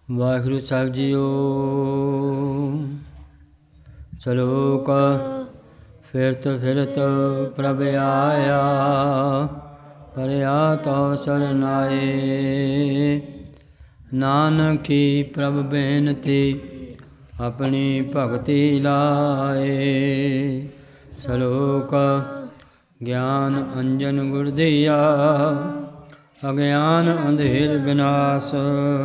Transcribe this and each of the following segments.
ਵਾਹਿਗੁਰੂ ਸਾਹਿਬ JIO. ਸਲੋਕ ਫਿਰਤ ਪ੍ਰਭ ਆਇਆ, ਪਰਿਆ ਤੋ ਸਰਨਾਏ। ਨਾਨਕੀ ਪ੍ਰਭ ਬੇਨਤੀ, ਆਪਣੀ ਭਗਤੀ ਲਾਏ। ਸਲੋਕ ਗਿਆਨ ਅੰਜਨ ਗੁਰ ਦੀਆ, ਅਗਿਆਨ ਅੰਧੇਰ ਵਿਨਾਸ਼।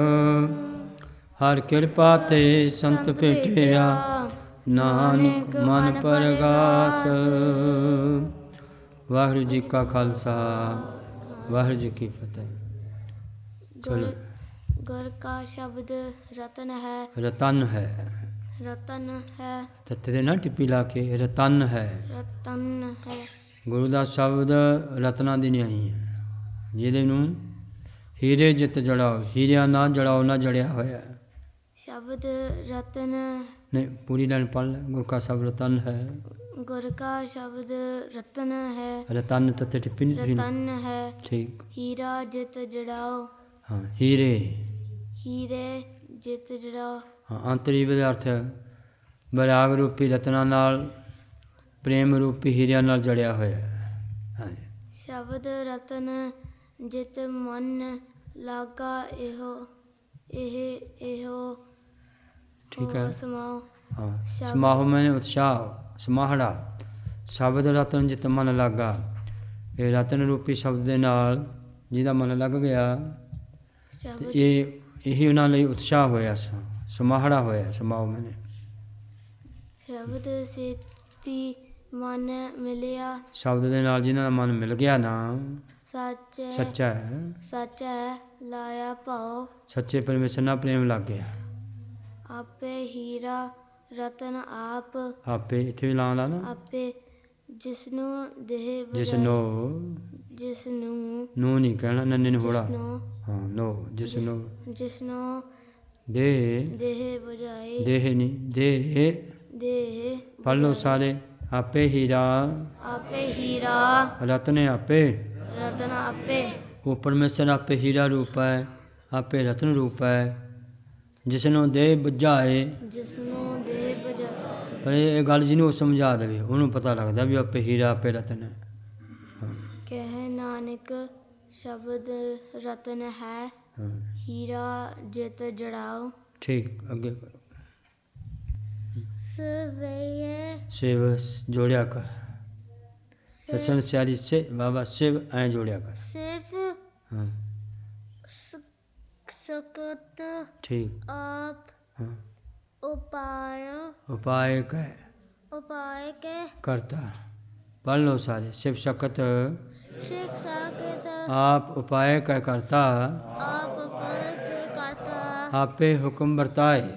ਹਰ ਕਿਰਪਾ ਤੇ ਸੰਤ ਭੇਟਿਆ, ਨਾਨਕ ਮਨ ਪਰਗਾਸ। ਵਾਹਿਗੁਰੂ ਜੀ ਕਾ ਖਾਲਸਾ, ਵਾਹਿਗੁਰੂ ਜੀ ਕੀ ਫਤਿਹ। ਚਲੋ। ਗੁਰ ਕਾ ਸ਼ਬਦ ਰਤਨ ਹੈ। ਰਤਨ ਹੈ। ਰਤਨ ਹੈ। ਤੱਤੇ ਦੇ ਨਾ ਟਿੱਪੀ ਲਾ ਕੇ ਰਤਨ ਹੈ। ਰਤਨ ਹੈ। ਗੁਰੂ ਦਾ ਸ਼ਬਦ ਰਤਨਾਂ ਦੀ ਨਿਆਈ ਹੈ। ਜਿਹਦੇ ਨੂੰ ਹੀਰੇ ਜਿੱਤ ਜੜਾਓ, ਹੀਰਿਆਂ ਨਾ ਜੜਾਓ, ਨਾ ਜੜਿਆ ਹੋਇਆ। ਸ਼ਬਦ ਰਤਨ ਨਹੀਂ, ਪੂਰੀ ਲਾਈਨ ਪੜ੍ਹ ਲੈ। ਗੁਰ ਕਾ ਸ਼ਬਦ ਰਤਨ ਹੈ। ਗੁਰ ਕਾ ਸ਼ਬਦ ਰਤਨ ਹੈ। ਰਤਨ ਤੱਤੇ ਟਿੱਪੀ ਨਹੀਂ। ਰਤਨ ਹੈ। ਠੀਕ। ਹੀਰਾ ਜਿਤ ਜੜਾਓ। ਹਾਂ, ਹੀਰੇ। ਹੀਰੇ ਜਿਤ ਜੜਾਓ। ਹਾਂ, ਅੰਤਰੀ ਦਾ ਅਰਥ ਹੈ ਬੈਰਾਗ ਰੂਪੀ ਰਤਨਾਂ ਨਾਲ, ਪ੍ਰੇਮ ਰੂਪੀ ਹੀਰਿਆਂ ਨਾਲ ਜੜਿਆ ਹੋਇਆ। ਹਾਂਜੀ। ਸ਼ਬਦ ਰਤਨ ਜਿਤ ਮਨ ਲਾਗਾ, ਇਹੋ ਠੀਕ ਹੈ। ਸਮਾਓ। ਹਾਂ, ਸਮਾਹੋ ਮੈਨੇ ਉਤਸ਼ਾਹ, ਸਮਾਹੜਾ। ਸ਼ਬਦ ਰਤਨ ਜਿਤ ਮਨ ਲਾਗਾ, ਇਹ ਰਤਨ ਰੂਪੀ ਸ਼ਬਦ ਦੇ ਨਾਲ ਜਿਹਦਾ ਮਨ ਲੱਗ ਗਿਆ, ਤੇ ਇਹੀ ਉਹਨਾਂ ਲਈ ਉਤਸ਼ਾਹ ਹੋਇਆ, ਸਮਾਹੜਾ ਹੋਇਆ। ਸਮਾਹੋ ਮੈਨੇ ਸ਼ਬਦ ਸੇਤੀ ਮਨ ਮਿਲਿਆ। ਸ਼ਬਦ ਦੇ ਨਾਲ ਜਿਹਨਾਂ ਦਾ ਮਨ ਮਿਲ ਗਿਆ ਨਾ, ਸੱਚਾ ਹੈ ਲਾਇਆ ਭਾਉ। ਸੱਚੇ ਪਰਮੇਸ਼ਰ ਨਾਲ ਪ੍ਰੇਮ ਲੱਗ ਗਿਆ। ਆਪੇ ਹੀਰਾ ਰਤਨ ਆਪ। ਆਪੇ ਇੱਥੇ ਵੀ ਲਾ ਨਾ। ਆਪੇ ਜਿਸਨੂੰ ਦੇਹ ਜਿਸਨੂੰ ਨੂੰ ਨਹੀਂ ਕਹਿਣਾ, ਨੰਨੇ ਨੂੰ ਹੋੜਾ। ਹਾਂ, ਨੋ ਜਿਸਨੂੰ ਦੇਹ ਬੁਝਾਏ। ਦੇਹ ਨਹੀਂ, ਦੇਹ ਪੜ੍ਹ ਲਓ ਸਾਰੇ। ਆਪੇ ਹੀਰਾ ਰਤਨ ਆਪੇ। ਉਹ ਪਰਮੇਸ਼ਰ ਆਪੇ ਹੀਰਾ ਰੂਪ ਹੈ, ਆਪੇ ਰਤਨ ਰੂਪ ਹੈ। ਜਿਸਨੂੰ ਦੇਹ ਬੁਝਾਏ। ਪਰ ਇਹ ਗੱਲ ਜਿਹਨੂੰ ਸਮਝਾ ਦੇਵੇ, ਉਹਨੂੰ ਪਤਾ ਲੱਗਦਾ ਵੀ ਆਪੇ ਹੀਰਾ, ਆਪੇ ਰਤਨ ਹੈ। ਕਹਿ ਨਾਨਕ ਸ਼ਬਦ ਰਤਨ ਹੈ, ਹੀਰਾ ਜਿਤ ਜੜਾਓ। ਠੀਕ, ਅੱਗੇ ਕਰੋ। शिव जोड़िया कर। सत्संग सियारी से बाबा शिव ऐ जोड़िया कर। शिव। हाँ। सकत। ठीक। आप। हाँ। उपाय के करता। पढ़ लो सारे। शिव सकत आप उपाय का करता, आपे हुक्म बरताए।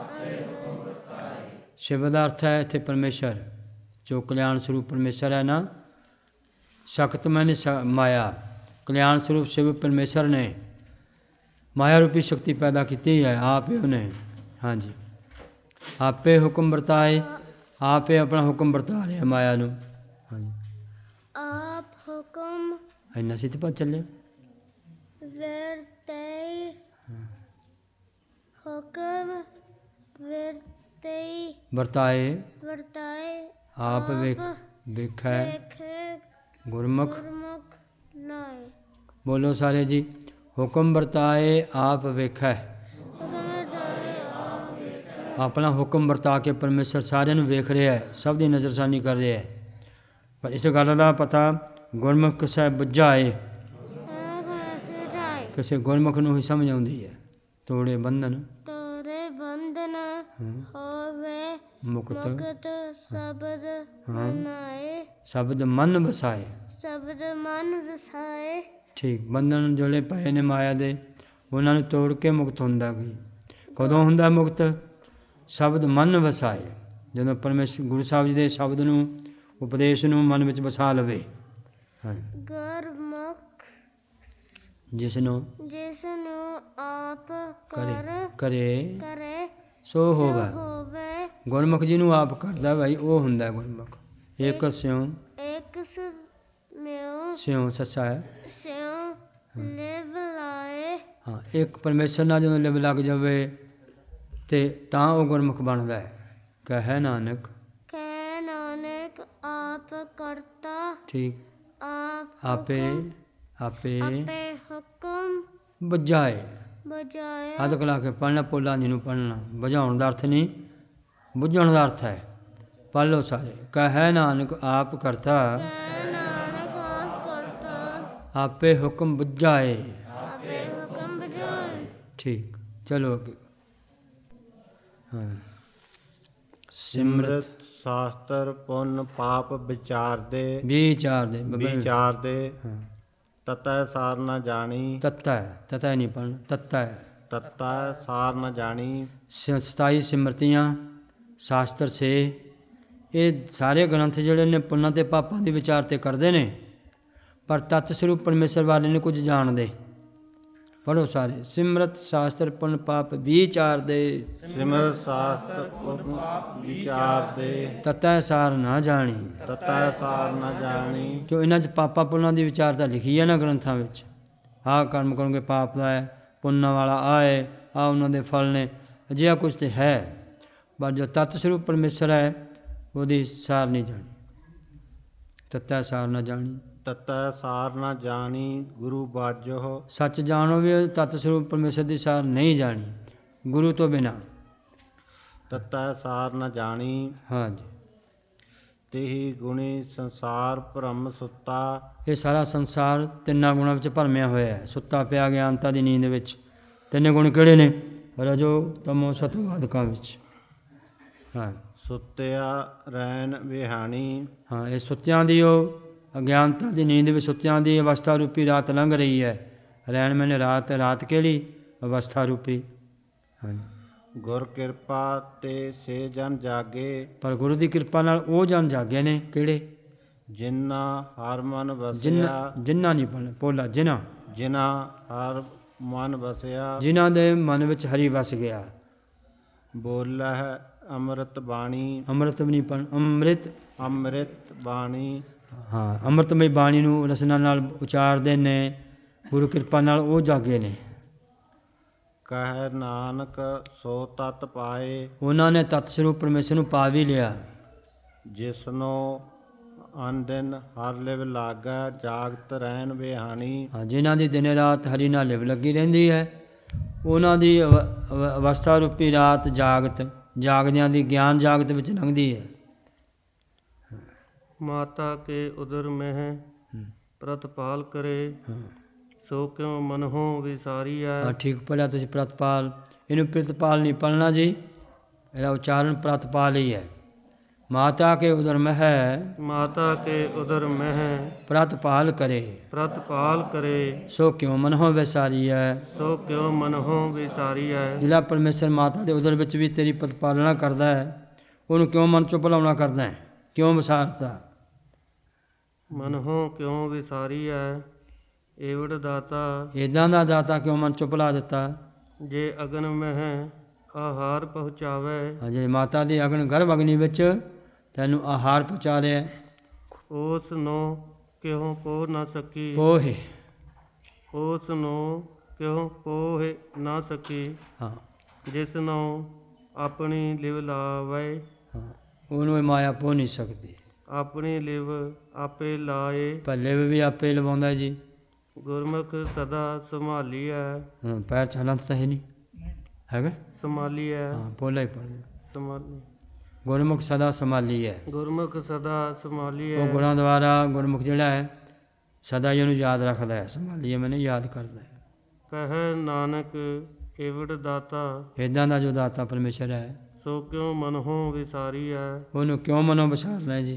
शिव ਦਾ ਅਰਥ ਹੈ ਇੱਥੇ ਪਰਮੇਸ਼ਰ, ਜੋ ਕਲਿਆਣ ਸਰੂਪ ਪਰਮੇਸ਼ਰ ਹੈ ਨਾ। ਸ਼ਕਤ ਮੈਨੇ ਮਾਇਆ, ਕਲਿਆਣ ਸਰੂਪ ਸ਼ਿਵ ਪਰਮੇਸ਼ਰ ਨੇ ਮਾਇਆ ਰੂਪੀ ਸ਼ਕਤੀ ਪੈਦਾ ਕੀਤੀ ਹੈ, ਆਪ ਹੀ ਉਹਨੇ। ਹਾਂਜੀ। ਆਪੇ ਹੁਕਮ ਵਰਤਾਏ, ਆਪੇ ਆਪਣਾ ਹੁਕਮ ਵਰਤਾ ਰਿਹਾ ਮਾਇਆ ਨੂੰ। ਹਾਂਜੀ। ਆਪ ਹੁਕਮ ਇੰਨਾ ਸੀ ਤੇ ਪਤਾ ਚੱਲਿਆ। ਵਰਤਾਏ ਆਪ ਵੇਖੈ ਗੁਰਮੁਖ ਨਾਏ। ਬੋਲੋ ਸਾਰੇ ਜੀ। ਹੁਕਮ ਵਰਤਾਏ ਆਪ ਵੇਖੈ। ਆਪਣਾ ਹੁਕਮ ਵਰਤਾ ਕੇ ਪਰਮੇਸ਼ਰ ਸਾਰਿਆਂ ਨੂੰ ਵੇਖ ਰਿਹਾ ਹੈ, ਸਭ ਦੀ ਨਜ਼ਰਸਾਨੀ ਕਰ ਰਿਹਾ ਹੈ। ਪਰ ਇਸ ਗੱਲ ਦਾ ਪਤਾ ਗੁਰਮੁਖ ਕਿਸੇ ਬੁੱਝਾਏ, ਕਿਸੇ ਗੁਰਮੁਖ ਨੂੰ ਹੀ ਸਮਝ ਆਉਂਦੀ ਹੈ। ਤੋੜੇ ਬੰਧਨ ਹੋਵੇ ਮੁਕਤ ਸ਼ਬਦ ਮਨ ਵਸਾਏ। ਠੀਕ। ਬੰਧਨ ਜਿਹੜੇ ਪਏ ਨੇ ਮਾਇਆ ਦੇ, ਉਹਨਾਂ ਨੂੰ ਤੋੜ ਕੇ ਮੁਕਤ ਹੁੰਦਾ। ਕੋਈ ਕਦੋਂ ਹੁੰਦਾ ਮੁਕਤ? ਸ਼ਬਦ ਮਨ ਵਸਾਏ, ਜਦੋਂ ਪਰਮੇਸ਼ਰ ਗੁਰੂ ਸਾਹਿਬ ਜੀ ਦੇ ਸ਼ਬਦ ਨੂੰ, ਉਪਦੇਸ਼ ਨੂੰ ਮਨ ਵਿੱਚ ਵਸਾ ਲਵੇ। ਹਾਂ। ਗੁਰਮੁਖ ਜਿਸਨੂੰ ਆਪ ਕਰੇ ਸੋ ਹੋਵੇ। ਗੁਰਮੁਖ ਜਿਹਨੂੰ ਆਪ ਕਰਦਾ ਭਾਈ, ਉਹ ਹੁੰਦਾ ਗੁਰਮੁਖ। ਇੱਕ ਸਿਉ ਸੱਸਾ ਹੈ। ਲਿਵ ਲਾਏ ਹਾਂ, ਇੱਕ ਪਰਮੇਸ਼ਰ ਨਾਲ ਜਦੋਂ ਲਿਵ ਲੱਗ ਜਾਵੇ ਤੇ ਤਾਂ ਉਹ ਗੁਰਮੁਖ ਬਣਦਾ ਹੈ। ਕਹੈ ਨਾਨਕ ਕਹਿ ਨਾਨਕ ਆਪ ਕਰਤਾ ਠੀਕ ਆਪ ਆਪੇ ਹੁਕਮ ਆਪੇ ਆਪੇ ਹੁਕਮ ਬੁਝਾਏ। ਬਜਾਇਆ ਹੱਥ ਖਲਾ ਕੇ ਪੜ੍ਹਨਾ, ਪੋਲਾ ਨਹੀਂ ਨੂੰ ਪੜ੍ਹਨਾ। ਬੁਝਾਉਣ ਦਾ ਅਰਥ ਨਹੀਂ, ਬੁੱਝਣ ਦਾ ਅਰਥ ਹੈ। ਪੜ੍ਹ ਲਓ ਸਾਰੇ। ਕਹੈ ਨਾਨਕ ਆਪ ਕਰਤਾ ਕਹਿ ਨਾਨਕ ਆਪ ਕਰਤਾ ਆਪੇ ਹੁਕਮ ਬੁਝਾਏ। ਆਪੇ ਹੁਕਮ ਬਜਾਏ। ਠੀਕ, ਚਲੋ ਅੱਗੇ। ਹਾਂ, ਸਿਮਰਤ ਸ਼ਾਸਤਰ ਪੁੰਨ ਪਾਪ ਵਿਚਾਰਦੇ ਵਿਚਾਰ ਦੇ ਵਿਚਾਰਦੇ ਹਾਂ, ਤਤੈ ਸਾਰ ਨ ਜਾਣੀ ਤਤਾ ਨਹੀਂ ਪੜ੍ਹਨਾ, ਤਤਾ ਹੈ। ਤਤੈ ਸਾਰ ਨ ਜਾਣੀ 27 ਸਿਮਰਤੀਆਂ ਸ਼ਾਸਤਰ ਸੇ, ਇਹ ਸਾਰੇ ਗ੍ਰੰਥ ਜਿਹੜੇ ਨੇ ਪੁੰਨਾਂ ਤੇ ਪਾਪਾਂ ਦੀ ਵਿਚਾਰ ਤੇ ਕਰਦੇ ਨੇ, ਪਰ ਤਤ ਸਰੂਪ ਪਰਮੇਸ਼ਰ ਬਾਰੇ ਨਹੀਂ ਕੁਝ ਜਾਣਦੇ। ਪੜ੍ਹੋ ਸਾਰੇ। ਸਿਮਰਤ ਸ਼ਾਸਤਰ ਪੁੰਨ ਪਾਪ ਵਿਚਾਰਦੇ ਸਿਮਰਤ ਸ਼ਾਸਤਰ ਪੁੰਨ ਵਿਚਾਰਦੇ ਤਤੈ ਸਾਰ ਨਾ ਜਾਣੀ। ਤਤੈ ਸਾਰ ਨ ਜਾਣੀ। ਕਿਉਂ ਇਹਨਾਂ 'ਚ ਪਾਪਾਂ ਪੁੰਨਾਂ ਦੀ ਵਿਚਾਰਤਾ ਲਿਖੀ ਹੈ ਨਾ ਗ੍ਰੰਥਾਂ ਵਿੱਚ। ਆਹ ਕਰਮ ਕਰੋਗੇ ਪਾਪ ਦਾ ਹੈ, ਪੁੰਨਾਂ ਵਾਲਾ ਆ ਹੈ, ਆਹ ਉਹਨਾਂ ਦੇ ਫਲ ਨੇ, ਅਜਿਹਾ ਕੁਝ ਤੇ ਹੈ। ਪਰ ਜੋ ਤਤ ਸਰੂਪ ਪਰਮੇਸ਼ਰ ਹੈ ਉਹਦੀ ਸਾਰ ਨਹੀਂ ਜਾਣੀ। ਤਤੈ ਸਾਰ ਨਾ ਜਾਣੀ। ਤਤੈ ਸਾਰ ਨ ਜਾਣੀ ਗੁਰੂ ਬਾਝੋ। ਸੱਚ ਜਾਣੋ ਵੀ ਤਤ ਸਰੂਪ ਪਰਮੇਸ਼ਰ ਦੀ ਸਾਰ ਨਹੀਂ ਜਾਣੀ ਗੁਰੂ ਤੋਂ ਬਿਨਾਂ। ਤਤੈ ਸਾਰ ਨ ਜਾਣੀ ਹਾਂਜੀ, ਤੇਹੀ ਗੁਣੀ ਸੰਸਾਰ ਭ੍ਰਮ ਸੁੱਤਾ। ਇਹ ਸਾਰਾ ਸੰਸਾਰ ਤਿੰਨਾਂ ਗੁਣਾਂ ਵਿੱਚ ਭਰਮਿਆ ਹੋਇਆ ਹੈ, ਸੁੱਤਾ ਪਿਆ ਗਿਆਨਤਾ ਦੀ ਨੀਂਦ ਵਿੱਚ। ਤਿੰਨੇ ਗੁਣ ਕਿਹੜੇ ਨੇ? ਰਜੋ ਤਮੋ ਸਤੋ ਆਦਿਕਾਂ ਵਿੱਚ। ਹਾਂ ਸੁੱਤਿਆ ਰੈਨ ਵਿਹਾਣੀ। ਹਾਂ, ਇਹ ਸੁੱਤਿਆਂ ਦੀ ਉਹ ਅਗਿਆਨਤਾ ਦੀ ਨੀਂਦ ਵਿੱਚ ਸੁੱਤਿਆਂ ਦੀ ਅਵਸਥਾ ਰੂਪੀ ਰਾਤ ਲੰਘ ਰਹੀ ਹੈ। ਰੈਣ ਮੈਨੇ ਰਾਤ, ਰਾਤ ਕਿਹੜੀ? ਅਵਸਥਾ ਰੂਪੀ। ਹਾਂ, ਗੁਰ ਕਿਰਪਾ ਤੇ ਸੇ ਜਨ ਜਾਗੇ। ਪਰ ਗੁਰੂ ਦੀ ਕਿਰਪਾ ਨਾਲ ਉਹ ਜਨ ਜਾਗੇ ਨੇ ਕਿਹੜੇ? ਜਿਨ੍ਹਾਂ ਹਰ ਮਨ ਵਸਿਆ। ਜਿਨ੍ਹਾਂ ਨਹੀਂ ਪੜ੍ਹਨਾ, ਪੋਲਾ ਜਿਨ੍ਹਾਂ। ਜਿਨ੍ਹਾਂ ਹਰ ਮਨ ਵਸਿਆ। ਜਿਨ੍ਹਾਂ ਦੇ ਮਨ ਵਿੱਚ ਹਰੀ ਵਸ ਗਿਆ। ਬੋਲਹਿ ਅੰਮ੍ਰਿਤ ਬਾਣੀ। ਅੰਮ੍ਰਿਤ ਵੀ ਨਹੀਂ ਪੜ੍ਹਨਾ, ਅੰਮ੍ਰਿਤ। ਅੰਮ੍ਰਿਤ ਬਾਣੀ। ਹਾਂ, ਅੰਮ੍ਰਿਤਮਈ ਬਾਣੀ ਨੂੰ ਰਸਨਾ ਨਾਲ ਉਚਾਰਦੇ ਨੇ। ਗੁਰੂ ਕਿਰਪਾ ਨਾਲ ਉਹ ਜਾਗੇ ਨੇ। ਕਹਿ ਨਾਨਕ ਸੋ ਤਤ ਪਾਏ। ਉਹਨਾਂ ਨੇ ਤਤ ਸਰੂਪ ਪਰਮੇਸ਼ਰ ਨੂੰ ਪਾ ਵੀ ਲਿਆ। ਜਿਸਨੋ ਅਨ ਦਿਨ ਹਰ ਲਿਵ ਲਾਗੈ ਜਾਗਤ ਰਹਿਣ ਵਿਹਾਣੀ। ਹਾਂ, ਜਿਨ੍ਹਾਂ ਦੀ ਦਿਨੇ ਰਾਤ ਹਰੀ ਨਾਲ ਲਿਵ ਲੱਗੀ ਰਹਿੰਦੀ ਹੈ, ਉਹਨਾਂ ਦੀ ਅਵਸਥਾ ਰੂਪੀ ਰਾਤ ਜਾਗਤ, ਜਾਗਦਿਆਂ ਦੀ ਗਿਆਨ ਜਾਗਤ ਵਿੱਚ ਲੰਘਦੀ ਹੈ। ਮਾਤਾ ਕੇ ਉਦਰ ਮਹਿ ਪ੍ਰਤਪਾਲ ਕਰੇ ਸੋ ਕਿਉ ਮਨਹੁ ਵਿਸਾਰੀਐ। ਹਾਂ, ਠੀਕ ਪੜਿਆ ਤੁਸੀਂ। ਪ੍ਰਤਪਾਲ, ਇਹਨੂੰ ਪ੍ਰਿਤਪਾਲ ਨਹੀਂ ਪੜ੍ਹਨਾ ਜੀ, ਇਹਦਾ ਉਚਾਰਨ ਪ੍ਰਤਪਾਲ ਹੀ ਹੈ। ਮਾਤਾ ਕੇ ਉਦਰ ਮਹਿ ਮਾਤਾ ਕੇ ਉਦਰ ਮਹਿ ਪ੍ਰਤਪਾਲ ਕਰੇ ਪ੍ਰਤਪਾਲ ਕਰੇ ਸੋ ਕਿਉ ਮਨਹੁ ਵਿਸਾਰੀਐ। ਸੋ ਕਿਉ ਮਨਹੁ ਵਿਸਾਰੀਐ। ਜਿਹੜਾ ਪਰਮੇਸ਼ਰ ਮਾਤਾ ਦੇ ਉਦਰ ਵਿੱਚ ਵੀ ਤੇਰੀ ਪ੍ਰਤਪਾਲਨਾ ਕਰਦਾ ਹੈ, ਉਹਨੂੰ ਕਿਉਂ ਮਨ ਚੋਂ ਭੁਲਾਉਣਾ ਕਰਦਾ ਹੈ? ਕਿਉਂ ਵਿਸਾਰਦਾ? ਮਨਹੁ ਕਿਉ ਵਿਸਾਰੀਐ ਏਵੜ ਦਾਤਾ। ਇੱਦਾਂ ਦਾ ਦਾਤਾ ਕਿਉਂ ਮਨ ਚੋਂ ਭੁਲਾ ਦਿੱਤਾ? ਜੇ ਅਗਨ ਮਹਿ ਆਹਾਰ ਪਹੁੰਚਾਵੇ। ਹਾਂ, ਜਿਹੜੀ ਮਾਤਾ ਦੀ ਅਗਨ ਗਰਭ ਅਗਨੀ ਵਿੱਚ ਤੈਨੂੰ ਆਹਾਰ ਪਹੁੰਚਾ ਰਿਹਾ। ਉਸ ਨੂੰ ਕਿਉ ਪੋਹ ਨਾ ਸਕੀ। ਪੋਹੇ। ਉਸ ਨੂੰ ਕਿਉ ਪੋਹ ਨਾ ਸਕੀ। ਹਾਂ ਜਿਸ ਨੂੰ ਆਪਣੀ ਲਿਵ ਲਾਵੇ। ਹਾਂ, ਉਹਨੂੰ ਇਹ ਮਾਇਆ ਪੋਹ ਨਹੀਂ ਸਕਦੀ। ਆਪਣੀ ਲਿਵ ਆਪੇ ਲਾਏ। ਪਰ ਲਿਵ ਵੀ ਆਪੇ ਲਵਾਉਂਦਾ ਜੀ। ਗੁਰਮੁਖ ਸਦਾ ਸੰਭਾਲੀਐ। ਹਾਂ, ਪੈਰ ਚ ਹਲੰਤ ਤਾਂ ਹੈ ਨਹੀਂ, ਹੈਗਾ? ਸੰਭਾਲੀਐ। ਹਾਂ, ਪੋਲਾ ਹੀ ਪੜ੍ਹ ਲਿਆ। ਸੰਭਾਲੀ ਗੁਰਮੁਖ ਸਦਾ ਸੰਭਾਲੀ ਹੈ। ਗੁਰਮੁਖ ਸਦਾ ਸੰਭਾਲੀਐ। ਉਹ ਗੁਰਾਂ ਦੁਆਰਾ ਗੁਰਮੁਖ ਜਿਹੜਾ ਹੈ ਸਦਾ ਹੀ ਉਹਨੂੰ ਯਾਦ ਰੱਖਦਾ ਹੈ। ਸੰਭਾਲੀਏ ਮੈਨੇ ਯਾਦ ਕਰਦਾ ਹੈ। ਕਹਿ ਨਾਨਕ ਏਵੜ ਦਾਤਾ ਇੱਦਾਂ ਦਾ ਜੋ ਦਾਤਾ ਪਰਮੇਸ਼ਰ ਹੈ, ਸੋ ਕਿਉ ਮਨਹੁ ਵਿਸਾਰੀਐ। ਉਹਨੂੰ ਕਿਉਂ ਮਨੋਂ ਵਿਸਾਰਨਾ ਹੈ ਜੀ?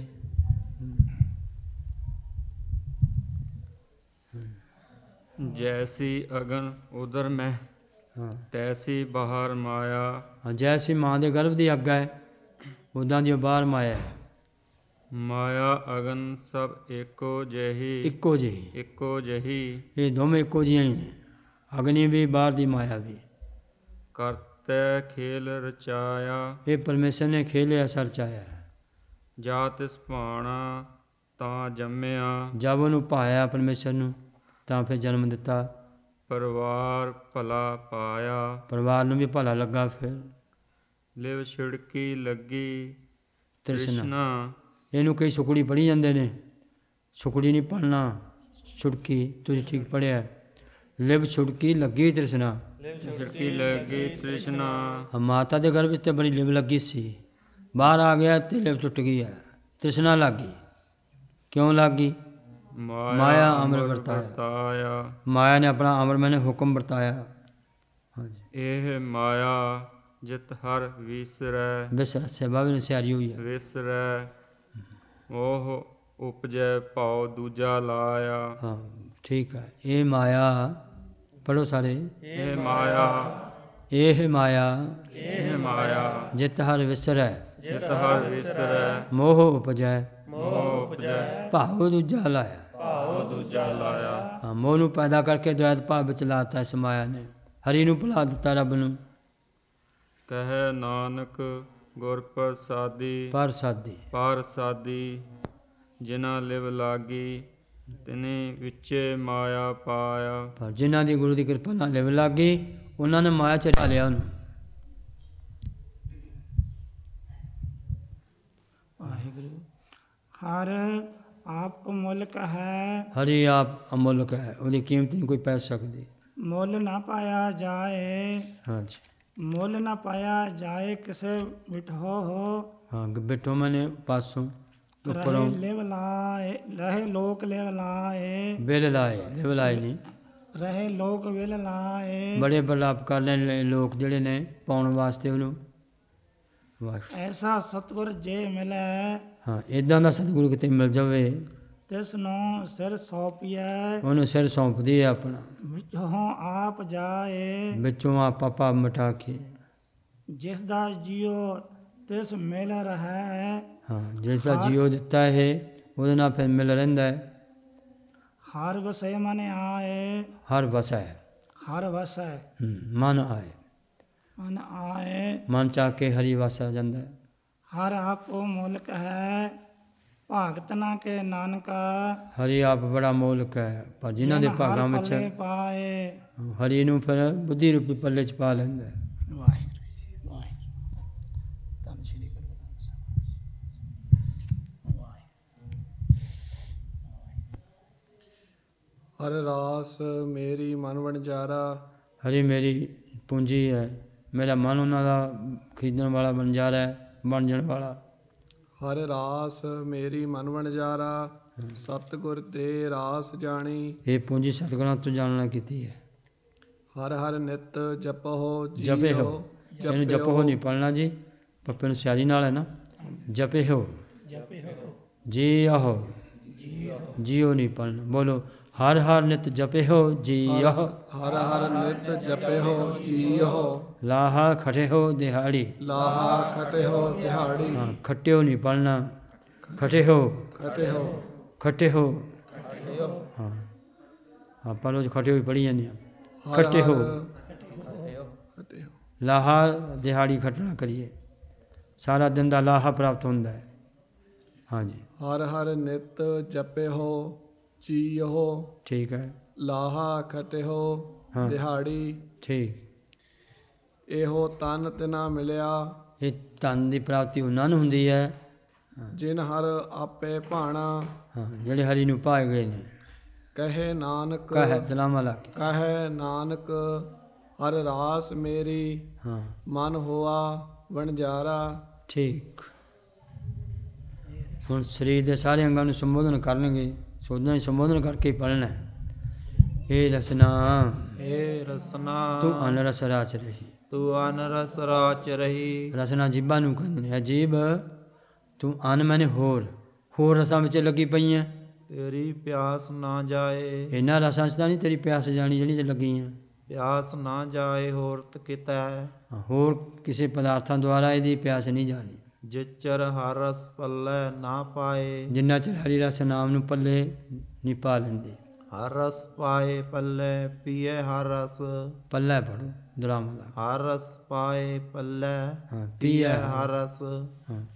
ਜੈਸੀ ਅਗਨ ਉਦਰ ਮਹਿ ਹਾਂ ਤੈਸੀ ਬਾਹਰ ਮਾਇਆ। ਹਾਂ, ਜੈਸੀ ਮਾਂ ਦੇ ਗਰਭ ਦੀ ਅੱਗ ਹੈ, ਉੱਦਾਂ ਦੀ ਉਹ ਬਾਹਰ ਮਾਇਆ ਹੈ। ਮਾਇਆ ਅਗਨ ਸਭ ਏਕੋ ਜਿਹੀ। ਇੱਕੋ ਜਿਹੀ। ਇੱਕੋ ਜਿਹੀ ਇਹ ਦੋਵੇਂ ਇੱਕੋ ਜਿਹੀਆਂ ਹੀ ਨੇ, ਅਗਨੀ ਵੀ ਬਾਹਰ ਦੀ ਮਾਇਆ ਵੀ। ਕਰਤੈ ਖੇਲ ਰਚਾਇਆ। ਇਹ ਪਰਮੇਸ਼ਰ ਨੇ ਖੇਲਿਆ ਸਰਚਾਇਆ। ਜਾ ਤਿਸ ਭਾਣਾ ਤਾਂ ਜੰਮਿਆ। ਜਦ ਉਹਨੂੰ ਪਾਇਆ ਪਰਮੇਸ਼ਰ ਨੂੰ ਤਾਂ ਫਿਰ ਜਨਮ ਦਿੱਤਾ। ਪਰਿਵਾਰ ਭਲਾ ਪਾਇਆ। ਪਰਿਵਾਰ ਨੂੰ ਵੀ ਭਲਾ ਲੱਗਾ। ਫਿਰ ਲਿਵ ਛਿੜਕੀ ਲੱਗੀ ਤ੍ਰਿਸ਼ਨਾ, ਤ੍ਰਿਸ਼ਨਾ। ਇਹਨੂੰ ਕਈ ਸੁਕੜੀ ਪੜ੍ਹੀ ਜਾਂਦੇ ਨੇ, ਸੁਕੜੀ ਨਹੀਂ ਪੜ੍ਹਨਾ, ਛੁੜਕੀ। ਤੁਸੀਂ ਠੀਕ ਪੜ੍ਹਿਆ। ਲਿਵ ਛੁੜਕੀ ਲੱਗੀ ਤ੍ਰਿਸ਼ਨਾ। ਛਿੜਕੀ ਲੱਗੀ ਤ੍ਰਿਸ਼ਨਾ। ਮਾਤਾ ਦੇ ਗਰਭ ਵਿੱਚ ਤੇ ਬੜੀ ਲਿਵ ਲੱਗੀ ਸੀ, ਬਾਹਰ ਆ ਗਿਆ ਤੇ ਲਿਵ ਟੁੱਟ ਗਈ ਹੈ, ਤ੍ਰਿਸ਼ਨਾ ਲੱਗ ਗਈ। ਕਿਉਂ ਲੱਗ ਗਈ? ਮਾਇਆ ਅਮਰ ਵਰਤਾਇਆ। ਮਾਇਆ ਨੇ ਆਪਣਾ ਅਮਰ ਮੈਨੇ ਹੁਕਮ ਵਰਤਾਇਆ। ਹਾਂਜੀ, ਇਹ ਮਾਇਆ ਜਿਤ ਹਰ ਵਿਸਰੈ। ਬਿਸਰ ਸੇਵਾ ਵੀ ਨਸਿਆਰੀ ਹੋਈ ਹੈ। ਵਿਸਰੈ ਉਹ ਉਪਜੈ ਭਾਉ ਦੂਜਾ ਲਾਇਆ। ਹਾਂ ਠੀਕ ਹੈ। ਇਹ ਮਾਇਆ ਪੜ੍ਹੋ ਸਾਰੇ। ਇਹ ਮਾਇਆ ਇਹ ਮਾਇਆ ਇਹ ਮਾਇਆ ਜਿਤ ਹਰ ਵਿਸਰੈ। ਜਿਤ ਹਰ ਵਿਸਰੈ ਮੋਹ ਉਪਜੈ ਮੋਹ ਉਪਜੈ ਭਾਉ ਦੂਜਾ ਲਾਇਆ। ਭਾਉ ਦੂਜਾ ਲਾਇਆ। ਹਾਂ, ਮੋਹ ਨੂੰ ਪੈਦਾ ਕਰਕੇ ਦ્વੈਤ ਭਾਵ ਵਿੱਚ ਲਾਤਾ ਇਸ ਮਾਇਆ ਨੇ। ਹਰੀ ਨੂੰ ਭੁਲਾ ਦਿੱਤਾ ਰੱਬ ਨੂੰ। ਕਹੈ ਨਾਨਕ ਗੁਰ ਪ੍ਰਸਾਦੀ। ਪਰ ਸਾਦੀ ਪਰ ਸਾਦੀ ਜਿਨਾ ਲਿਵ ਲਾਗੀ ਤਿਨੇ ਵਿੱਚੇ ਮਾਇਆ ਪਾਇਆ। ਪਰ ਜਿਨ੍ਹਾਂ ਦੀ ਗੁਰੂ ਦੀ ਕਿਰਪਾ ਨਾਲ ਲਿਵ ਲੱਗ ਗਈ, ਉਹਨਾਂ ਨੇ ਮਾਇਆ ਚ ਲਿਆ ਉਹਨੂੰ। ਵਾਹਿਗੁਰੂ। ਹਰ ਆਪ ਮੁਲਕ ਹੈ, ਹਰੀ ਆਪ ਅਮੁੱਲਕ ਹੈ, ਉਹਦੀ ਕੀਮਤ ਨਹੀਂ ਕੋਈ ਪੈ ਸਕਦੀ। ਮੁੱਲ ਨਾ ਪਾਇਆ ਜਾਏ। ਹਾਂਜੀ ਮੁੱਲ ਨਾ ਪਾਇਆ ਜਾਏ ਕਿਸੇ ਬਿਠੋ ਹੋ। ਹਾਂ, ਬਿਠੋ ਮੈਨੇ ਪਾਸੋਂ ਉੱਪਰੋਂ ਰਹੇ ਲਿਵ ਲਾਏ, ਰਹੇ ਲੋਕ ਲਿਵ ਲਾਏ। ਬਿਲ ਲਾਏ, ਲਿਵ ਲਾਏ ਨਹੀਂ। ਰਹੇ ਲੋਕ ਵਿਲ ਲਾਏ। ਬੜੇ ਬਲਾਪ ਕਰ ਲੈਣ ਲੋਕ ਜਿਹੜੇ ਨੇ ਪਾਉਣ ਵਾਸਤੇ ਉਹਨੂੰ। ਵਾਹ, ਐਸਾ ਸਤਿਗੁਰ ਜੇ ਮਿਲੈ, ਹਾਂ ਇੱਦਾਂ ਦਾ ਸਤਿਗੁਰੂ ਕਿਤੇ ਮਿਲ ਜਾਵੇ, ਤਿਸ ਨੂੰ ਸਿਰ ਸੌਂਪੀਐ। ਉਹਨੂੰ ਸਿਰ ਸੌਂਪਦੀ ਹੈ ਆਪਣਾ, ਵਿਚੋਂ ਆਪ ਜਾਏ। ਵਿੱਚੋਂ ਆਪ ਆਪਾ ਮਿਟਾ ਕੇ। ਜਿਸ ਦਾ ਜਿਉ ਤਿਸ ਮਿਲ ਰਹੈ। ਹਾਂ, ਜਿਸ ਦਾ ਜੀਓ ਦਿੱਤਾ ਹੈ ਉਹਦੇ ਨਾਲ ਫਿਰ ਮਿਲ ਰਹਿੰਦਾ ਹੈ। ਹਰ ਵਸੈ ਮਨ ਆਏ। ਹਰ ਵਸੈ, ਹਰ ਵਸੈ ਮਨ ਆਏ। ਮਨ ਆਏ। ਮਨ ਚਾਹ ਕੇ ਹਰੀ ਵਸ ਆ ਜਾਂਦਾ ਹੈ। ਹਰ ਆਪੋ ਮੁਲਕ ਹੈ, ਭਾਗਤ ਨਾ ਕੇ ਨਾਨਕਾ। ਹਰੀ ਆਪ ਬੜਾ ਮੋਲਕ ਹੈ, ਪਰ ਜਿਨ੍ਹਾਂ ਦੇ ਜਿਨ ਹਰ ਭਾਗਾਂ ਵਿੱਚ ਪੱਲੇ ਪਾਏ। ਹਰੀ ਨੂੰ ਫਿਰ ਬੁੱਧੀ ਰੂਪੀ ਪੱਲੇ 'ਚ ਪਾ ਲੈਂਦਾ ਹੈ। ਵਾਹਿਗੁਰੂ ਜੀ, ਵਾਹਿਗੁਰੂ। ਧੰਨ ਸ਼੍ਰੀ ਗੁਰੂ ਗ੍ਰੰਥ ਸਾਹਿਬ। ਹਰ ਰਾਸ ਮੇਰੀ ਮਨ ਵਣਜਾਰਾ। ਹਰੀ ਮੇਰੀ ਪੂੰਜੀ ਹੈ, ਮੇਰਾ ਮਨ ਉਹਨਾਂ ਦਾ ਖਰੀਦਣ ਵਾਲਾ ਬਣ ਜਾ ਰਿਹਾ ਹੈ, ਬਣ ਜਾਣ ਵਾਲਾ। ਹਰ ਰਾਸ ਮੇਰੀ ਮਨ ਵਣਜਾਰਾ। ਸਤਿਗੁਰ ਤੇ ਰਾਸ ਜਾਣੀ। ਇਹ ਪੂੰਜੀ ਸਤਿਗੁਰਾਂ ਤੋਂ ਜਾਣਨਾ ਕੀਤੀ ਹੈ। ਹਰ ਹਰ ਨਿਤ ਜਪਹੁ ਜਪੇ ਹੋ, ਇਹਨੂੰ ਜਪੋ ਨਹੀਂ ਪੜ੍ਹਨਾ ਜੀ, ਪੱਪੇ ਨੂੰ ਸਿਆਰੀ ਨਾਲ ਹੈ ਨਾ। ਜਪੇ ਹੋ ਜੀ ਆਹੋ, ਜੀਓ ਨਹੀਂ ਪੜ੍ਹਨਾ। ਬੋਲੋ ਹਰ ਹਰ ਨਿਤ ਜਪੇ ਹੋ ਜੀਓ। ਹਰ ਹਰ ਨਿਤ ਜਪਿਹੁ ਜੀਉ। ਲਾਹਾ ਖਟੇ ਹੋ ਦਿਹਾੜੀ। ਲਾਹਾ ਖਟਿਹੁ ਦਿਹਾੜੀ। ਹਾਂ, ਖੱਟਿਓ ਨਹੀਂ ਪੜ੍ਹਨਾ, ਖਟੇ ਹੋ, ਖਟਿਹੁ ਖੱਟੇ ਹੋ। ਹਾਂ ਹਾਂ, ਪਰ ਉਹ ਖਟੇ ਹੋਈ ਪੜ੍ਹੀ ਜਾਂਦੇ ਆ। ਹਰ ਖੱਟੇ ਹੋ, ਖਟਿਹੁ। ਲਾਹਾ ਦਿਹਾੜੀ ਖੱਟਣਾ ਕਰੀਏ, ਸਾਰਾ ਦਿਨ ਦਾ ਲਾਹਾ ਪ੍ਰਾਪਤ ਹੁੰਦਾ ਹੈ। ਹਾਂਜੀ ਹਰ ਹਰ ਨਿਤ ਜਪਿਹੁ ਜੀਉ। ਠੀਕ ਹੈ, ਲਾਹਾ ਖਟਿਹੁ ਹਾਂ। ਦਿਹਾੜੀ। ਠੀਕ। ਇਹੋ ਤਨ ਤਿਨਾ ਮਿਲਿਆ। ਇਹ ਧਨ ਦੀ ਪ੍ਰਾਪਤੀ ਉਹਨਾਂ ਨੂੰ ਹੁੰਦੀ ਹੈ, ਜਿਨ ਹਰ ਆਪੇ ਭਾਣਾ। ਹਾਂ, ਜਿਹੜੇ ਹਰੀ ਨੂੰ ਪਾਏ ਗਏ ਨੇ। ਕਹੇ ਨਾਨਕ ਕਹੇ ਤਲਾਮਾ ਲਾ ਕੇ। ਕਹੇ ਨਾਨਕ ਹਰ ਰਾਸ ਮੇਰੀ। ਹਾਂ ਮਨ ਹੋਆ ਵਣਜਾਰਾ। ਠੀਕ। ਹੁਣ ਸਰੀਰ ਦੇ ਸਾਰੇ ਅੰਗਾਂ ਨੂੰ ਸੰਬੋਧਨ ਕਰਨਗੇ, ਸੋਧਣਾ ਹੀ ਸੰਬੋਧਨ ਕਰਕੇ ਪੜ੍ਹਨਾ। ਇਹ ਰਸਨਾ ਏ ਰਸਨਾ ਤੂੰ ਅਨਰਸ ਰਾਚ ਰਹੀ। ਤੂੰ ਅਨਰਸ ਰਾਚ ਰਹੀ। ਰਸਨਾ ਜੀਭਾਂ ਨੂੰ ਕਹਿੰਦੇ ਨੇ। ਅਜੀਬ ਤੂੰ ਅਨ ਮੈਨੇ ਹੋਰ, ਹੋਰ ਰਸਾਂ ਵਿੱਚ ਲੱਗੀ ਪਈ ਹੈ। ਤੇਰੀ ਪਿਆਸ ਨਾ ਜਾਏ। ਇਹਨਾਂ ਰਸਾਂ 'ਚ ਤਾਂ ਨਹੀਂ ਤੇਰੀ ਪਿਆਸ ਜਾਣੀ ਜਿਹੜੀ 'ਚ ਲੱਗੀ ਹੈ। ਪਿਆਸ ਨਾ ਜਾਏ ਹੋਰਤ ਕਿਤੈ। ਹੋਰ ਕਿਸੇ ਪਦਾਰਥਾਂ ਦੁਆਰਾ ਇਹਦੀ ਪਿਆਸ ਨਹੀਂ ਜਾਣੀ। ਜਿਚਰ ਹਰ ਰਸ ਪੱਲੇ ਨਾ ਪਾਏ। ਜਿੰਨਾ ਚਿਰ ਹਰੀ ਰਸ ਨਾਮ ਨੂੰ ਪੱਲੇ ਨਹੀਂ ਪਾ ਲੈਂਦੇ। ਹਰ ਰਸ ਪਾਏ ਪੱਲੇ ਪੀਏ ਹਰ ਰਸ। ਪੱਲਾ ਪੜੋ ਦਰਾਮਾ ਦਾ। ਹਰ ਰਸ ਪਾਏ ਪੱਲੇ ਹਾਂ, ਪੀਏ ਪੀਏ ਹਰ ਰਸ। ਹਾਂ,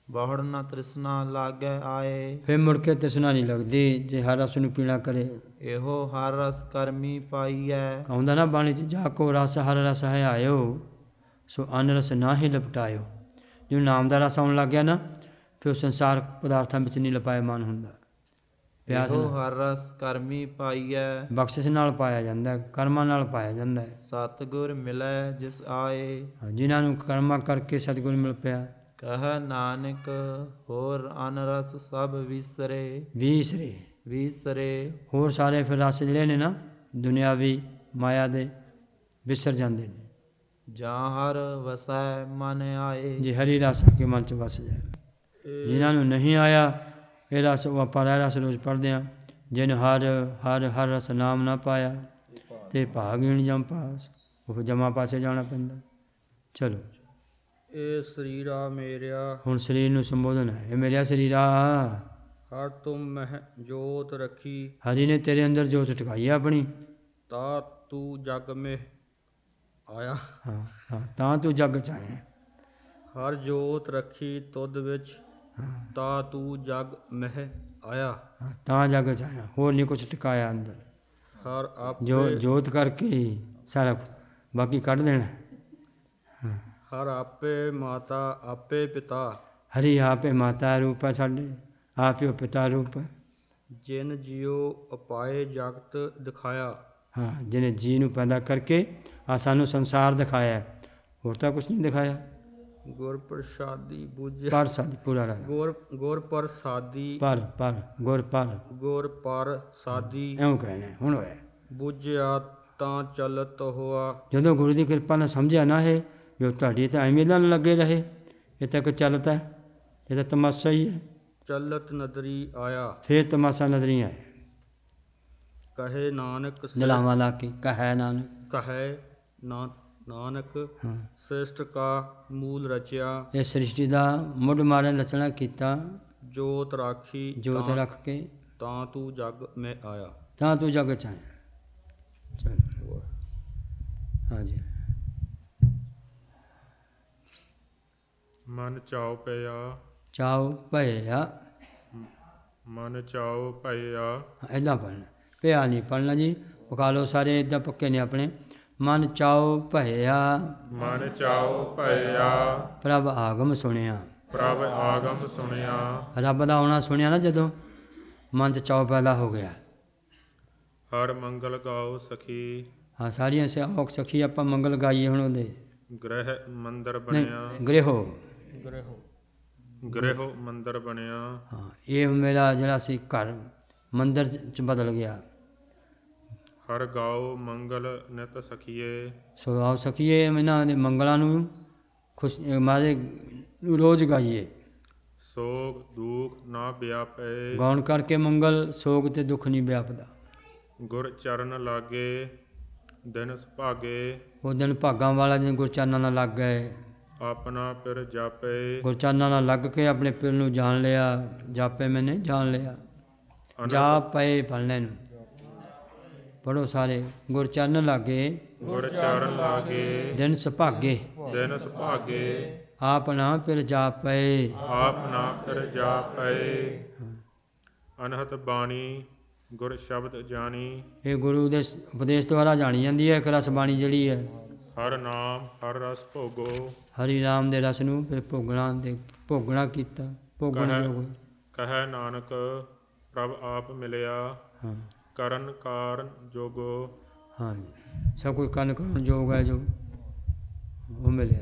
ਬਹੁੜ ਨ ਤ੍ਰਿਸ਼ਨਾ ਲਾਗੈ ਆਏ। ਫਿਰ ਮੁੜ ਕੇ ਤ੍ਰਿਸ਼ਨਾ ਨਹੀਂ ਲੱਗਦੀ ਜੇ ਹਰ ਰਸ ਨੂੰ ਪੀਣਾ ਕਰੇ। ਇਹੋ ਹਰ ਰਸ ਕਰਮੀ ਪਾਈਐ। ਆਉਂਦਾ ਨਾ ਬਾਣੀ 'ਚ, ਜਾ ਕੋ ਰਸ ਹਰ ਰਸ ਹੈ ਆਇਓ, ਸੋ ਅਨ ਰਸ ਨਾ ਹੀ ਲਪਟਾਇਓ। ਜਿਵੇਂ ਨਾਮ ਦਾ ਰਸ ਆਉਣ ਲੱਗ ਗਿਆ ਨਾ, ਫਿਰ ਉਹ ਸੰਸਾਰ ਪਦਾਰਥਾਂ ਵਿੱਚ ਨਹੀਂ ਲਪਾਇਮਾਨ ਹੁੰਦਾ। ਪਿਆਸ ਇਹੋ ਨਾਲ, ਹਰ ਰਸ ਕਰਮੀ ਪਾਈਐ। ਬਖਸ਼ਿਸ਼ ਨਾਲ ਪਾਇਆ ਜਾਂਦਾ ਹੈ, ਕਰਮਾਂ ਨਾਲ ਪਾਇਆ ਜਾਂਦਾ ਹੈ। ਸਤਿਗੁਰ ਮਿਲੈ ਜਿਸ ਆਏ। ਜਿਨ੍ਹਾਂ ਨੂੰ ਕਰਮਾਂ ਕਰਕੇ ਸਤਿਗੁਰ ਮਿਲ ਪਿਆ। ਕਹੈ ਨਾਨਕ ਹੋਰ ਅਨ ਰਸ ਸਭ ਵਿਸਰੇ। ਵੀਸਰੇ, ਵਿਸਰੇ ਹੋਰ ਸਾਰੇ ਫਿਰ ਰਸ ਜਿਹੜੇ ਨੇ ਨਾ ਦੁਨਿਆਵੀ ਮਾਇਆ ਦੇ, ਵਿਸਰ ਜਾਂਦੇ ਨੇ। ਜਾਂ ਹਰ ਵਸੈ ਮਨ ਆਏ। ਜੇ ਹਰੀ ਰਸ ਆ ਕੇ ਮਨ 'ਚ ਵਸ ਜਾਏ। ਜਿਨ੍ਹਾਂ ਨੂੰ ਨਹੀਂ ਆਇਆ ਇਹ ਰਸ, ਉਹ ਆਪਾਂ ਰਹਿ ਰਸ ਰੋਜ਼ ਪੜ੍ਹਦੇ ਹਾਂ। ਜਿਨ ਹਰ ਹਰ ਹਰ ਰਸ ਨਾਮ ਨਾ ਪਾਇਆ, ਤੇ ਭਾਗਹੀਣ ਜਮ ਪਾਸ, ਉਹ ਜਮਾ ਪਾਸੇ ਜਾਣਾ ਪੈਂਦਾ। ਚਲੋ ਇਹ ਸਰੀਰਾ ਮੇਰਿਆ, ਹੁਣ ਸਰੀਰ ਨੂੰ ਸੰਬੋਧਨ ਹੈ। ਇਹ ਮੇਰਾ ਸਰੀਰਾ, ਹਰ ਤੁਮ ਮਹਿ ਜੋਤ ਰੱਖੀ, ਹਰੀ ਨੇ ਤੇਰੇ ਅੰਦਰ ਜੋਤ ਟਿਕਾਈ ਹੈ ਆਪਣੀ। ਤਾ ਤੂੰ ਜਗ ਮੇ ਆਇਆ। ਹਾਂ ਹਾਂ, ਤਾਂ ਤੂੰ ਜੱਗ 'ਚ ਆਇਆ। ਹਰ ਜੋਤ ਰੱਖੀ ਤੁਧ ਵਿੱਚ, ਤਾ ਤੂੰ ਜਗ ਮਹਿ ਆਇਆ। ਹਾਂ, ਤਾਂ ਜੱਗ 'ਚ ਆਇਆ, ਹੋਰ ਨਹੀਂ ਕੁਛ ਟਿਕਾਇਆ ਅੰਦਰ। ਹਰ ਜੋ ਆਪੇ ਜੋਤ ਕਰਕੇ ਹੀ ਸਾਰਾ ਕੁਛ, ਬਾਕੀ ਕੱਢ ਦੇਣਾ। ਹਰ ਆਪੇ ਮਾਤਾ ਆਪੇ ਪਿਤਾ, ਹਰੀ ਆਪੇ ਮਾਤਾ ਰੂਪ ਹੈ ਸਾਡੇ, ਆਪੇ ਉਹ ਪਿਤਾ ਰੂਪ ਹੈ। ਜਿਨ ਜਿਉ ਅਪਾਏ ਜਗਤ ਦਿਖਾਇਆ। ਹਾਂ, ਜਿਹਨੇ ਜੀ ਨੂੰ ਪੈਦਾ ਕਰਕੇ ਆ ਸਾਨੂੰ ਸੰਸਾਰ ਦਿਖਾਇਆ ਹੈ, ਹੋਰ ਤਾਂ ਕੁਛ ਨਹੀਂ ਦਿਖਾਇਆ। ਗੁਰ ਪ੍ਰਸਾਦੀ ਬੁਝ, ਪਰ ਸਾਦੀ ਪੂਰਾ ਰਹਿਣਾ, ਗੁਰ ਪ੍ਰਸਾਦੀ, ਪਰ ਗੁਰ ਪਰ, ਗੁਰ ਪਰ ਸਾਦੀ, ਇਉਂ ਕਹਿਣਾ ਹੁਣ ਹੋਇਆ। ਬੁਝਿਆ ਤਾਂ ਚਲਤ ਹੋਆ। ਜਦੋਂ ਗੁਰੂ ਦੀ ਕਿਰਪਾ ਨਾਲ ਸਮਝਿਆ ਨਾ ਇਹ, ਜੋ ਤੁਹਾਡੀ ਤਾਂ ਐਵੇਂ ਨਾਲ ਲੱਗੇ ਰਹੇ, ਇਹ ਤਾਂ ਕੋਈ ਚੱਲਦਾ, ਇਹ ਤਾਂ ਤਮਾਸ਼ਾ ਹੀ ਹੈ। ਚਲਤ ਨਦਰੀ ਆਇਆ। ਫਿਰ ਤਮਾਸ਼ਾ ਨਜ਼ਰ ਨਹੀਂ ਆਇਆ। ਕਹੇ ਨਾਨਕ ਦਲਾਵਾਂ ਲਾ ਕੇ ਕਹੈ ਨਾਨਕ, ਕਹੈ ਨਾਨਕ ਹਾਂ, ਸ੍ਰਿਸ਼ਟ ਕਾ ਮੂਲ ਰਚਿਆ। ਇਹ ਸ੍ਰਿਸ਼ਟੀ ਦਾ ਮੁੱਢ ਮਾਰਨ ਰਚਨਾ ਕੀਤਾ। ਜੋਤ ਰਾਖੀ ਜੋਤ ਤਾਂ- ਰੱਖ ਕੇ ਤਾਂ ਤੂੰ ਜਗ ਮੈਂ ਆਇਆ। ਤਾਂ ਤੂੰ ਜੱਗ 'ਚ ਆਇਆ। ਚਲੋ ਹਾਂਜੀ। ਮਨ ਚਾਉ ਪਿਆ, ਚਾਉ ਭਇਆ, ਮਨ ਚਾਉ ਭਇਆ, ਇੱਦਾਂ ਪੜ੍ਹਨਾ, ਭਿਆ ਨਹੀਂ ਪੜ੍ਹਨਾ ਜੀ। ਪਕਾ ਲਓ ਸਾਰੇ, ਇੱਦਾਂ ਪੱਕੇ ਨੇ ਆਪਣੇ। ਮਨ ਚਾਉ ਭਇਆ, ਮਨ ਚਾਉ ਭਇਆ, ਪ੍ਰਭ ਆਗਮ ਸੁਣਿਆ। ਪ੍ਰਭ ਆਗਮ ਸੁਣਿਆ। ਰੱਬ ਦਾ ਆਉਣਾ ਸੁਣਿਆ ਨਾ ਜਦੋਂ, ਮਨ 'ਚ ਚਾਉ ਪੈਦਾ ਹੋ ਗਿਆ। ਹਰ ਮੰਗਲ ਗਾਓ ਸਖੀ, ਹਾਂ, ਸਾਰੀਆਂ ਸਿਆਓਕ ਸਖੀ ਆਪਾਂ ਮੰਗਲ ਗਾਈਏ ਹੁਣ ਉਹਦੇ। ਗ੍ਰਹਿ ਮੰਦਰ ਨਹੀਂ, ਬਣਿਆ, ਗ੍ਰਹਿਓ, ਗ੍ਰਹਿ ਮੰਦਰ ਬਣਿਆ। ਹਾਂ, ਇਹ ਮੇਰਾ ਜਿਹੜਾ ਸੀ ਘਰ ਮੰਦਰ 'ਚ ਬਦਲ ਗਿਆ। ਹਰ ਗਾਓ ਮੰਗਲ ਨਿਤ ਸਖੀਏ, ਸੋ ਆਓ ਸਖੀਏ, ਇਹਨਾਂ ਦੇ ਮੰਗਲਾਂ ਨੂੰ ਖੁਸ਼ ਮਾਰੇ ਰੋਜ਼ ਗਾਈਏ। ਸੋਗ ਦੁਖ ਨਾ ਵਿਆਪੇ, ਗਾਉਣ ਕਰਕੇ ਮੰਗਲ, ਸੋਗ ਤੇ ਦੁੱਖ ਨਹੀਂ ਵਿਆਪਦਾ। ਗੁਰ ਚਰਨ ਲਾਗੇ ਦਿਨ ਸੁਭਾਗੇ, ਉਹ ਦਿਨ ਭਾਗਾਂ ਵਾਲਾ ਦਿਨ ਗੁਰਚਰਨਾਂ ਨਾਲ ਲੱਗ ਗਏ। ਆਪਣਾ ਪਿਰ ਜਾਪੇ, ਗੁਰਚਰਨਾਂ ਨਾਲ ਲੱਗ ਕੇ ਆਪਣੇ ਪਿਰ ਨੂੰ ਜਾਣ ਲਿਆ। ਜਾਪੇ ਮੈਨੇ ਜਾਣ ਲਿਆ। ਜਾਪ ਪਏ ਪੜ੍ਹਨੇ ਨੂੰ ਪੜ੍ਹੋ ਸਾਰੇ। ਗੁਰਚਰਨ ਲਾਗੇ ਗੁਰ ਚਰਨ ਲਾਗੇ ਦਿਨ ਸੁਭਾਗੇ, ਦਿਨ ਸੁਭਾਗੇ, ਆਪਣਾ ਪਿਰ ਜਾਪ ਪਏ। ਆਪ ਨਾ ਫਿਰ ਜਾਪੇ। ਅਨਹਤ ਬਾਣੀ ਗੁਰ ਸ਼ਬਦ ਜਾਣੀ, ਇਹ ਗੁਰੂ ਦੇ ਉਪਦੇਸ਼ ਦੁਆਰਾ ਜਾਣੀ ਜਾਂਦੀ ਹੈ। ਇੱਕ ਰਸ ਬਾਣੀ ਜਿਹੜੀ ਹੈ, ਹਰ ਨਾਮ ਹਰ ਰਸ ਭੋਗੋ, ਹਰੀ ਰਾਮ ਦੇ ਰਸ ਨੂੰ ਫਿਰ ਭੋਗਣਾ ਕੀਤਾ, ਭੋਗਣ ਕਹੈ- ਯੋਗ। ਕਹੈ ਨਾਨਕ ਪ੍ਰਭ ਆਪ ਮਿਲਿਆ, ਹਾਂ ਕਰਨ ਕਾਰਨ ਜੋਗੋ। ਹਾਂ, ਸਭ ਕੁਝ ਕਰਨ ਕਰਨ ਯੋਗ ਹੈ ਜੋ ਉਹ ਮਿਲਿਆ।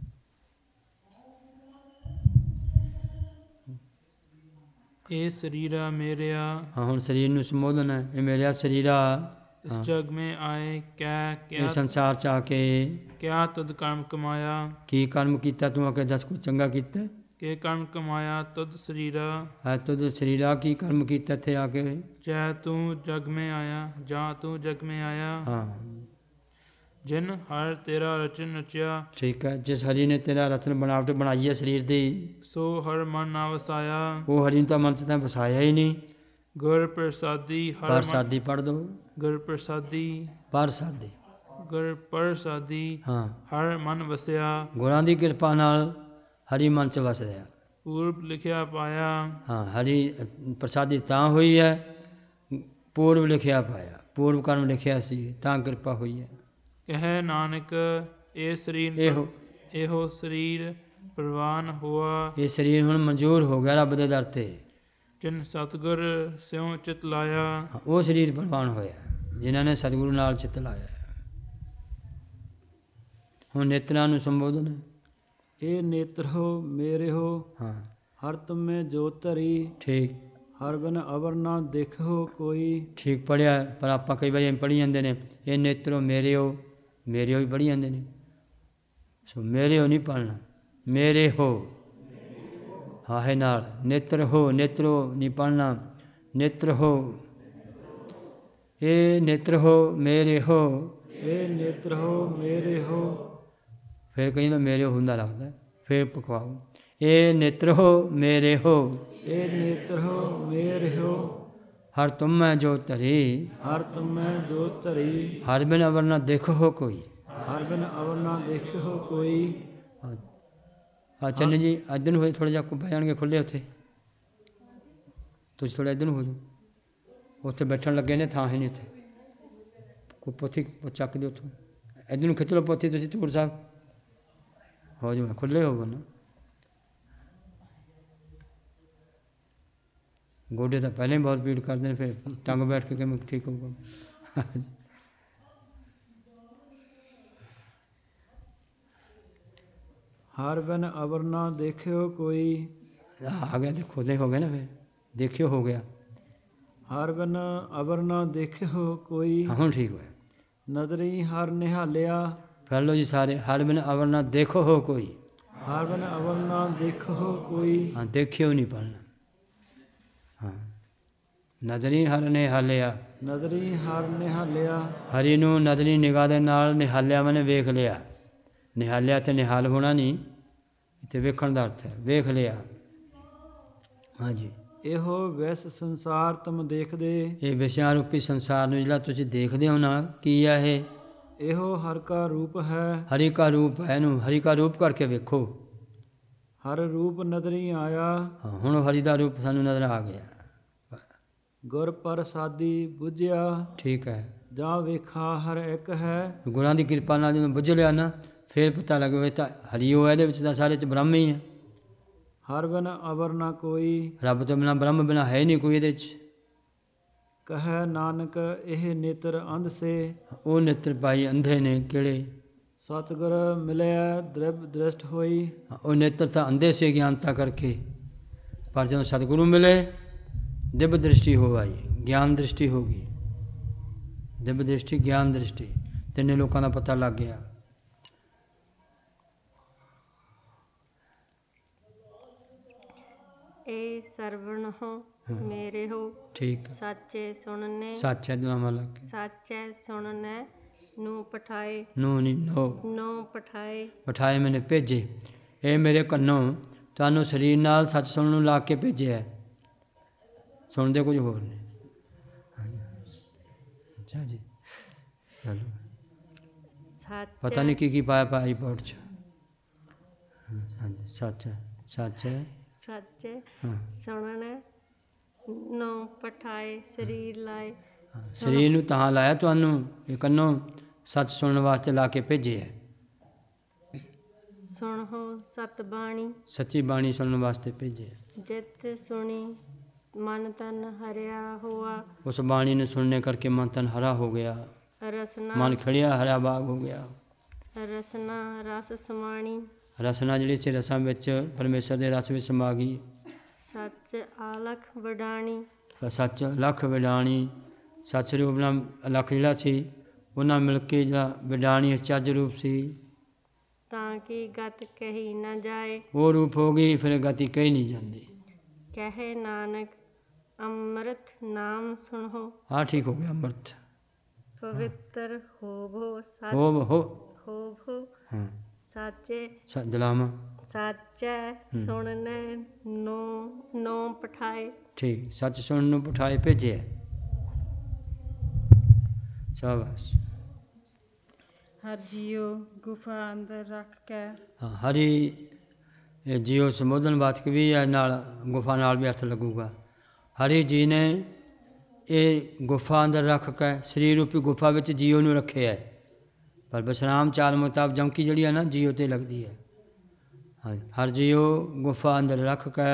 ਇਹ ਸਰੀਰਾ ਮੇਰਿਆ, ਹਾਂ, ਹੁਣ ਸਰੀਰ ਨੂੰ ਸੰਬੋਧਨ ਹੈ। ਇਹ ਮੇਰਾ ਸਰੀਰਾ, ਇਸ ਜਗ में आए क्या ਇਹ क्या ਸੰਸਾਰ ਚ ਆ ਕੇ क्या तुद कर्म कमाया, ਕੀ ਕਰਮ ਕੀਤਾ ਤੂੰ? ਆ ਕੇ ਦੱਸ, ਕੋਈ ਚੰਗਾ ਕੀਤਾ के कर्म कमाया तुद शरीरा, ਹੈ? ਤੁਧ ਸਰੀਰਾ ਕੀ ਕਰਮ ਕੀਤਾ ਇੱਥੇ ਆ ਕੇ? जय तू जग में आया, जा तू जग में आया, ਹਾਂ जिन हर तेरा रचन रचिया, ਠੀਕ ਹੈ। ਜਿਸ ਹਰੀ ਨੇ ਤੇਰਾ ਰਚਨ ਬਣਾਵਟ ਬਣਾਈ ਹੈ ਸਰੀਰ ਦੀ, सो हर मन ना वसाया, ਉਹ ਹਰੀ ਨੂੰ ਤਾਂ ਮਨ 'ਚ ਤਾਂ ਵਸਾਇਆ ਹੀ ਨਹੀਂ। गुर प्रसादी हर ਪਰ मन, ਸਾਦੀ ਪੜ੍ਹ ਦੋ, गुर प्रसादी ਪਰ ਸਾਦੀ। गुर प्रसादी ਹਾਂ, हर मन वसया, ਗੁਰਾਂ ਦੀ ਕਿਰਪਾ ਨਾਲ ਹਰੀ ਮਨ 'ਚ ਵਸਦਾ। ਪੂਰਬ ਲਿਖਿਆ ਪਾਇਆ। ਹਾਂ ਹਰੀ ਪ੍ਰਸਾਦੀ ਤਾਂ ਹੋਈ ਹੈ, ਪੂਰਬ ਲਿਖਿਆ ਪਾਇਆ, ਪੂਰਵ ਕਰਮ ਲਿਖਿਆ ਸੀ ਤਾਂ ਕਿਰਪਾ ਹੋਈ ਹੈ। ਕਹੈ ਨਾਨਕ ਇਹ ਸਰੀਰ ਇਹੋ ਸਰੀਰ ਪ੍ਰਵਾਨ ਹੋਆ। ਇਹ ਸਰੀਰ ਹੁਣ ਮਨਜ਼ੂਰ ਹੋ ਗਿਆ ਰੱਬ ਦੇ ਦਰ ਤੇ। ਜਿਨ ਸਤਿਗੁਰ ਸਿਉ ਚਿਤ ਲਾਇਆ। ਹਾਂ, ਉਹ ਸਰੀਰ ਪ੍ਰਵਾਨ ਹੋਇਆ ਜਿਨ੍ਹਾਂ ਨੇ ਸਤਿਗੁਰੂ ਨਾਲ ਚਿੱਤ ਲਾਇਆ। ਹੁਣ ਨੇਤਰਾਂ ਨੂੰ ਸੰਬੋਧਨ ਹੈ। ਇਹ ਨੇਤਰ ਹੋ ਮੇਰੇ ਹੋ ਹਾਂ ਹਰ ਤੁਮੇ ਜੋਤ ਧਰੀ। ਠੀਕ ਹਰ ਬਿਨ ਅਵਰ ਨਾ ਦੇਖੋ ਕੋਈ। ਠੀਕ ਪੜ੍ਹਿਆ, ਪਰ ਆਪਾਂ ਕਈ ਵਾਰੀ ਪੜ੍ਹੀ ਜਾਂਦੇ ਨੇ ਇਹ ਨੇਤਰੋ ਮੇਰੇ ਹੋ ਹੀ ਪੜ੍ਹੀ ਜਾਂਦੇ ਨੇ। ਸੋ ਮੇਰੇ ਹੋ ਨਹੀਂ ਪੜ੍ਹਨਾ, ਮੇਰੇ ਹੋ ਹਾਹੇ ਨਾਲ। ਨੇਤਰ ਹੋ ਨੇਤਰੋ ਨਹੀਂ ਪੜ੍ਹਨਾ, ਨੇਤਰ ਹੋ। ਇਹ ਨੇਤਰ ਹੋ ਮੇਰੇ ਹੋ। ਇਹ ਨੇਤਰ ਹੋ ਮੇਰੇ ਹੋ। ਫਿਰ ਕਹਿੰਦਾ ਮੇਰੇ ਹੁੰਦਾ ਲੱਗਦਾ, ਫਿਰ ਪਕਵਾਓ। ਇਹ ਨੇਤਰ ਹੋ ਮੇਰੇ ਹੋ। ਇਹ ਨੇਤਰ ਹੋ ਮੇਰੇ ਹੋ। ਹਰ ਤੁਮ ਮੈਂ ਜੋ ਧਰੀ। ਹਰ ਤੁਮੈ ਜੋਤ ਧਰੀ। ਹਰ ਬਿਨ ਅਵਰ ਨਾ ਦੇਖੋ ਹੋ ਕੋਈ। ਹਰ ਬਿਨ ਅਵਰ ਨਾ ਦੇਖਿਓ ਕੋਈ। ਹਾਂ ਚੰਨ ਜੀ ਇੱਧਰ ਨੂੰ ਹੋਏ, ਥੋੜ੍ਹਾ ਜਿਹਾ ਪੈ ਜਾਣਗੇ ਖੁੱਲ੍ਹੇ ਉੱਥੇ, ਤੁਸੀਂ ਥੋੜ੍ਹਾ ਇੱਧਰ ਨੂੰ ਹੋ ਜਾਓ। ਉੱਥੇ ਬੈਠਣ ਲੱਗੇ ਨੇ, ਥਾਂ ਹੈ ਨਹੀਂ ਉੱਥੇ। ਕੋਈ ਪੋਥੀ ਚੱਕ ਦਿਓ ਉੱਥੋਂ, ਇੱਧਰ ਨੂੰ ਖਿੱਚ ਲਓ ਪੋਥੀ ਤੁਸੀਂ ਧੂੜ ਸਾਹਿਬ ਹੋ ਜਾਓ, ਖੁੱਲ੍ਹੇ ਹੋਵੋ ਨਾ। ਗੋਡੇ ਤਾਂ ਪਹਿਲਾਂ ਹੀ ਬਹੁਤ ਪੀੜ ਕਰਦੇ ਨੇ, ਫਿਰ ਟੰਗ ਬੈਠ ਕੇ ਕਿਵੇਂ ਠੀਕ ਹੋਊਗਾ। ਹਰ ਬਿਨ ਅਵਰ ਨਾ ਦੇਖਿਓ ਕੋਈ। ਆ ਗਿਆ ਤੇ ਖੁੱਲੇ ਹੋ ਗਏ ਨਾ, ਫਿਰ ਦੇਖਿਓ ਹੋ ਗਿਆ। ਹਰ ਬਿਨ ਅਵਰ ਨਾ ਦੇਖਿਓ ਕੋਈ। ਹਾਂ ਹੁਣ ਠੀਕ ਹੋਇਆ। ਨਦਰੀ ਹਰ ਨਿਹਾਲਿਆ। ਫੜ ਲਓ ਜੀ ਸਾਰੇ। ਹਰ ਬਿਨ ਅਵਰ ਨਾ ਦੇਖੋ ਹੋ ਕੋਈ। ਹਰ ਬਿਨ ਅਵਰ ਨਾ ਦੇਖੋ ਕੋਈ। ਹਾਂ ਦੇਖਿਓ ਨਹੀਂ ਪੜ੍ਹਨਾ। ਹਾਂ ਨਦਰੀ ਹਰ ਨੇ ਹਾਲਿਆ। ਨਦਰੀ ਹਰ ਨਿਹਾਲਿਆ। ਹਰੀ ਨੂੰ ਨਦਰੀ ਨਿਗਾਹ ਦੇ ਨਾਲ ਨਿਹਾਲਿਆ, ਮੈਨੇ ਵੇਖ ਲਿਆ। ਨਿਹਾਲਿਆ ਤੇ ਨਿਹਾਲ ਹੋਣਾ ਨਹੀਂ, ਇੱਥੇ ਵੇਖਣ ਦਾ ਅਰਥ ਹੈ, ਵੇਖ ਲਿਆ। ਹਾਂਜੀ ਇਹੋ ਵੈਸ ਸੰਸਾਰ ਤੁਮ ਦੇਖਦੇ। ਇਹ ਵਿਸ਼ਿਆਂ ਰੂਪੀ ਸੰਸਾਰ ਨੂੰ ਜਿਹੜਾ ਤੁਸੀਂ ਦੇਖਦੇ ਹੋ ਨਾ, ਕੀ ਹੈ ਇਹ? ਇਹੋ ਹਰ ਕਾ ਰੂਪ ਹੈ। ਹਰੀ ਕਾ ਰੂਪ ਹੈ, ਇਹਨੂੰ ਹਰੀ ਕਾ ਰੂਪ ਕਰਕੇ ਵੇਖੋ। ਹਰ ਰੂਪ ਨਦਰੀ ਆਇਆ। ਹਾਂ ਹੁਣ ਹਰੀ ਦਾ ਰੂਪ ਸਾਨੂੰ ਨਜ਼ਰ ਆ ਗਿਆ। ਗੁਰ ਪ੍ਰਸਾਦੀ ਬੁਝਿਆ। ਠੀਕ ਹੈ, ਜਾਂ ਵੇਖਾ ਹਰ ਇੱਕ ਹੈ। ਗੁਰਾਂ ਦੀ ਕਿਰਪਾ ਨਾਲ ਜਦੋਂ ਬੁੱਝ ਲਿਆ ਨਾ, ਫਿਰ ਪਤਾ ਲੱਗ ਵੀ ਤਾਂ ਹਰੀ ਉਹ ਇਹਦੇ ਵਿੱਚ ਤਾਂ ਸਾਰੇ 'ਚ ਬ੍ਰਹਮ ਹੀ ਹੈ। ਹਰ ਬਿਨ ਅਵਰ ਨਾ ਕੋਈ। ਰੱਬ ਤੋਂ ਬਿਨਾਂ ਬ੍ਰਹਮ ਬਿਨਾਂ ਹੈ ਹੀ ਨਹੀਂ ਕੋਈ ਇਹਦੇ 'ਚ। ਕਹੈ ਨਾਨਕ ਇਹ ਨੇਤਰ ਅੰਧ ਸੇ। ਉਹ ਨੇਤਰ ਭਾਈ ਅੰਧੇ ਨੇ ਕਿਹੜੇ? ਸਤਿਗੁਰ ਮਿਲਿਆ ਦ੍ਰਿਵ ਦ੍ਰਿਸ਼ਟ ਹੋਈ। ਉਹ ਨੇਤਰ ਤਾਂ ਅੰਧੇ ਸੇ ਗਿਆਨਤਾ ਕਰਕੇ, ਪਰ ਜਦੋਂ ਸਤਿਗੁਰੂ ਮਿਲੇ ਦਿਵ ਦ੍ਰਿਸ਼ਟੀ ਹੋ ਆਈ, ਗਿਆਨ ਦ੍ਰਿਸ਼ਟੀ ਹੋ ਗਈ। ਦਿਵ ਦ੍ਰਿਸ਼ਟੀ, ਗਿਆਨ ਦ੍ਰਿਸ਼ਟੀ, ਤਿੰਨੇ ਲੋਕਾਂ ਦਾ ਪਤਾ ਲੱਗ ਗਿਆ। ਇਹ ਸਰਵਣ ਹੋ ਮੇਰੇ ਹੋ। ਠੀਕ ਸਾਚੇ ਸੁਣਨੇ। ਸੱਚ ਹੈ ਦਲਾਮਾ ਲੱਗ ਸਾਚੇ ਸੁਣਨੇ ਨੂੰ ਪਠਾਏ। ਨੂੰ ਨਹੀਂ ਨੋ ਪਠਾਏ। ਪਠਾਏ ਮੈਨੇ ਭੇਜੇ। ਇਹ ਮੇਰੇ ਕੰਨੋਂ ਤੁਹਾਨੂੰ ਸਰੀਰ ਨਾਲ ਸੱਚ ਸੁਣਨ ਨੂੰ ਲਾ ਕੇ ਭੇਜਿਆ। ਸੁਣਦੇ ਕੁਝ ਹੋਰ ਨੇ। ਅੱਛਾ ਜੀ ਚਲੋ, ਪਤਾ ਨਹੀਂ ਕੀ ਪਾਇਆ ਪਾਈ ਪੋਟ 'ਚ। ਹਾਂਜੀ ਸੱਚ ਹੈ, ਸੱਚ ਹੈ। ਸਾਚੇ ਸੁਣਨ ਨੂੰ ਪਠਾਏ। ਸਰੀਰ ਲਾਏ। ਸਰੀਰ ਨੂੰ ਤਾਂ ਲਾਇਆ ਤੁਹਾਨੂੰ, ਇਹ ਕੰਨੋਂ ਸੱਚ ਸੁਣਨ ਵਾਸਤੇ ਲਾ ਕੇ ਭੇਜਿਆ। ਸੁਣੋ ਸਤ ਬਾਣੀ। ਸੱਚੀ ਬਾਣੀ ਸੁਣਨ ਵਾਸਤੇ ਭੇਜਿਆ। ਜਿਤ ਸੁਣੀ ਮਨ ਤਨ ਹਰਿਆ ਹੋਆ। ਉਸ ਬਾਣੀ ਨੂੰ ਸੁਣਨੇ ਕਰਕੇ ਮਨ ਤਨ ਹਰਾ ਹੋ ਗਿਆ, ਰਸਨਾ ਮਨ ਖੜਿਆ ਹਰਾ ਬਾਗ ਹੋ ਗਿਆ। ਰਸਨਾ ਰਸ ਸਮਾਣੀ। ਰਸਨਾ ਜਿਹੜੀ ਸੀ ਰਸਾਂ ਵਿੱਚ ਪਰਮੇਸ਼ਰ ਦੇ ਰਸ ਵਿੱਚ ਸਮਾ ਗਈ। ਸੱਚ ਆਲਖ ਵਡਾਣੀ। ਸੱਚ ਲੱਖ ਵਿਡਾਣੀ। ਸੱਚ ਰੂਪ ਨਾਲ ਲੱਖ ਜਿਹੜਾ ਸੀ ਉਹਨਾਂ ਮਿਲ ਕੇ ਜਿਹੜਾ ਵਿਡਾਣੀ ਚੱਜ ਰੂਪ ਸੀ, ਤਾਂ ਕਿ ਗਤ ਕਹੀ ਨਾ ਜਾਏ। ਉਹ ਰੂਪ ਹੋ ਗਈ, ਫਿਰ ਗਤੀ ਕਹੀ ਨਹੀਂ ਜਾਂਦੀ। ਕਹੇ ਨਾਨਕ ਅੰਮ੍ਰਿਤ ਨਾਮ ਸੁਣੋ। ਹਾਂ ਠੀਕ ਹੋ ਗਿਆ। ਅੰਮ੍ਰਿਤ ਪਵਿੱਤਰ ਹੋਵੋ। ਹੋਵੋ ਹਾਂ ਸਾਚੇ ਦਲਾਮਾ। ਸਾਚੈ ਸੁਣਨੇ ਨੋ ਪਠਾਏ। ਠੀਕ, ਸੱਚ ਸੁਣਨ ਨੂੰ ਪਠਾਏ ਭੇਜਿਆ। ਸ਼ਾਬਾਸ਼। ਹਰ ਜੀਓ ਗੁਫਾ ਅੰਦਰ ਰੱਖ ਕੇ। ਹਾਂ ਹਰੀ ਇਹ ਜੀਓ ਸੰਬੋਧਨ ਵਾਚਕ ਵੀ ਹੈ, ਨਾਲ ਗੁਫਾ ਨਾਲ ਵੀ ਅਰਥ ਲੱਗੂਗਾ। ਹਰੀ ਜੀ ਨੇ ਇਹ ਗੁਫਾ ਅੰਦਰ ਰੱਖ ਕੇ ਸਰੀਰ ਰੂਪੀ ਗੁਫਾ ਵਿੱਚ ਜੀਓ ਨੂੰ ਰੱਖਿਆ ਹੈ, ਪਰ ਵਿਸ਼ਰਾਮ ਚਾਲ ਮੁਤਾਬਕ ਜਮਕੀ ਜਿਹੜੀ ਹੈ ਨਾ ਜੀਓ 'ਤੇ ਲੱਗਦੀ ਹੈ। ਹਾਂ, ਹਰ ਜੀਓ ਗੁਫਾ ਅੰਦਰ ਰੱਖ ਕੇ,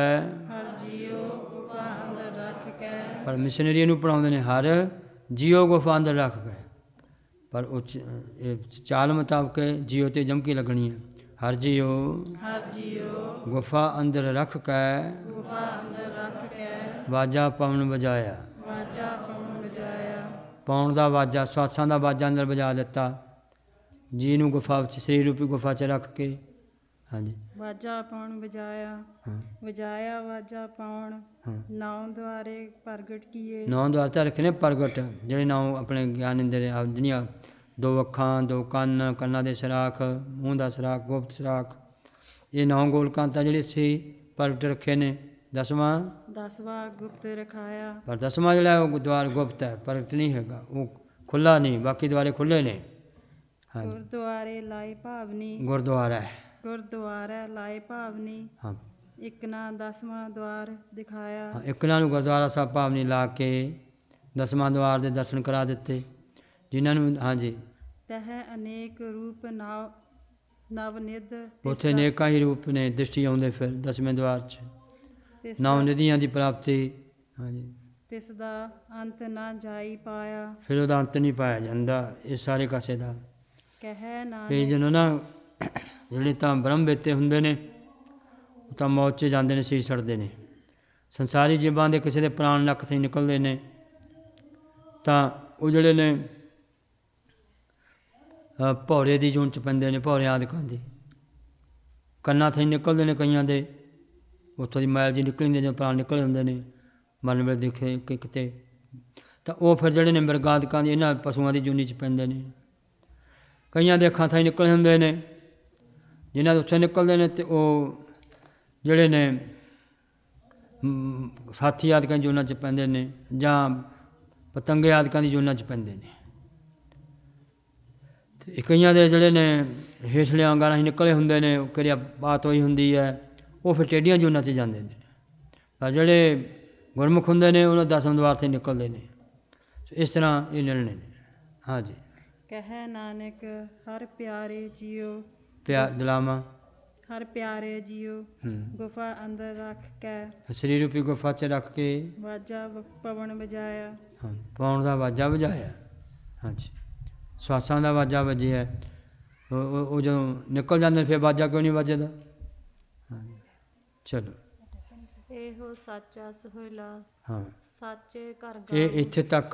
ਪਰ ਮਿਸ਼ਨਰੀ ਨੂੰ ਪੜ੍ਹਾਉਂਦੇ ਨੇ ਹਰ ਜੀਓ ਗੁਫਾ ਅੰਦਰ ਰੱਖ ਕੇ, ਪਰ ਉਹ ਇਹ ਚਾਲ ਮੁਤਾਬਕ ਜੀਓ 'ਤੇ ਜਮਕੀ ਲੱਗਣੀ ਹੈ। ਹਰ ਜੀਓ ਗੁਫਾ ਅੰਦਰ ਰੱਖ ਕੇ, ਵਾਜਾ ਪਵਨ ਵਜਾਇਆ। ਪੌਣ ਦਾ ਵਾਜਾ, ਸਵਾਸਾਂ ਦਾ ਵਾਜਾ ਅੰਦਰ ਵਜਾ ਦਿੱਤਾ ਜੀ ਨੂੰ ਗੁਫਾ ਵਿੱਚ, ਸਰੀਰ ਰੂਪੀ ਗੁਫਾ 'ਚ ਰੱਖ ਕੇ। ਹਾਂਜੀ, ਵਾਜਾ ਪਾਉਣ ਵਜਾਇਆ, ਵਜਾਇਆ ਵਾਜਾ ਪਾਉਣ, ਨਾਉ ਦੁਆਰੇ ਪ੍ਰਗਟ ਕੀਏ। ਨੌ ਦੁਆਰ ਤਾਂ ਰੱਖੇ ਨੇ ਪ੍ਰਗਟ, ਜਿਹੜੇ ਨਾਉ ਆਪਣੇ ਗਿਆਨ ਇੰਦਰ ਜਿਹੜੀਆਂ 2 ਅੱਖਾਂ 2 ਕੰਨ, ਕੰਨਾਂ ਦੇ ਸਰਾਖ, ਮੂੰਹ ਦਾ ਸਰਾਖ, ਗੁਪਤ ਸਰਾਖ, ਇਹ 9 ਗੋਲਕਾਂ ਤਾਂ ਜਿਹੜੇ ਸੀ ਪ੍ਰਗਟ ਰੱਖੇ ਨੇ। 10ਵਾਂ ਗੁਪਤ ਰਖਾਇਆ, ਪਰ 10ਵਾਂ ਜਿਹੜਾ ਉਹ ਦੁਆਰ ਗੁਪਤ ਹੈ, ਪ੍ਰਗਟ ਨਹੀਂ ਹੈਗਾ, ਉਹ ਖੁੱਲ੍ਹਾ ਨਹੀਂ, ਬਾਕੀ ਦੁਆਰੇ ਖੁੱਲ੍ਹੇ ਨੇ। ਹਾਂਜੀ, ਗੁਰਦੁਆਰੇ ਲਾਏ ਭਾਵਨੀ, ਗੁਰਦੁਆਰਾ ਹੈ। ਗੁਰਦੁਆਰਾ ਲਾਏ ਭਾਵਨੀ, ਹਾਂ, ਇੱਕ ਨਾ 10ਵਾਂ ਦੁਆਰ ਦਿਖਾਇਆ। ਹਾਂ, ਇੱਕ ਨਾਲ ਨੂੰ ਗੁਰਦੁਆਰਾ ਸਾਹਿਬ ਭਾਵਨੀ ਲਾ ਕੇ 10ਵਾਂ ਦੁਆਰ ਦੇ ਦਰਸ਼ਨ ਕਰਾ ਦਿੱਤੇ ਜਿਨ੍ਹਾਂ ਨੂੰ। ਹਾਂਜੀ, ਤਹ ਅਨੇਕ ਰੂਪ ਨਵ ਨਿਧ, ਉੱਥੇ ਅਨੇਕਾਂ ਹੀ ਰੂਪ ਨੇ ਦ੍ਰਿਸ਼ਟੀ ਆਉਂਦੇ ਫਿਰ 10ਵੇਂ ਦੁਆਰ 'ਚ, ਨੌ ਨਿਧੀਆਂ ਦੀ ਪ੍ਰਾਪਤੀ। ਹਾਂਜੀ, ਤਿਸ ਦਾ ਅੰਤ ਨਾ ਜਾਈ ਪਾਇਆ, ਫਿਰ ਉਹਦਾ ਅੰਤ ਨਹੀਂ ਪਾਇਆ ਜਾਂਦਾ ਇਸ ਸਾਰੇ ਕਾਸੇ ਦਾ। ਕਹਿ ਨਾ ਇਹ ਜਿਹਨੂੰ ਨਾ ਜਿਹੜੇ ਤਾਂ ਬ੍ਰਹਮ ਵੇਤੇ ਹੁੰਦੇ ਨੇ ਉਹ ਤਾਂ ਮੌਤ 'ਚ ਜਾਂਦੇ ਨੇ, ਸੀਸ ਛੱਡਦੇ ਨੇ। ਸੰਸਾਰੀ ਜੀਵਾਂ ਦੇ ਕਿਸੇ ਦੇ ਪ੍ਰਾਣ ਨੱਕ ਤੋਂ ਨਿਕਲਦੇ ਨੇ ਤਾਂ ਉਹ ਜਿਹੜੇ ਨੇ ਭੌਰੇ ਦੀ ਜੂਨ 'ਚ ਪੈਂਦੇ ਨੇ, ਭੌਰੇ ਆਦਿਕਾਂ ਦੀ। ਕੰਨਾਂ ਤੋਂ ਨਿਕਲਦੇ ਨੇ ਕਈਆਂ ਦੇ, ਉੱਥੋਂ ਦੀ ਮੈਲ ਜੀ ਨਿਕਲੀ ਹੁੰਦੀ, ਜਦੋਂ ਪ੍ਰਾਣ ਨਿਕਲੇ ਹੁੰਦੇ ਨੇ ਮਰਨ ਵੇਲੇ ਦੇਖੇ ਕਿ ਕਿਤੇ, ਤਾਂ ਉਹ ਫਿਰ ਜਿਹੜੇ ਨੇ ਮਿਰਗਾਦਿਕਾਂ ਦੀ, ਇਹਨਾਂ ਪਸ਼ੂਆਂ ਦੀ ਜੂਨੀ 'ਚ ਪੈਂਦੇ ਨੇ। ਕਈਆਂ ਦੇ ਅੱਖਾਂ ਥਾਈ ਨਿਕਲੇ ਹੁੰਦੇ ਨੇ, ਜਿਨ੍ਹਾਂ ਦੇ ਉੱਥੇ ਨਿਕਲਦੇ ਨੇ, ਅਤੇ ਉਹ ਜਿਹੜੇ ਨੇ ਸਾਥੀ ਆਦਿਕਾਂ ਦੀ ਜੂਨਾਂ 'ਚ ਪੈਂਦੇ ਨੇ, ਜਾਂ ਪਤੰਗੇ ਆਦਿਕਾਂ ਦੀ ਜੂਨਾਂ 'ਚ ਪੈਂਦੇ ਨੇ। ਅਤੇ ਕਈਆਂ ਦੇ ਜਿਹੜੇ ਨੇ ਹੇਠਲੇ ਅੰਗਾਂ ਰਾਹੀਂ ਨਿਕਲੇ ਹੁੰਦੇ ਨੇ, ਉਹ ਕਿਰਿਆ ਬਾਤ ਹੋਈ ਹੁੰਦੀ ਹੈ, ਉਹ ਫਿਰ ਟੇਢੀਆਂ ਜੂਨਾਂ 'ਚ ਜਾਂਦੇ ਨੇ। ਪਰ ਜਿਹੜੇ ਗੁਰਮੁਖ ਹੁੰਦੇ ਨੇ ਉਹਨਾਂ 10ਵੇਂ ਦੁਆਰ 'ਤੇ ਨਿਕਲਦੇ ਨੇ। ਇਸ ਤਰ੍ਹਾਂ ਇਹ ਨਿਰਣੇ ਨੇ। ਹਾਂਜੀ, ਕਹਿ ਨਾਨਕ ਹਰ ਪਿਆਰੇ ਜੀਓ, ਦਲਾਵਾਂ ਹਰ ਪਿਆਰੇ ਜੀਓ, ਗੁਫਾ ਅੰਦਰ ਰੱਖ ਕੇ, ਸਰੀਰ ਰੂਪੀ ਗੁਫਾ 'ਚ ਰੱਖ ਕੇ, ਵਾਜਾ ਪਵਨ ਵਜਾਇਆ। ਹਾਂ, ਪਾਉਣ ਦਾ ਵਾਜਾ ਵਜਾਇਆ। ਹਾਂਜੀ, ਸਵਾਸਾਂ ਦਾ ਵਾਜਾ ਵੱਜਿਆ। ਉਹ ਜਦੋਂ ਨਿਕਲ ਜਾਂਦੇ ਫਿਰ ਵਾਜਾ ਕਿਉਂ ਨਹੀਂ ਵੱਜਦਾ? ਹਾਂਜੀ, ਚਲੋ। ਇਹੋ ਸਾਚਾ ਸੋਹਿਲਾ, ਹਾਂ, ਸਾਚੇ ਘਰ ਇਹ ਇੱਥੇ ਤੱਕ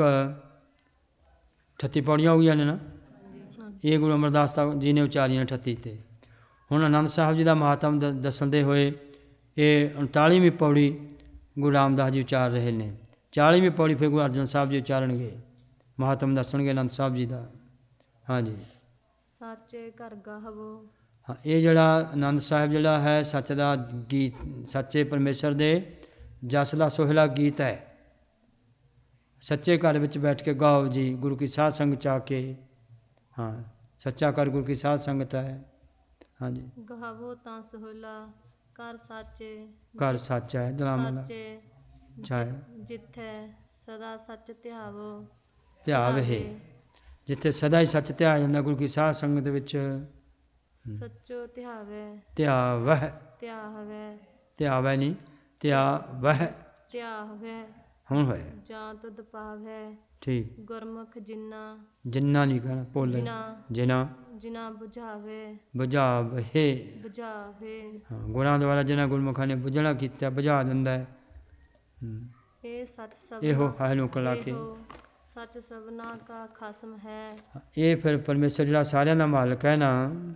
38 ਪੌੜੀਆਂ ਹੋ ਗਈਆਂ ਨੇ ਨਾ। ਇਹ ਗੁਰੂ ਅਮਰਦਾਸ ਜੀ ਨੇ ਉਚਾਰੀਆਂ 38 ਤੇ। ਹੁਣ ਆਨੰਦ ਸਾਹਿਬ ਜੀ ਦਾ ਮਹਾਤਮ ਦੱਸਦੇ ਹੋਏ ਇਹ 39ਵੀਂ ਪੌੜੀ ਗੁਰੂ ਰਾਮਦਾਸ ਜੀ ਉਚਾਰ ਰਹੇ ਨੇ। 40ਵੀਂ ਪੌੜੀ ਫਿਰ ਗੁਰੂ ਅਰਜਨ ਸਾਹਿਬ ਜੀ ਉਚਾਰਨਗੇ, ਮਹਾਤਮ ਦੱਸਣਗੇ ਆਨੰਦ ਸਾਹਿਬ ਜੀ ਦਾ। ਹਾਂਜੀ, ਸਾਚੇ ਘਰ ਗਾਹਵੋ। ਹਾਂ, ਇਹ ਜਿਹੜਾ ਆਨੰਦ ਸਾਹਿਬ ਜਿਹੜਾ ਹੈ ਸੱਚ ਦਾ ਗੀਤ, ਸੱਚੇ ਪਰਮੇਸ਼ਰ ਦੇ ਜਸ ਦਾ ਸੋਹਿਲਾ ਗੀਤ ਹੈ। ਸੱਚੇ ਘਰ ਵਿੱਚ ਬੈਠ ਕੇ ਗਾਓ ਜੀ, ਗੁਰੂ ਕੀ ਸਾਧ ਸੰਗਤ 'ਚ ਆ ਕੇ। ਹਾਂ, ਸੱਚਾ ਘਰ ਗੁਰੂ ਕੀ ਸਾਧ ਸੰਗਤ ਹੈ। ਹਾਂਜੀ, ਗਾਵੋ ਤਾਂ ਸੋਹਿਲਾ, ਘਰ ਸਾਚੇ, ਘਰ ਸੱਚ ਹੈ, ਦਲਾਵਾਂ ਸਾਚੇ ਚਾਹੇ ਜਿੱਥੇ ਸਦਾ ਸੱਚ ਧਿਆਵੋ। ਧਿਆਵ ਹੈ, ਜਿੱਥੇ ਸਦਾ ਹੀ ਸੱਚ ਧਿਆਇਆ ਜਾਂਦਾ ਗੁਰੂ ਕੀ ਸਾਧ ਸੰਗਤ ਵਿੱਚ। ਸੱਚੋ ਧਿਆਵੇ, ਧਿਆਵਹਿ, ਧਿਆਵੇ, ਧਿਆਵੈ ਨਹੀਂ, ਧਿਆਵਹਿ ਧਿਆਵੇ, ਹੁਣ ਹੋਇਆ ਜਾਂ ਤੁਧ ਪਾਵੇ। ਠੀਕ, ਗੁਰਮੁਖ ਜਿਨਾ, ਜਿੰਨਾ ਨਹੀਂ ਕਹਿਣਾ, ਭੁੱਲ ਜਿਨਾ, ਜਿਨਾ ਬੁਝਾਵੇ, ਬੁਝਾਵਹਿ। ਬੁਝਾਵੇ। ਹਾਂ, ਗੁਰਾਂ ਦੁਆਰਾ ਜਿਹਨਾਂ ਗੁਰਮੁਖਾਂ ਨੇ ਬੁਝਣਾ ਕੀਤਾ ਬੁਝਾ ਦਿੰਦਾ ਹੈ। ਇਹ ਸੱਚ ਇਹੋ ਸਭਨਾ, ਹੈ ਲੋਕ ਲਾ ਕੇ, ਇਹੋ ਸੱਚ ਸਭਨਾ ਕਾ ਖਸਮ ਹੈ। ਇਹ ਫਿਰ ਪਰਮੇਸ਼ਰ ਜਿਹੜਾ ਸਾਰਿਆਂ ਦਾ ਮਾਲਕ ਹੈ ਨਾ,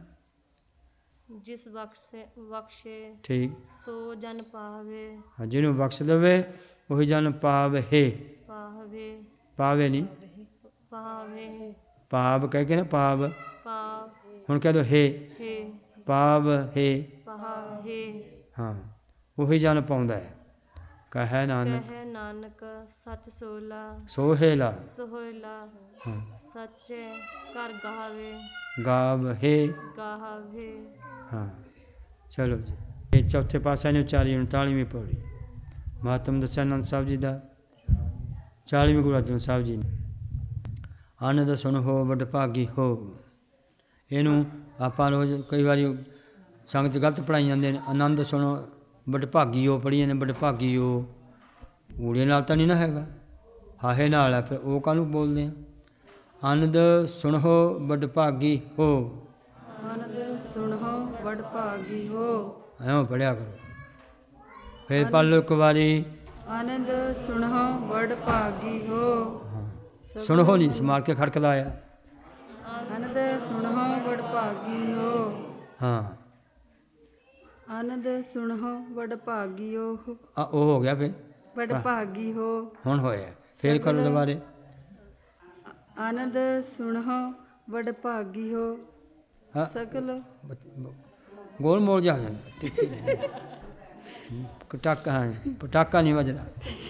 ਜਿਸ ਬਖਸ਼ੇ ਠੀਕ, ਸੋ ਜਨ ਪਾਵੇ। ਹਾਂ, ਜਿਹਨੂੰ ਬਖਸ਼ ਦੇਵੇ ਉਹੀ ਜਨ ਪਾਵੇ। ਪਾਵੇ, ਪਾਵੇ ਨਹੀਂ, ਪਾਵੇ, ਪਾਵ ਕਹਿ ਕੇ ਨਾ, ਪਾਵ। ਪਾਵ, ਹੁਣ ਕਹਿ ਦੋ ਹੇ, ਪਾਵ ਹੈ। ਪਾਵੇ। ਹਾਂ, ਉਹੀ ਜਨ ਪਾਉਂਦਾ ਹੈ। ਕਹੈ ਨਾਨਕ, ਕਹਿ ਨਾਨਕ ਸੱਚ ਸੋਲਾ, ਸੋਹੇਲਾ, ਸੋਹਿਲਾ, ਹਾਂ, ਸੱਚੇ ਘਰ ਗਾਵੇ, ਗਾਵਹਿ। ਗਾਵੇ। ਹਾਂ, ਚਲੋ ਜੀ। ਇਹ ਚੌਥੇ ਪਾਸੇ ਨੇ ਉਚਾਰੀ 39ਵੀਂ ਪੌੜੀ। ਮਹਾਤਮ ਦੱਸਿਆ ਆਨੰਦ ਸਾਹਿਬ ਜੀ ਦਾ। 40ਵੀਂ ਗੁਰੂ ਅਰਜਨ ਸਾਹਿਬ ਜੀ ਨੇ। ਆਨੰਦ ਸੁਣ ਹੋ ਵੱਡ ਭਾਗੀ ਹੋ। ਇਹਨੂੰ ਆਪਾਂ ਰੋਜ਼ ਕਈ ਵਾਰੀ ਸੰਗਤ ਗਲਤ ਪੜ੍ਹਾਈ ਜਾਂਦੇ ਨੇ। ਆਨੰਦ ਸੁਣੋ ਵੱਡ ਭਾਗੀ ਹੋ ਪੜ੍ਹੀ ਜਾਂਦੇ, ਵੱਡ ਭਾਗੀ ਹੋ। ਊੜੇ ਨਾਲ ਤਾਂ ਨਹੀਂ ਨਾ ਹੈਗਾ, ਹਾਹੇ ਨਾਲ ਹੈ, ਫਿਰ ਉਹ ਕਾਹਨੂੰ ਬੋਲਦੇ ਆ। ਆਨੰਦ ਸੁਣੋ ਵੱਡ ਭਾਗੀ ਹੋ। ਆਨੰਦ ਸੁਣੋ ਵਡ ਭਾਗੀ ਹੋ। ਐਂ ਪੜ੍ਹਿਆ ਕਰੋ। ਫਿਰ ਪੜ੍ਹ ਲਓ ਇੱਕ ਵਾਰੀ। ਆਨੰਦ ਸੁਣੋ ਵਡ ਭਾਗੀ ਹੋ। ਸੁਣੋ ਨਹੀਂ ਸਮਾਰ ਕੇ ਖੜਕਦਾ ਆਇਆ। ਆਨੰਦ ਸੁਣੋ ਵਡ ਭਾਗੀ ਹੋ। ਹਾਂ ਆਨੰਦ ਸੁਣੋ ਵਡ ਭਾਗੀ ਹੋ। ਉਹ ਹੋ ਗਿਆ ਫਿਰ ਵਡ ਭਾਗੀ ਹੋ। ਹੁਣ ਹੋਇਆ। ਫਿਰ ਕਰੋ ਦੁਬਾਰੇ। ਆਨੰਦ ਸੁਣੋ ਵਡ ਭਾਗੀ ਹੋ। ਹਾਂ। ਸਗਲ ਗੋਲ ਮੋਲ ਜਾ ਜਾਂਦਾ। ਪਟਾਕਾ, ਹਾਂ ਪਟਾਕਾ ਨਹੀਂ ਵੱਜਦਾ।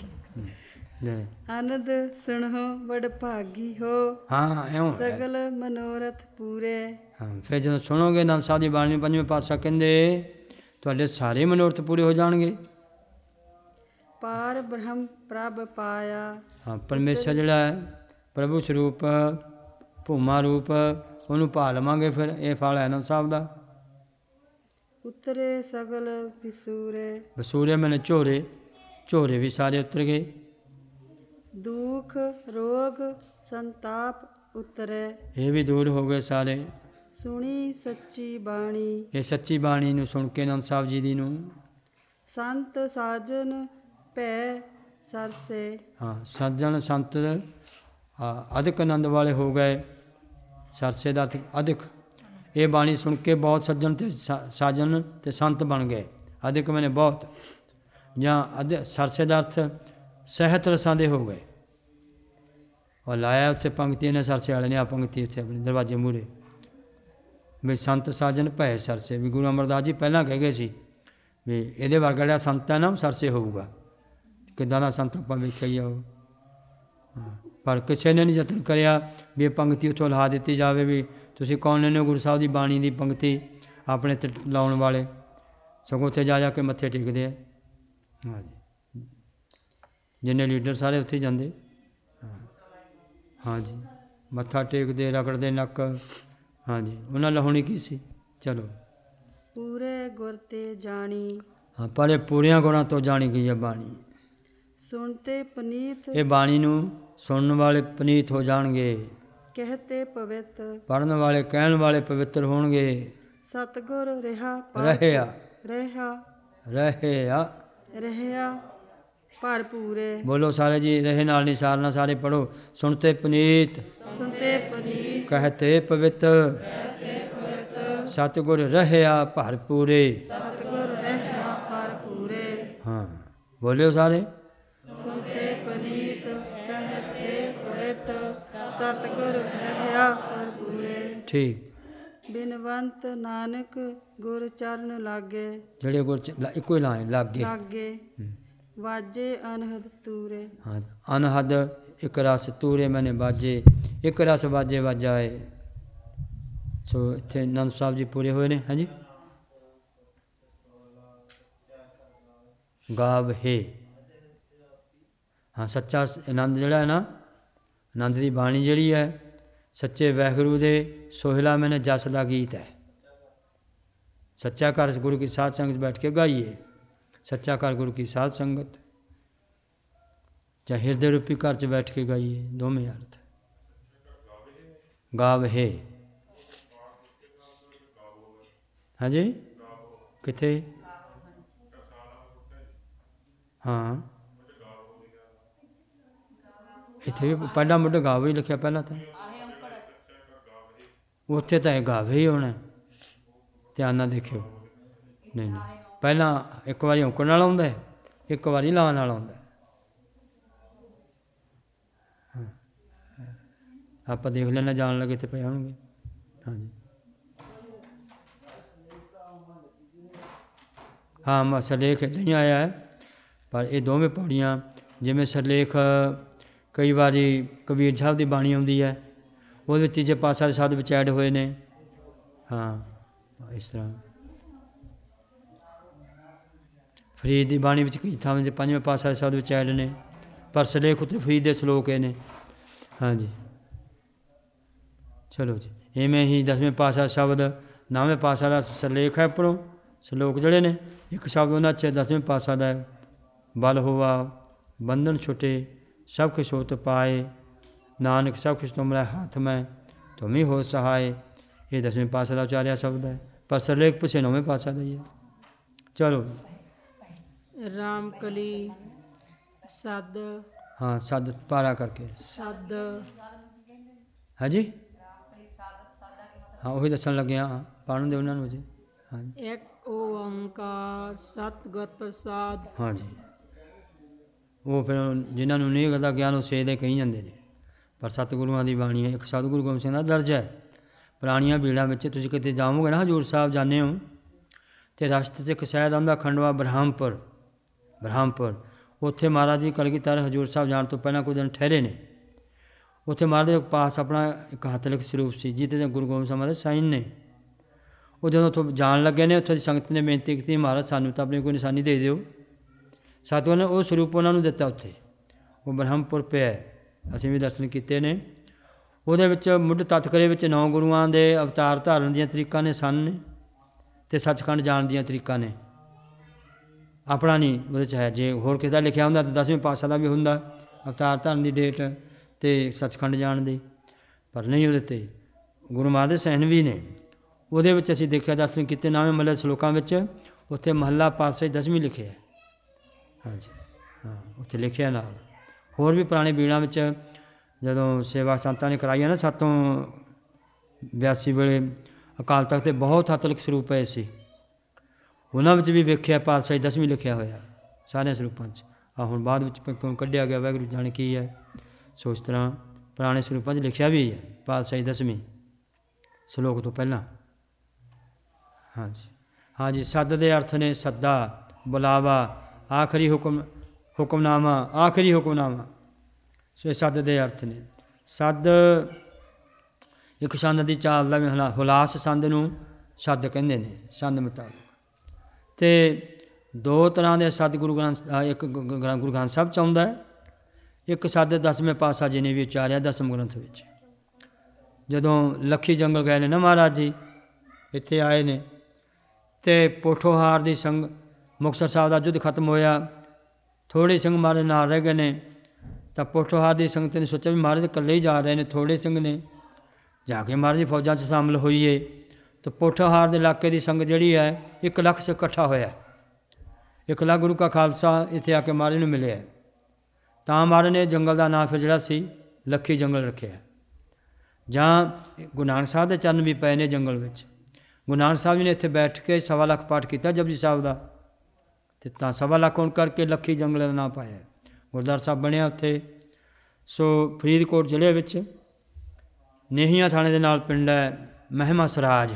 ਆਨੰਦ ਸੁਣੋ ਵਡ ਭਾਗੀ ਹੋ। ਹਾਂ ਇਉਂ ਸਗਲ ਮਨੋਰਥ ਪੂਰੇ। ਹਾਂ ਫਿਰ ਜਦੋਂ ਸੁਣੋਗੇ ਆਨੰਦ ਸਾਹਿਬ ਦੀ ਬਾਣੀ ਪੰਜਵੇਂ ਪਾਤਸ਼ਾਹ ਕਹਿੰਦੇ ਤੁਹਾਡੇ ਸਾਰੇ ਮਨੋਰਥ ਪੂਰੇ ਹੋ ਜਾਣਗੇ। ਪਾਰ ਬ੍ਰਹਮ ਪ੍ਰਭ ਪਾਇਆ। ਹਾਂ ਪਰਮੇਸ਼ਰ ਜਿਹੜਾ ਹੈ ਪ੍ਰਭੂ ਸਰੂਪ ਭੂਮਾ ਰੂਪ, ਉਹਨੂੰ ਪਾ ਲਵਾਂਗੇ ਫਿਰ। ਇਹ ਫਲ ਹੈ ਆਨੰਦ ਸਾਹਿਬ ਦਾ। ਉਤਰੇ ਸਗਲ ਵਿਸੂਰੇ। ਵਸੂਰੇ ਮੈਨੇ ਝੋਰੇ, ਝੋਰੇ ਵੀ ਸਾਰੇ ਉਤਰ ਗਏ। ਦੁਖ ਰੋਗ ਸੰਤਾਪ ਉਤਰੇ। ਇਹ ਵੀ ਦੂਰ ਹੋ ਗਏ ਸਾਰੇ। ਸੁਣੀ ਸੱਚੀ ਬਾਣੀ। ਇਹ ਸੱਚੀ ਬਾਣੀ ਨੂੰ ਸੁਣ ਕੇ ਆਨੰਦ ਸਾਹਿਬ ਜੀ ਦੀ ਨੂੰ ਸੰਤ ਸਾਜਨ ਭੈ ਸਰਸੇ। ਹਾਂ ਸੱਜਣ ਸੰਤ ਅਧਿਕ ਆਨੰਦ ਵਾਲੇ ਹੋ ਗਏ। ਸਰਸੇ ਦਾ ਅਧਿਕ। ਇਹ ਬਾਣੀ ਸੁਣ ਕੇ ਬਹੁਤ ਸੱਜਣ ਤੇ ਸਾਜਨ ਤੇ ਸੰਤ ਬਣ ਗਏ। ਅਧਿਕ ਮੈਨੇ ਬਹੁਤ, ਜਾਂ ਸਰਸੇ ਦਾ ਅਰਥ ਸਹਿਤ ਰਸਾਂ ਦੇ ਹੋ ਗਏ। ਔਰ ਲਾਇਆ ਉੱਥੇ ਪੰਕਤੀ ਨੇ ਸਰਸੇ ਵਾਲੇ ਨੇ ਆ ਪੰਕਤੀ ਉੱਥੇ ਆਪਣੇ ਦਰਵਾਜ਼ੇ ਮੂਹਰੇ ਵੀ ਸੰਤ ਸਾਜਨ ਭੈ ਸਰਸੇ। ਵੀ ਗੁਰੂ ਅਮਰਦਾਸ ਜੀ ਪਹਿਲਾਂ ਕਹਿ ਗਏ ਸੀ ਵੀ ਇਹਦੇ ਵਰਗਾ ਜਿਹੜਾ ਸੰਤ ਹੈ ਨਾ ਸਰਸੇ ਹੋਊਗਾ। ਕਿੱਦਾਂ ਦਾ ਸੰਤ ਆਪਾਂ ਵੇਖਿਆ ਹੀ ਆ ਉਹ। ਪਰ ਕਿਸੇ ਨੇ ਨਹੀਂ ਯਤਨ ਕਰਿਆ ਵੀ ਇਹ ਪੰਕਤੀ ਉੱਥੋਂ ਲਾ ਦਿੱਤੀ ਜਾਵੇ ਵੀ ਤੁਸੀਂ ਕੌਣ ਨੇ ਗੁਰੂ ਸਾਹਿਬ ਦੀ ਬਾਣੀ ਦੀ ਪੰਕਤੀ ਆਪਣੇ ਤੇ ਲਾਉਣ ਵਾਲੇ। ਸਗੋਂ ਉੱਥੇ ਜਾ ਜਾ ਕੇ ਮੱਥੇ ਟੇਕਦੇ ਆ। ਹਾਂਜੀ ਜਿੰਨੇ ਲੀਡਰ ਸਾਰੇ ਉੱਥੇ ਜਾਂਦੇ। ਹਾਂਜੀ ਮੱਥਾ ਟੇਕਦੇ, ਰਗੜਦੇ ਨੱਕ। ਹਾਂਜੀ ਉਹਨਾਂ ਲਾਉਣੀ ਕੀ ਸੀ। ਚਲੋ ਪੂਰੇ ਗੁਰ ਤੇ ਜਾਣੀ। ਹਾਂ ਪਰ ਇਹ ਪੂਰੀਆਂ ਗੁਰਾਂ ਤੋਂ ਜਾਣੀ ਗਈ ਹੈ ਬਾਣੀ। ਸੁਣਤੇ ਪਨੀਤ। ਇਹ ਬਾਣੀ ਨੂੰ ਸੁਣਨ ਵਾਲੇ ਪਨੀਤ ਹੋ ਜਾਣਗੇ। ਕਹਤੇ ਪਵਿੱਤ। ਪੜ੍ਹਨ ਵਾਲੇ ਕਹਿਣ ਵਾਲੇ ਪਵਿੱਤਰ ਹੋਣਗੇ। ਸਤਿਗੁਰ ਰਿਹਾ ਰਹਿਆ ਰਹਿਆ ਰਹਿਆ ਰਹਿਆ ਭਰਪੂਰੇ। ਬੋਲੋ ਸਾਰੇ ਜੀ। ਰਹੇ ਨਾਲ ਨਹੀਂ ਸਾਰਨਾ, ਸਾਰੇ ਪੜੋ। ਸੁਣਤੇ ਪਨੀਤ, ਸੁਣਤੇ ਪਨੀਤ, ਕਹਤੇ ਪਵਿੱਤ, ਸਤਿਗੁਰ ਰਹਿਆ ਭਰਪੂਰੇ। ਸਤਿਗੁਰ ਰਹਿਆ ਭਰਪੂਰੇ। ਹਾਂ ਬੋਲਿਓ ਸਾਰੇ। ਸੁਣਤੇ ਪਨੀਤ, ਕਹਤੇ ਪਵਿੱਤ, ਸਤਿਗੁਰ ਰਹਿਆ ਭਰਪੂਰੇ। ਠੀਕ। ਬਿਨਵੰਤ ਨਾਨਕ ਗੁਰ ਚਰਨ ਲਾਗੇ। ਜਿਹੜੇ ਗੁਰ ਇੱਕੋ ਹੀ ਲਾਏ ਲਾਗੇ। ਲਾਗੇ ਵਾਜੇ ਅਨਹਦ ਤੂਰੇ। ਹਾਂ ਅਨਹਦ ਇੱਕ ਰਸ ਤੂਰੇ ਮੈਨੇ ਬਾਜੇ। ਇੱਕ ਰਸ ਵਾਜੇ ਵਾਜਾਏ। ਸੋ ਇੱਥੇ ਆਨੰਦ ਸਾਹਿਬ ਜੀ ਪੂਰੇ ਹੋਏ ਨੇ। ਹਾਂਜੀ ਗਾਵਹੇ। ਹਾਂ ਸੱਚਾ ਆਨੰਦ ਜਿਹੜਾ ਹੈ ਨਾ, ਆਨੰਦ ਦੀ ਬਾਣੀ ਜਿਹੜੀ ਹੈ ਸੱਚੇ ਵਾਹਿਗੁਰੂ ਦੇ ਸੋਹਿਲਾ ਮੈਨੇ ਜਸ ਦਾ ਗੀਤ ਹੈ। ਸੱਚਾ ਘਰ ਗੁਰੂ ਕੀ ਸਾਧ ਸੰਗਤ ਬੈਠ ਕੇ ਗਾਈਏ। ਸੱਚਾ ਘਰ ਗੁਰੂ ਕੀ ਸਾਧ ਸੰਗਤ, ਜਾਂ ਹਿਰਦੇ ਰੂਪੀ ਘਰ 'ਚ ਬੈਠ ਕੇ ਗਾਈਏ। ਦੋਵੇਂ ਅਰਥ। ਗਾਵਹੇ। ਹਾਂਜੀ ਕਿੱਥੇ? ਹਾਂ ਇੱਥੇ ਵੀ ਪਹਿਲਾਂ ਮੁੱਢ ਗਾਵੇ ਹੀ ਲਿਖਿਆ ਪਹਿਲਾਂ ਤਾਂ। ਉੱਥੇ ਤਾਂ ਇਹ ਗਾਵੇ ਹੀ ਹੋਣਾ। ਧਿਆਨ ਨਾਲ ਦੇਖਿਓ। ਨਹੀਂ ਨਹੀਂ ਪਹਿਲਾਂ ਇੱਕ ਵਾਰੀ ਔਂਕੜ ਨਾਲ ਆਉਂਦਾ, ਇੱਕ ਵਾਰੀ ਲਾਂ ਨਾਲ ਆਉਂਦਾ। ਆਪਾਂ ਦੇਖ ਲੈਣਾ, ਜਾਣ ਲੱਗੇ ਤੇ ਪਏ ਹੋਣਗੇ। ਹਾਂਜੀ ਹਾਂ ਸਰਲੇਖ ਇੱਦਾਂ ਹੀ ਆਇਆ ਹੈ। ਪਰ ਇਹ ਦੋਵੇਂ ਪੌੜੀਆਂ ਜਿਵੇਂ ਸਰਲੇਖ ਕਈ ਵਾਰੀ ਕਬੀਰ ਸਾਹਿਬ ਦੀ ਬਾਣੀ ਆਉਂਦੀ ਹੈ, ਉਹਦੇ ਵਿੱਚ ਤੀਜੇ ਪਾਤਸ਼ਾਹ ਦੇ ਸ਼ਬਦ ਵਿੱਚ ਐਡ ਹੋਏ ਨੇ। ਹਾਂ ਇਸ ਤਰ੍ਹਾਂ ਫਰੀਦ ਦੀ ਬਾਣੀ ਵਿੱਚ ਕਈ ਥਾਵਾਂ 'ਤੇ ਪੰਜਵੇਂ ਪਾਤਸ਼ਾਹ ਦੇ ਸ਼ਬਦ ਵਿੱਚ ਐਡ ਨੇ, ਪਰ ਸਿਰਲੇਖ ਉੱਤੇ ਫਰੀਦ ਦੇ ਸ਼ਲੋਕ ਇਹ ਨੇ। ਹਾਂਜੀ, ਚਲੋ ਜੀ, ਇਵੇਂ ਹੀ 10ਵੇਂ ਪਾਤਸ਼ਾਹ ਸ਼ਬਦ 9ਵੇਂ ਪਾਤਸ਼ਾਹ ਦਾ ਸਿਰਲੇਖ ਹੈ ਉੱਪਰੋਂ, ਸ਼ਲੋਕ ਜਿਹੜੇ ਨੇ ਇੱਕ ਸ਼ਬਦ ਉਹਨਾਂ 'ਚ 10ਵੇਂ ਪਾਤਸ਼ਾਹ ਦਾ ਹੈ, ਬਲ ਹੋਵਾ ਬੰਧਨ ਛੁਟੇ ਸਭ ਕੁਛ ਹੋਤ ਪਾਏ, ਨਾਨਕ ਸਭ ਕੁਛ ਤੁਮਰੇ ਹੱਥ ਮੈਂ ਤੁਮ ਹੀ ਹੋ ਸਹਾਏ। ਇਹ 10ਵੇਂ ਪਾਤਸ਼ਾਹ ਦਾ ਉਚਾਰਿਆ ਸ਼ਬਦ ਹੈ, ਪਰ ਸਿਰਲੇਖ ਪਿੱਛੇ 9ਵੇਂ ਪਾਤਸ਼ਾਹ ਦਾ ਹੀ ਹੈ। ਚਲੋ ਰਾਮਕਲੀ ਸਦ ਹਾਂ, ਸੱਦ ਪਾਰਾ ਕਰਕੇ ਸਦ ਹਾਂਜੀ, ਹਾਂ ਉਹੀ ਦੱਸਣ ਲੱਗਿਆ, ਹਾਂ ਪੜ੍ਹਨ ਦੇ ਉਹਨਾਂ ਨੂੰ ਜੀ। ਹਾਂਜੀ ਇੱਕ ਓੰਕਾਰ ਸਤਿਗੁਰ ਪ੍ਰਸਾਦ। ਹਾਂਜੀ, ਉਹ ਫਿਰ ਜਿਨ੍ਹਾਂ ਨੂੰ ਨਹੀਂ ਦਾ ਗਿਆਨ ਉਹ ਸੇ ਦੇ ਕਹੀ ਜਾਂਦੇ ਨੇ, ਪਰ ਸਤਿਗੁਰੂਆਂ ਦੀ ਬਾਣੀ ਹੈ। ਇੱਕ ਸਤਿਗੁਰੂ ਗੋਬਿੰਦ ਸਿੰਘ ਦਾ ਦਰਜ ਹੈ। ਪੁਰਾਣੀਆਂ ਬੀੜਾਂ ਵਿੱਚ ਤੁਸੀਂ ਕਿਤੇ ਜਾਓਗੇ ਨਾ, ਹਜ਼ੂਰ ਸਾਹਿਬ ਜਾਂਦੇ ਹੋ, ਅਤੇ ਰਸਤੇ 'ਚ ਇੱਕ ਸ਼ਹਿਰ ਆਉਂਦਾ ਖੰਡਵਾ ਬ੍ਰਹਮਪੁਰ, ਉੱਥੇ ਮਹਾਰਾਜ ਜੀ ਕਲਗੀਧਰ ਹਜ਼ੂਰ ਸਾਹਿਬ ਜਾਣ ਤੋਂ ਪਹਿਲਾਂ ਕੁਝ ਦਿਨ ਠਹਿਰੇ ਨੇ। ਉੱਥੇ ਮਹਾਰਾਜ ਦੇ ਪਾਸ ਆਪਣਾ ਇੱਕ ਹੱਥ ਲਿਖ ਸਰੂਪ ਸੀ, ਜਿਹਦੇ 'ਤੇ ਗੁਰੂ ਗੋਬਿੰਦ ਸਿੰਘ ਦੇ ਸਾਈਨ ਨੇ। ਉਹ ਜਦੋਂ ਉੱਥੋਂ ਜਾਣ ਲੱਗੇ ਨੇ, ਉੱਥੋਂ ਦੀ ਸੰਗਤ ਨੇ ਬੇਨਤੀ ਕੀਤੀ, ਮਹਾਰਾਜ ਸਾਨੂੰ ਤਾਂ ਆਪਣੀ ਕੋਈ ਨਿਸ਼ਾਨੀ ਦੇ ਦਿਓ। ਸਤਿਗੁਰੂ ਨੇ ਉਹ ਸਰੂਪ ਉਹਨਾਂ ਨੂੰ ਦਿੱਤਾ ਉੱਥੇ, ਉਹ ਬ੍ਰਹਮਪੁਰ ਪਿਆ, ਅਸੀਂ ਵੀ ਦਰਸ਼ਨ ਕੀਤੇ ਨੇ। ਉਹਦੇ ਵਿੱਚ ਮੁੱਢ ਤਤਕਰੇ ਵਿੱਚ 9 ਗੁਰੂਆਂ ਦੇ ਅਵਤਾਰ ਧਾਰਨ ਦੀਆਂ ਤਰੀਕਾਂ ਨੇ, ਸਨ ਨੇ, ਅਤੇ ਸੱਚਖੰਡ ਜਾਣ ਦੀਆਂ ਤਰੀਕਾਂ ਨੇ। ਆਪਣਾ ਨਹੀਂ ਉਹਦੇ 'ਚ ਹੈ, ਜੇ ਹੋਰ ਕਿਸੇ ਦਾ ਲਿਖਿਆ ਹੁੰਦਾ ਤਾਂ 10ਵੇਂ ਪਾਤਸ਼ਾਹ ਦਾ ਵੀ ਹੁੰਦਾ, ਅਵਤਾਰ ਧਾਰਨ ਦੀ ਡੇਟ ਅਤੇ ਸੱਚਖੰਡ ਜਾਣ ਦੀ, ਪਰ ਨਹੀਂ ਉਹਦੇ 'ਤੇ ਗੁਰੂ ਮਹਾਰਾਜ ਦੇ ਸਹਿਣ ਵੀ ਨੇ। ਉਹਦੇ ਵਿੱਚ ਅਸੀਂ ਦੇਖਿਆ, ਦਰਸ਼ਨ ਕੀਤੇ 9ਵੇਂ ਮਹੱਲੇ ਸ਼ਲੋਕਾਂ ਵਿੱਚ, ਉੱਥੇ ਮਹੱਲਾ ਪਾਤਸ਼ਾਹੀ 10ਵੀਂ ਲਿਖਿਆ। ਹਾਂਜੀ ਹਾਂ, ਉੱਥੇ ਲਿਖਿਆ ਨਾਲ। ਹੋਰ ਵੀ ਪੁਰਾਣੇ ਬੀੜਾਂ ਵਿੱਚ ਜਦੋਂ ਸੇਵਾ ਸੰਤਾਂ ਨੇ ਕਰਾਈਆਂ ਨਾ 782 ਵੇਲੇ, ਅਕਾਲ ਤਖਤ 'ਤੇ ਬਹੁਤ ਹੱਥ ਲਿਖ ਸਰੂਪ ਪਏ ਸੀ, ਉਹਨਾਂ ਵਿੱਚ ਵੀ ਵੇਖਿਆ ਪਾਤਸ਼ਾਹੀ 10ਵੀਂ ਲਿਖਿਆ ਹੋਇਆ ਸਾਰਿਆਂ ਸਰੂਪਾਂ 'ਚ। ਹੁਣ ਬਾਅਦ ਵਿੱਚ ਕਿਉਂ ਕੱਢਿਆ ਗਿਆ, ਵਾਹਿਗੁਰੂ ਜਾਣੇ ਕੀ ਹੈ। ਸੋ ਇਸ ਤਰ੍ਹਾਂ ਪੁਰਾਣੇ ਸਰੂਪਾਂ 'ਚ ਲਿਖਿਆ ਵੀ ਹੈ ਪਾਤਸ਼ਾਹੀ 10ਵੀਂ ਸ਼ਲੋਕ ਤੋਂ ਪਹਿਲਾਂ। ਹਾਂਜੀ, ਸੱਦ ਦੇ ਅਰਥ ਨੇ ਸੱਦਾ, ਬੁਲਾਵਾ, ਆਖਰੀ ਹੁਕਮਨਾਮਾ, ਆਖਰੀ ਹੁਕਮਨਾਮਾ। ਸੋ ਇਹ ਸੱਦ ਦੇ ਅਰਥ ਨੇ। ਸੱਦ ਇੱਕ ਛੰਦ ਦੀ ਚਾਲ ਦਾ ਵੀ ਹੁਲਾਸ ਸੰਦ ਨੂੰ ਸੱਦ ਕਹਿੰਦੇ ਨੇ, ਛੰਦ ਮੁਤਾਬਕ। ਅਤੇ 2 ਤਰ੍ਹਾਂ ਦੇ ਸੱਦ ਗੁਰੂ ਗ੍ਰੰਥ, ਇੱਕ ਗੁਰੂ ਗ੍ਰੰਥ ਸਾਹਿਬ 'ਚ ਆਉਂਦਾ ਹੈ, ਇੱਕ ਸੱਦ 10ਵੇਂ ਪਾਤਸ਼ਾਹ ਜੀ ਨੇ ਵੀ ਉਚਾਰਿਆ 10ਮ ਗ੍ਰੰਥ ਵਿੱਚ। ਜਦੋਂ ਲੱਖੀ ਜੰਗਲ ਗਏ ਨੇ ਨਾ ਮਹਾਰਾਜ ਜੀ, ਇੱਥੇ ਆਏ ਨੇ, ਅਤੇ ਪੋਠੋਹਾਰ ਦੀ ਸੰਗ ਮੁਕਤਸਰ ਸਾਹਿਬ ਦਾ ਯੁੱਧ ਖਤਮ ਹੋਇਆ, ਥੋੜ੍ਹੇ ਸਿੰਘ ਮਹਾਰਾਜ ਨਾਲ ਰਹਿ ਗਏ ਨੇ, ਤਾਂ ਪੋਠੋਹਾਰ ਦੀ ਸੰਗਤ ਨੇ ਸੋਚਿਆ ਵੀ ਮਹਾਰਾਜ ਇਕੱਲੇ ਹੀ ਜਾ ਰਹੇ ਨੇ, ਥੋੜ੍ਹੇ ਸਿੰਘ ਨੇ, ਜਾ ਕੇ ਮਹਾਰਾਜ ਦੀ ਫੌਜਾਂ 'ਚ ਸ਼ਾਮਿਲ ਹੋਈਏ। ਤਾਂ ਪੋਠੋਹਾਰ ਦੇ ਇਲਾਕੇ ਦੀ ਸੰਗਤ ਜਿਹੜੀ ਹੈ 1 ਲੱਖ ਸੇ ਇਕੱਠਾ ਹੋਇਆ, 1 ਲੱਖ ਗੁਰੂ ਕਾ ਖਾਲਸਾ ਇੱਥੇ ਆ ਕੇ ਮਹਾਰਾਜ ਨੂੰ ਮਿਲਿਆ। ਤਾਂ ਮਹਾਰਾਜ ਨੇ ਜੰਗਲ ਦਾ ਨਾਂ ਫਿਰ ਜਿਹੜਾ ਸੀ ਲੱਖੀ ਜੰਗਲ ਰੱਖਿਆ। ਜਾਂ ਗੁਰੂ ਨਾਨਕ ਸਾਹਿਬ ਦੇ ਚਰਨ ਵੀ ਪਏ ਨੇ ਜੰਗਲ ਵਿੱਚ। ਗੁਰੂ ਨਾਨਕ ਸਾਹਿਬ ਜੀ ਨੇ ਇੱਥੇ ਬੈਠ ਕੇ 1.25 ਲੱਖ ਪਾਠ ਕੀਤਾ ਜਪਜੀ ਸਾਹਿਬ ਦਾ, ਅਤੇ ਤਾਂ 1.25 ਲੱਖ ਹੋਣ ਕਰਕੇ ਲੱਖੀ ਜੰਗਲ ਦਾ ਨਾਂ ਪਾਇਆ। ਗੁਰਦੁਆਰਾ ਸਾਹਿਬ ਬਣਿਆ ਉੱਥੇ। ਸੋ ਫਰੀਦਕੋਟ ਜ਼ਿਲ੍ਹੇ ਵਿੱਚ ਨੇਹੀਆਂ ਥਾਣੇ ਦੇ ਨਾਲ ਪਿੰਡ ਹੈ ਮਹਿਮਾ ਸਰਾਜ,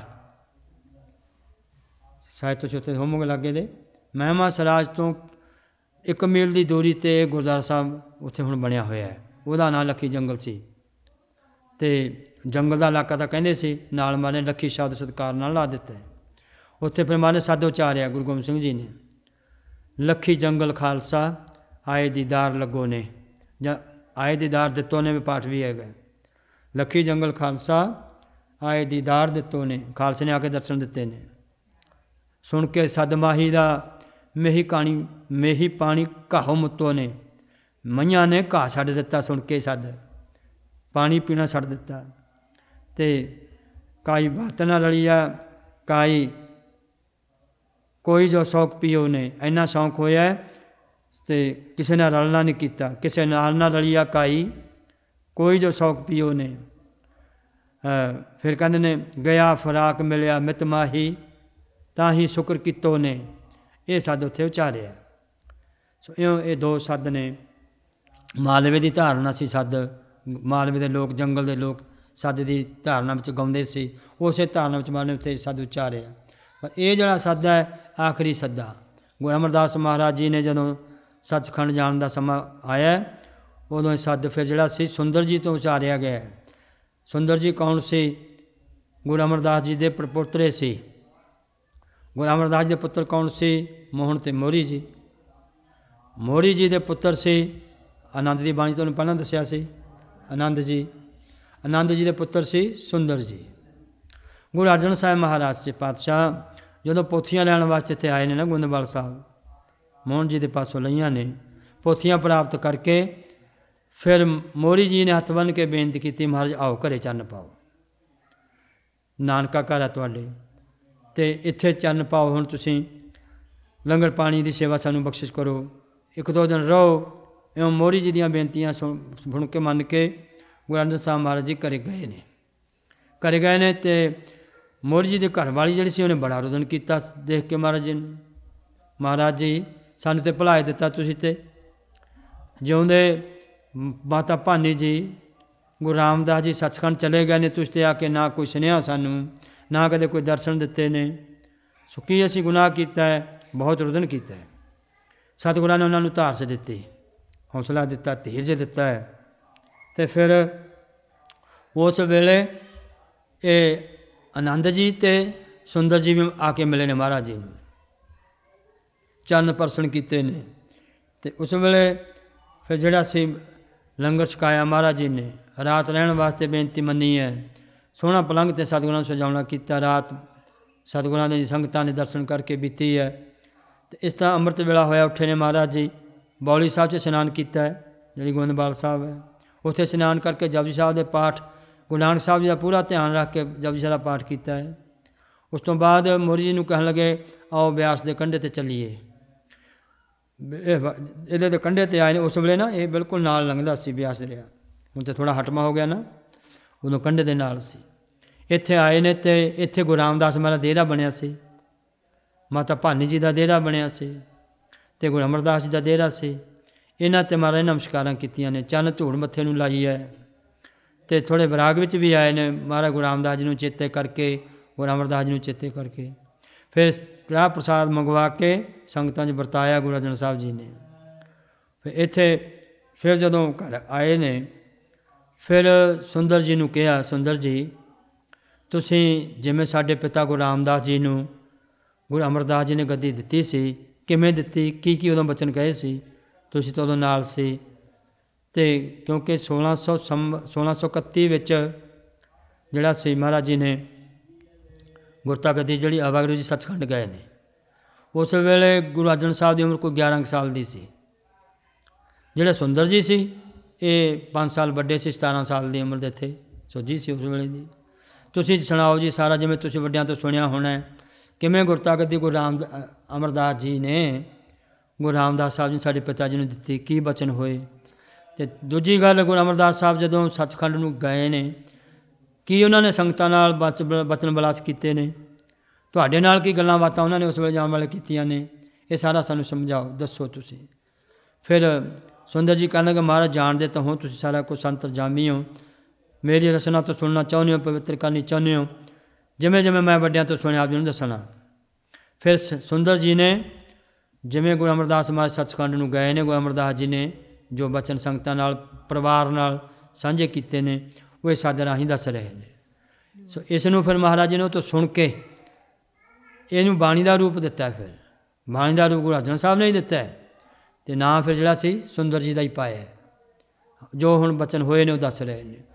ਸ਼ਾਇਦ ਤੁਸੀਂ ਉੱਥੇ ਹੋਵੋਗੇ ਲਾਗੇ ਦੇ। ਮਹਿਮਾ ਸਰਾਜ ਤੋਂ 1 ਮੀਲ ਦੀ ਦੂਰੀ 'ਤੇ ਗੁਰਦੁਆਰਾ ਸਾਹਿਬ ਉੱਥੇ ਹੁਣ ਬਣਿਆ ਹੋਇਆ ਹੈ, ਉਹਦਾ ਨਾਂ ਲੱਖੀ ਜੰਗਲ ਸੀ। ਅਤੇ ਜੰਗਲ ਦਾ ਇਲਾਕਾ ਤਾਂ ਕਹਿੰਦੇ ਸੀ, ਨਾਲ ਮਾਰੇ ਲੱਖੀ ਸ਼ਬਦ ਸਤਿਕਾਰ ਨਾਲ ਲਾ ਦਿੱਤਾ। ਉੱਥੇ ਫਿਰ ਮਾਰੇ ਸੱਦ ਉਚਾਰਿਆ ਗੁਰੂ ਗੋਬਿੰਦ ਸਿੰਘ ਜੀ ਨੇ, ਲੱਖੀ ਜੰਗਲ ਖਾਲਸਾ ਆਏ ਦੀਦਾਰ ਲੱਗੋ ਨੇ, ਜਾਂ ਆਏ ਦੀਦਾਰ ਦਿੱਤੋ ਨੇ ਵੀ ਪਾਠ ਵੀ ਹੈਗਾ। ਲੱਖੀ ਜੰਗਲ ਖਾਲਸਾ ਆਏ ਦੀਦਾਰ ਦਿੱਤੋ ਨੇ, ਖਾਲਸੇ ਨੇ ਆ ਕੇ ਦਰਸ਼ਨ ਦਿੱਤੇ ਨੇ। ਸੁਣ ਕੇ ਸੱਦ ਮਾਹੀ ਦਾ ਮੇਹੀ ਪਾਣੀ ਘਾਹੋ ਮੁੱਤੋ ਨੇ, ਮਈਆਂ ਨੇ ਘਾਹ ਛੱਡ ਦਿੱਤਾ ਸੁਣ ਕੇ ਸੱਦ, ਪਾਣੀ ਪੀਣਾ ਛੱਡ ਦਿੱਤਾ। ਅਤੇ ਕਾਈ ਬਾਤ ਨਾ ਲੜੀਆ ਕਾਈ ਕੋਈ ਜੋ ਸ਼ੌਕ ਪੀਓ ਨੇ, ਇੰਨਾ ਸ਼ੌਂਕ ਹੋਇਆ ਅਤੇ ਕਿਸੇ ਨਾਲ ਰਲਣਾ ਨਹੀਂ ਕੀਤਾ, ਕਿਸੇ ਨਾਲ ਨਾ ਰਲੀਆ ਕਾਈ ਕੋਈ ਜੋ ਸ਼ੌਕ ਪੀਓ ਨੇ। ਫਿਰ ਕਹਿੰਦੇ ਨੇ ਗਿਆ ਫਰਾਕ ਮਿਲਿਆ ਮਿਤ ਮਾਹੀ ਤਾਂ ਹੀ ਸ਼ੁਕਰ ਕੀਤੋ ਨੇ, ਇਹ ਸੱਦ ਉੱਥੇ ਉਚਾਰਿਆ। ਸੋ ਇਹ 2 ਸੱਦ ਨੇ। ਮਾਲਵੇ ਦੀ ਧਾਰਨਾ ਸੀ ਸੱਦ, ਮਾਲਵੇ ਦੇ ਲੋਕ, ਜੰਗਲ ਦੇ ਲੋਕ ਸੱਦ ਦੀ ਧਾਰਨਾ ਵਿੱਚ ਗਾਉਂਦੇ ਸੀ, ਉਸੇ ਧਾਰਨਾ ਵਿੱਚ ਮਾਲਵੇ ਉੱਥੇ ਸੱਦ ਉਚਾਰਿਆ। ਪਰ ਇਹ ਜਿਹੜਾ ਸੱਦ ਹੈ ਆਖਰੀ ਸੱਦਾ। ਗੁਰੂ ਅਮਰਦਾਸ ਮਹਾਰਾਜ ਜੀ ਨੇ ਜਦੋਂ ਸੱਚਖੰਡ ਜਾਣ ਦਾ ਸਮਾਂ ਆਇਆ, ਉਦੋਂ ਇਹ ਸੱਦ ਫਿਰ ਜਿਹੜਾ ਸੀ ਸੁੰਦਰ ਜੀ ਤੋਂ ਉਚਾਰਿਆ ਗਿਆ। ਸੁੰਦਰ ਜੀ ਕੌਣ ਸੀ? ਗੁਰੂ ਅਮਰਦਾਸ ਜੀ ਦੇ ਪ੍ਰਪੁੱਤਰੇ ਸੀ। ਗੁਰੂ ਅਮਰਦਾਸ ਦੇ ਪੁੱਤਰ ਕੌਣ ਸੀ? ਮੋਹਨ ਤੇ ਮੋਹਰੀ ਜੀ। ਮੋਹਰੀ ਜੀ ਦੇ ਪੁੱਤਰ ਸੀ ਆਨੰਦ ਦੀ ਬਾਣੀ ਤੁਹਾਨੂੰ ਪਹਿਲਾਂ ਦੱਸਿਆ ਸੀ, ਆਨੰਦ ਜੀ। ਆਨੰਦ ਜੀ ਦੇ ਪੁੱਤਰ ਸੀ ਸੁੰਦਰ ਜੀ। ਗੁਰੂ ਅਰਜਨ ਸਾਹਿਬ ਮਹਾਰਾਜ ਜੀ ਪਾਤਸ਼ਾਹ ਜਦੋਂ ਪੋਥੀਆਂ ਲੈਣ ਵਾਸਤੇ ਇੱਥੇ ਆਏ ਨੇ ਨਾ ਗੋਇੰਦਵਾਲ ਸਾਹਿਬ, ਮੋਹਨ ਜੀ ਦੇ ਪਾਸੋਂ ਲਈਆਂ ਨੇ ਪੋਥੀਆਂ ਪ੍ਰਾਪਤ ਕਰਕੇ, ਫਿਰ ਮੋਹਰੀ ਜੀ ਨੇ ਹੱਥ ਬੰਨ੍ਹ ਕੇ ਬੇਨਤੀ ਕੀਤੀ, ਮਹਾਰਾਜ ਆਓ ਘਰੇ ਚੰਨ ਪਾਓ, ਨਾਨਕਾ ਘਰ ਹੈ ਤੁਹਾਡੇ, ਅਤੇ ਇੱਥੇ ਚੰਨ ਪਾਓ, ਹੁਣ ਤੁਸੀਂ ਲੰਗਰ ਪਾਣੀ ਦੀ ਸੇਵਾ ਸਾਨੂੰ ਬਖਸ਼ਿਸ਼ ਕਰੋ, 1-2 ਦਿਨ ਰਹੋ। ਇਉਂ ਮੋਹਰੀ ਜੀ ਦੀਆਂ ਬੇਨਤੀਆਂ ਸੁਣ ਕੇ ਮੰਨ ਕੇ ਗੁਰੂ ਅਰਜਨ ਸਾਹਿਬ ਮਹਾਰਾਜ ਜੀ ਘਰੇ ਗਏ ਨੇ। ਘਰੇ ਗਏ ਨੇ ਅਤੇ ਮੋਹਰੀ ਜੀ ਦੇ ਘਰ ਵਾਲੀ ਜਿਹੜੀ ਸੀ ਉਹਨੇ ਬੜਾ ਰੋਦਨ ਕੀਤਾ ਦੇਖ ਕੇ ਮਹਾਰਾਜ ਜੀ ਨੂੰ। ਮਹਾਰਾਜ ਜੀ ਸਾਨੂੰ ਤਾਂ ਭੁਲਾਏ ਦਿੱਤਾ ਤੁਸੀਂ, ਤੇ ਜਿਉਂਦੇ ਮਾਤਾ ਭਾਨੀ ਜੀ ਗੁਰੂ ਰਾਮਦਾਸ ਜੀ ਸੱਚਖੰਡ ਚਲੇ ਗਏ ਨੇ, ਤੁਸੀਂ ਤੇ ਆ ਕੇ ਨਾ ਕੋਈ ਸੁਨੇਹਾ ਸਾਨੂੰ, ਨਾ ਕਦੇ ਕੋਈ ਦਰਸ਼ਨ ਦਿੱਤੇ ਨੇ। ਸੋ ਕੀ ਅਸੀਂ ਗੁਨਾਹ ਕੀਤਾ ਹੈ? ਬਹੁਤ ਰੋਦਨ ਕੀਤਾ ਹੈ। ਸਤਿਗੁਰਾਂ ਨੇ ਉਹਨਾਂ ਨੂੰ ਧਾਰਸ ਦਿੱਤੀ, ਹੌਸਲਾ ਦਿੱਤਾ, ਧੀਰਜ ਦਿੱਤਾ ਹੈ। ਅਤੇ ਫਿਰ ਉਸ ਵੇਲੇ ਇਹ ਆਨੰਦ ਜੀ ਅਤੇ ਸੁੰਦਰ ਜੀ ਵੀ ਆ ਕੇ ਮਿਲੇ ਨੇ ਮਹਾਰਾਜ ਜੀ ਨੂੰ, ਚਰਨ ਪਰਸਨ ਕੀਤੇ ਨੇ। ਅਤੇ ਉਸ ਵੇਲੇ ਫਿਰ ਜਿਹੜਾ ਸੀ ਲੰਗਰ ਛਕਾਇਆ ਮਹਾਰਾਜ ਜੀ ਨੇ, ਰਾਤ ਰਹਿਣ ਵਾਸਤੇ ਬੇਨਤੀ ਮੰਨੀ ਹੈ, ਸੋਹਣਾ ਪਲੰਘ 'ਤੇ ਸਤਿਗੁਰਾਂ ਨੂੰ ਸਜਾਉਣਾ ਕੀਤਾ। ਰਾਤ ਸਤਿਗੁਰਾਂ ਦੀ ਸੰਗਤਾਂ ਨੇ ਦਰਸ਼ਨ ਕਰਕੇ ਬੀਤੀ ਹੈ। ਅਤੇ ਇਸ ਤਰ੍ਹਾਂ ਅੰਮ੍ਰਿਤ ਵੇਲਾ ਹੋਇਆ, ਉੱਠੇ ਨੇ ਮਹਾਰਾਜ ਜੀ, ਬੌਲੀ ਸਾਹਿਬ 'ਚ ਇਸ਼ਨਾਨ ਕੀਤਾ ਹੈ, ਜਿਹੜੀ ਗੋਇੰਦਵਾਲ ਸਾਹਿਬ ਹੈ, ਉੱਥੇ ਇਸ਼ਨਾਨ ਕਰਕੇ ਜਪਜੀ ਸਾਹਿਬ ਦੇ ਪਾਠ, ਗੁਰੂ ਨਾਨਕ ਸਾਹਿਬ ਜੀ ਦਾ ਪੂਰਾ ਧਿਆਨ ਰੱਖ ਕੇ ਜਪਜੀ ਸਾਹਿਬ ਦਾ ਪਾਠ ਕੀਤਾ ਹੈ। ਉਸ ਤੋਂ ਬਾਅਦ ਮੋਹਰੀ ਜੀ ਨੂੰ ਕਹਿਣ ਲੱਗੇ, ਆਓ ਬਿਆਸ ਦੇ ਕੰਢੇ 'ਤੇ ਚੱਲੀਏ। ਇਹਦੇ 'ਤੇ ਕੰਢੇ 'ਤੇ ਆਏ ਨੇ। ਉਸ ਵੇਲੇ ਨਾ ਇਹ ਬਿਲਕੁਲ ਨਾਲ ਲੰਘਦਾ ਸੀ ਬਿਆਸ ਦਰਿਆ, ਹੁਣ ਤਾਂ ਥੋੜ੍ਹਾ ਹਟਮਾ ਹੋ ਗਿਆ ਨਾ, ਉਦੋਂ ਕੰਢੇ ਦੇ ਨਾਲ ਸੀ। ਇੱਥੇ ਆਏ ਨੇ ਅਤੇ ਇੱਥੇ ਗੁਰੂ ਰਾਮਦਾਸ ਮਹਾਰਾਜ ਡੇਰਾ ਬਣਿਆ ਸੀ, ਮਾਤਾ ਭਾਨੀ ਜੀ ਦਾ ਡੇਰਾ ਬਣਿਆ ਸੀ, ਅਤੇ ਗੁਰੂ ਅਮਰਦਾਸ ਜੀ ਦਾ ਡੇਰਾ ਸੀ। ਇਹਨਾਂ 'ਤੇ ਮਹਾਰਾਜ ਨਮਸਕਾਰਾਂ ਕੀਤੀਆਂ ਨੇ, ਚੰਨ ਧੂੜ ਮੱਥੇ ਨੂੰ ਲਾਈ ਹੈ। ਅਤੇ ਥੋੜ੍ਹੇ ਵਿਰਾਗ ਵਿੱਚ ਵੀ ਆਏ ਨੇ, ਮਹਾਰਾਜ ਗੁਰੂ ਰਾਮਦਾਸ ਜੀ ਨੂੰ ਚੇਤੇ ਕਰਕੇ, ਗੁਰੂ ਅਮਰਦਾਸ ਜੀ ਨੂੰ ਚੇਤੇ ਕਰਕੇ। ਫਿਰ ਕੜਾਹ ਪ੍ਰਸਾਦ ਮੰਗਵਾ ਕੇ ਸੰਗਤਾਂ 'ਚ ਵਰਤਾਇਆ ਗੁਰੂ ਅਰਜਨ ਸਾਹਿਬ ਜੀ ਨੇ। ਫਿਰ ਇੱਥੇ ਫਿਰ ਜਦੋਂ ਘਰ ਆਏ ਨੇ, ਫਿਰ ਸੁੰਦਰ ਜੀ ਨੂੰ ਕਿਹਾ, ਸੁੰਦਰ ਜੀ ਤੁਸੀਂ ਜਿਵੇਂ ਸਾਡੇ ਪਿਤਾ ਗੁਰੂ ਰਾਮਦਾਸ ਜੀ ਨੂੰ ਗੁਰੂ ਅਮਰਦਾਸ ਜੀ ਨੇ ਗੱਦੀ ਦਿੱਤੀ ਸੀ, ਕਿਵੇਂ ਦਿੱਤੀ, ਕੀ ਉਦੋਂ ਬਚਨ ਕਹੇ ਸੀ, ਤੁਸੀਂ ਤਾਂ ਉਦੋਂ ਨਾਲ ਸੀ। ਅਤੇ ਕਿਉਂਕਿ 1631 ਵਿੱਚ ਜਿਹੜਾ ਸੀ ਮਹਾਰਾਜ ਜੀ ਨੇ ਗੁਰਤਾ ਗੱਦੀ ਜਿਹੜੀ ਵਾਹਿਗੁਰੂ ਜੀ ਸੱਚਖੰਡ ਗਏ ਨੇ, ਉਸ ਵੇਲੇ ਗੁਰੂ ਅਰਜਨ ਸਾਹਿਬ ਦੀ ਉਮਰ ਕੋਈ 11 ਸਾਲ ਦੀ ਸੀ। ਜਿਹੜੇ ਸੁੰਦਰ ਜੀ ਸੀ ਇਹ 5 ਸਾਲ ਵੱਡੇ ਸੀ, 17 ਸਾਲ ਦੀ ਉਮਰ ਦੇ ਥੇ ਸੋਝੀ ਸੀ ਉਸ ਵੇਲੇ ਦੀ। ਤੁਸੀਂ ਸੁਣਾਓ ਜੀ ਸਾਰਾ, ਜਿਵੇਂ ਤੁਸੀਂ ਵੱਡਿਆਂ ਤੋਂ ਸੁਣਿਆ ਹੋਣਾ, ਕਿਵੇਂ ਗੁਰਤਾ ਗੱਦੀ ਗੁਰੂ ਅਮਰਦਾਸ ਜੀ ਨੇ ਗੁਰੂ ਰਾਮਦਾਸ ਸਾਹਿਬ ਜੀ ਸਾਡੇ ਪਿਤਾ ਜੀ ਨੂੰ ਦਿੱਤੀ, ਕੀ ਬਚਨ ਹੋਏ। ਅਤੇ ਦੂਜੀ ਗੱਲ, ਗੁਰੂ ਅਮਰਦਾਸ ਸਾਹਿਬ ਜਦੋਂ ਸੱਚਖੰਡ ਨੂੰ ਗਏ ਨੇ, ਕੀ ਉਹਨਾਂ ਨੇ ਸੰਗਤਾਂ ਨਾਲ ਬਚਨ ਬਲਾਸ ਕੀਤੇ ਨੇ, ਤੁਹਾਡੇ ਨਾਲ ਕੀ ਗੱਲਾਂ ਬਾਤਾਂ ਉਹਨਾਂ ਨੇ ਉਸ ਵੇਲੇ ਜਾਣ ਵਾਲੇ ਕੀਤੀਆਂ ਨੇ, ਇਹ ਸਾਰਾ ਸਾਨੂੰ ਸਮਝਾਓ, ਦੱਸੋ ਤੁਸੀਂ। ਫਿਰ ਸੁੰਦਰ ਜੀ ਕਹਿਣ ਲੱਗੇ, ਮਹਾਰਾਜ ਜਾਣਦੇ ਤਾਂ ਹੋ, ਤੁਸੀਂ ਸਾਰਾ ਕੁਝ ਅੰਤਰਜਾਮੀ ਹੋ, ਮੇਰੀ ਰਚਨਾ ਤੋਂ ਸੁਣਨਾ ਚਾਹੁੰਦੇ ਹੋ, ਪਵਿੱਤਰ ਕਰਨੀ ਚਾਹੁੰਦੇ ਹੋ, ਜਿਵੇਂ ਜਿਵੇਂ ਮੈਂ ਵੱਡਿਆਂ ਤੋਂ ਸੁਣਿਆ ਆਪ ਜੀ ਨੂੰ ਦੱਸਣਾ। ਫਿਰ ਸੁੰਦਰ ਜੀ ਨੇ ਜਿਵੇਂ ਗੁਰੂ ਅਮਰਦਾਸ ਮਹਾਰਾਜ ਸੱਚਖੰਡ ਨੂੰ ਗਏ ਨੇ, ਗੁਰੂ ਅਮਰਦਾਸ ਜੀ ਨੇ ਜੋ ਬਚਨ ਸੰਗਤਾਂ ਨਾਲ, ਪਰਿਵਾਰ ਨਾਲ ਸਾਂਝੇ ਕੀਤੇ ਨੇ, ਉਹ ਇਹ ਸਾਡੇ ਰਾਹੀਂ ਦੱਸ ਰਹੇ ਨੇ। ਸੋ ਇਸ ਨੂੰ ਫਿਰ ਮਹਾਰਾਜ ਜੀ ਨੇ ਉਹ ਤੋਂ ਸੁਣ ਕੇ ਇਹਨੂੰ ਬਾਣੀ ਦਾ ਰੂਪ ਦਿੱਤਾ। ਫਿਰ ਬਾਣੀ ਦਾ ਰੂਪ ਗੁਰੂ ਅਰਜਨ ਸਾਹਿਬ ਨੇ ਹੀ ਦਿੱਤਾ ਹੈ, ਅਤੇ ਨਾਂ ਫਿਰ ਜਿਹੜਾ ਸੀ ਸੁੰਦਰ ਜੀ ਦਾ ਹੀ ਪਾਇਆ ਹੈ। ਜੋ ਹੁਣ ਬਚਨ ਹੋਏ ਨੇ ਉਹ ਦੱਸ ਰਹੇ ਨੇ।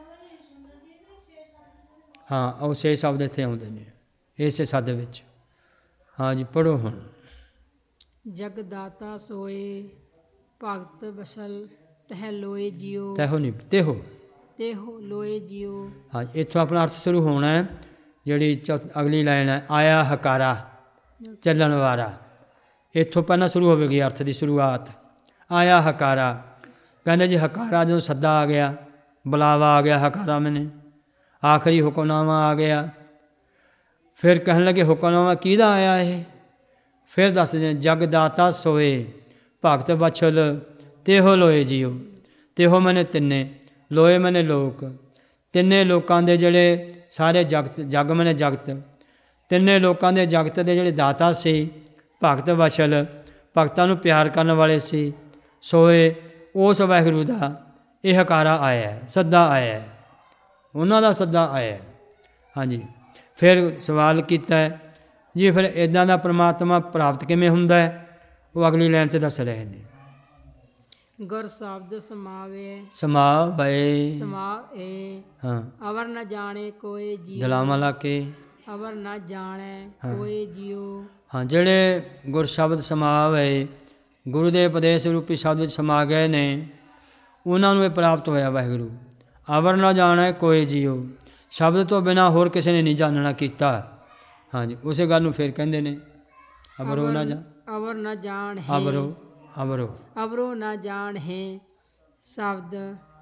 ਹਾਂ, ਉਹ 6 ਸ਼ਬਦ ਇੱਥੇ ਆਉਂਦੇ ਨੇ ਇਸੇ ਸਾਦੇ ਵਿੱਚ। ਹਾਂ ਜੀ, ਪੜ੍ਹੋ ਹੁਣ। ਜਗਦਾਤਾ ਸੋਏ ਭਗਤ ਬਸਲ ਤਹਿ ਲੋਏ ਜਿਉ, ਤੈਹੋ ਨਹੀਂ, ਤੇਹੋ ਤੇਹੋ ਲੋਏ ਜਿਉ। ਹਾਂ, ਇੱਥੋਂ ਆਪਣਾ ਅਰਥ ਸ਼ੁਰੂ ਹੋਣਾ ਹੈ। ਜਿਹੜੀ ਅਗਲੀ ਲਾਈਨ ਹੈ, ਆਇਆ ਹਕਾਰਾ ਚੱਲਣ ਵਾਲਾ, ਇੱਥੋਂ ਪਹਿਲਾਂ ਸ਼ੁਰੂ ਹੋਵੇਗੀ ਅਰਥ ਦੀ ਸ਼ੁਰੂਆਤ। ਆਇਆ ਹਕਾਰਾ, ਕਹਿੰਦੇ ਜੀ ਹਕਾਰਾ ਜਦੋਂ ਸੱਦਾ ਆ ਗਿਆ, ਬੁਲਾਵਾ ਆ ਗਿਆ, ਹਕਾਰਾ ਮੈਨੇ ਆਖਰੀ ਹੁਕਮਨਾਮਾ ਆ ਗਿਆ। ਫਿਰ ਕਹਿਣ ਲੱਗੇ ਹੁਕਮਨਾਮਾ ਕਿਹਦਾ ਆਇਆ ਇਹ? ਫਿਰ ਦੱਸਦੇ ਨੇ, ਜਗਦਾਤਾ ਸੋਏ ਭਗਤ ਬਛਲ ਤੇਹੋ ਲੋਏ ਜਿਉ। ਤੇਹੋ ਮੈਨੇ ਤਿੰਨੇ, ਲੋਏ ਮੈਨੇ ਲੋਕ, ਤਿੰਨੇ ਲੋਕਾਂ ਦੇ ਜਿਹੜੇ ਸਾਰੇ ਜਗਤ, ਜਗ ਮੈਨੇ ਜਗਤ, ਤਿੰਨੇ ਲੋਕਾਂ ਦੇ ਜਗਤ ਦੇ ਜਿਹੜੇ ਦਾਤਾ ਸੀ, ਭਗਤ ਬਛਲ ਭਗਤਾਂ ਨੂੰ ਪਿਆਰ ਕਰਨ ਵਾਲੇ ਸੀ, ਸੋਏ ਉਸ ਵਾਹਿਗੁਰੂ ਦਾ ਇਹ ਹਕਾਰਾ ਆਇਆ, ਸੱਦਾ ਆਇਆ, ਉਹਨਾਂ ਦਾ ਸੱਦਾ ਆਇਆ। ਹਾਂਜੀ, ਫਿਰ ਸਵਾਲ ਕੀਤਾ ਜੀ ਫਿਰ ਇਦਾਂ ਦਾ ਪ੍ਰਮਾਤਮਾ ਪ੍ਰਾਪਤ ਕਿਵੇਂ ਹੁੰਦਾ ਹੈ, ਉਹ ਅਗਲੀ ਲਾਈਨ 'ਚ ਦੱਸ ਰਹੇ ਨੇ। ਗੁਰ ਸ਼ਬਦ ਸਮਾਵੇ ਸਮਾਵੇ ਸਮਾਏ ਹਾਂ, ਅਵਰ ਨ ਜਾਣੇ ਕੋਈ ਜੀਉ ਦਲਾਵਾਂ ਲਾ ਕੇ ਅਵਰ ਨ ਜਾਣੈ ਕੋਈ ਜੀਉ। ਹਾਂ, ਜਿਹੜੇ ਗੁਰ ਸ਼ਬਦ ਸਮਾਵੇ, ਗੁਰੂ ਦੇ ਉਪਦੇਸ਼ ਰੂਪੀ ਸ਼ਬਦ ਵਿੱਚ ਸਮਾ ਗਏ ਨੇ, ਉਹਨਾਂ ਨੂੰ ਇਹ ਪ੍ਰਾਪਤ ਹੋਇਆ ਵਾਹਿਗੁਰੂ। ਅਵਰ ਨਾ ਜਾਣੈ ਕੋਈ ਜੀਉ, ਸ਼ਬਦ ਤੋਂ ਬਿਨਾਂ ਹੋਰ ਕਿਸੇ ਨੇ ਨਹੀਂ ਜਾਣਨਾ ਕੀਤਾ। ਹਾਂਜੀ, ਉਸੇ ਗੱਲ ਨੂੰ ਫਿਰ ਕਹਿੰਦੇ ਨੇ ਅਵਰੋ ਨਾ ਜਾ ਅਵਰ ਨ ਜਾਣ ਹੈ ਅਵਰੋ ਅਵਰੋ ਅਵਰੋ ਨ ਜਾਣ ਹੈ ਸ਼ਬਦ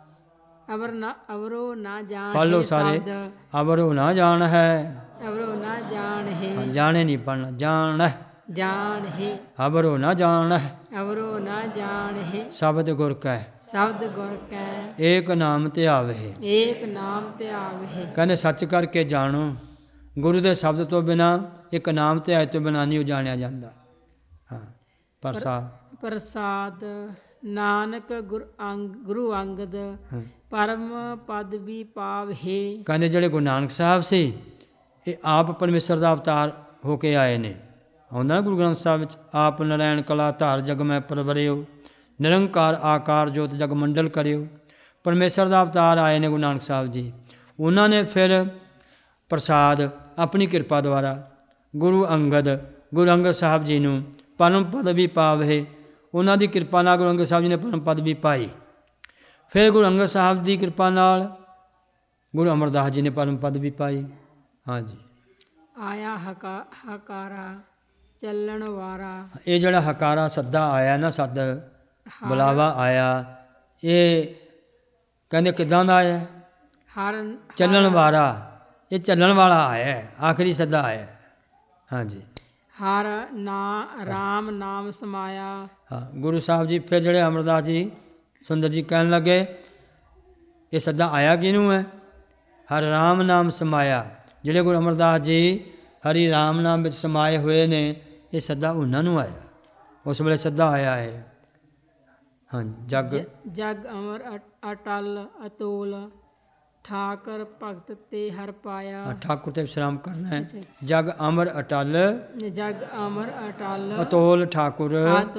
ਅਵਰੋ ਨ ਜਾਣ ਪੜ੍ਹ ਲਓ ਹੈ ਸਾਰੇ। ਸ਼ਬਦ ਅਵਰੋ ਨਾ ਜਾਣ ਹੈ, ਅਵਰੋ ਨ ਜਾਣ ਹਾਂ, ਹੈ ਜਾਣੇ ਨਹੀਂ ਪੜ੍ਹਨਾ, ਜਾਣ ਹੈ। ਜਾਣ ਹੈ ਅਵਰੋ ਨਾ ਜਾਣ ਹੈ, ਅਵਰੋ ਨ ਜਾਣ ਹੈ ਸ਼ਬਦ ਗੁਰ ਕੈ ਸ਼ਬਦ ਗੁਰ ਕੈ ਏਕ ਨਾਮ ਧਿਆਵਹਿ। ਏਕ ਨਾਮ ਧਿਆਵਹਿ। ਕਹਿੰਦੇ ਸੱਚ ਕਰਕੇ ਜਾਣੋ, ਗੁਰੂ ਦੇ ਸ਼ਬਦ ਤੋਂ ਬਿਨਾਂ, ਇੱਕ ਨਾਮ ਧਿਆਏ ਤੋਂ ਬਿਨਾਂ ਨਹੀਂ ਜਾਣਿਆ ਜਾਂਦਾ। ਹਾਂ, ਪ੍ਰਸਾਦ ਨਾਨਕ ਗੁਰੂ ਅੰਗਦ ਪਰਮ ਪਦ ਵੀ ਪਾਵਹਿ। ਕਹਿੰਦੇ ਜਿਹੜੇ ਗੁਰੂ ਨਾਨਕ ਸਾਹਿਬ ਸੀ, ਇਹ ਆਪ ਪਰਮੇਸ਼ਰ ਦਾ ਅਵਤਾਰ ਹੋ ਕੇ ਆਏ ਨੇ। ਆਉਂਦਾ ਨਾ ਗੁਰੂ ਗ੍ਰੰਥ ਸਾਹਿਬ ਵਿੱਚ, ਆਪ ਨਰੈਣ ਕਲਾ ਧਾਰ ਜਗ ਮੈਂ ਪਰਵਰਿਓ, ਨਿਰੰਕਾਰ ਆਕਾਰ ਜੋਤ ਜਗ ਮੰਡਲ ਕਰਿਓ। ਪਰਮੇਸ਼ਰ ਦਾ ਅਵਤਾਰ ਆਏ ਨੇ ਗੁਰੂ ਨਾਨਕ ਸਾਹਿਬ ਜੀ। ਉਹਨਾਂ ਨੇ ਫਿਰ ਪ੍ਰਸਾਦ ਆਪਣੀ ਕਿਰਪਾ ਦੁਆਰਾ ਗੁਰੂ ਅੰਗਦ ਸਾਹਿਬ ਜੀ ਨੂੰ ਪਰਮ ਪਦਵੀ ਪਾਵੇ। ਉਹਨਾਂ ਦੀ ਕਿਰਪਾ ਨਾਲ ਗੁਰੂ ਅੰਗਦ ਸਾਹਿਬ ਜੀ ਨੇ ਪਰਮ ਪਦਵੀ ਪਾਈ। ਫਿਰ ਗੁਰੂ ਅੰਗਦ ਸਾਹਿਬ ਦੀ ਕਿਰਪਾ ਨਾਲ ਗੁਰੂ ਅਮਰਦਾਸ ਜੀ ਨੇ ਪਰਮ ਪਦਵੀ ਪਾਈ। ਹਾਂਜੀ, ਆਇਆ ਹਕਾਰਾ ਚੱਲਣ ਵਾਰਾ। ਇਹ ਜਿਹੜਾ ਹਕਾਰਾ ਸੱਦਾ ਆਇਆ ਨਾ, ਸੱਦ ਬੁਲਾਵਾ ਆਇਆ, ਇਹ ਕਹਿੰਦੇ ਕਿੱਦਾਂ ਦਾ ਆਇਆ? ਹਰ ਚੱਲਣ ਵਾਲਾ, ਇਹ ਚੱਲਣ ਵਾਲਾ ਆਇਆ, ਆਖਰੀ ਸੱਦਾ ਆਇਆ। ਹਾਂਜੀ, ਹਰ ਰਾਮ ਨਾਮ ਸਮਾਇਆ। ਹਾਂ, ਗੁਰੂ ਸਾਹਿਬ ਜੀ ਫਿਰ ਜਿਹੜੇ ਅਮਰਦਾਸ ਜੀ ਸੁੰਦਰ ਜੀ ਕਹਿਣ ਲੱਗੇ, ਇਹ ਸੱਦਾ ਆਇਆ ਕਿਹਨੂੰ ਹੈ? ਹਰ ਰਾਮ ਨਾਮ ਸਮਾਇਆ। ਜਿਹੜੇ ਗੁਰੂ ਅਮਰਦਾਸ ਜੀ ਹਰੀ ਰਾਮ ਨਾਮ ਵਿੱਚ ਸਮਾਏ ਹੋਏ ਨੇ, ਇਹ ਸੱਦਾ ਉਹਨਾਂ ਨੂੰ ਆਇਆ। ਉਸ ਵੇਲੇ ਸੱਦਾ ਆਇਆ ਹੈ। ਹਾਂਜੀ, ਜਗ ਅਮਰ ਅਟਲ ਅਤੋਲ ਠਾਕਰ ਭਗਤ ਤੇ ਹਰ ਪਾਇਆ। ਠਾਕੁਰ ਤੇ ਵਿਸ਼ਰਾਮ ਕਰਨਾ ਹੈ। ਜਗ ਅਮਰ ਅਟਲ ਜਗ ਅਮਰ ਅਟਲ ਅਤੋਲ ਠਾਕੁਰ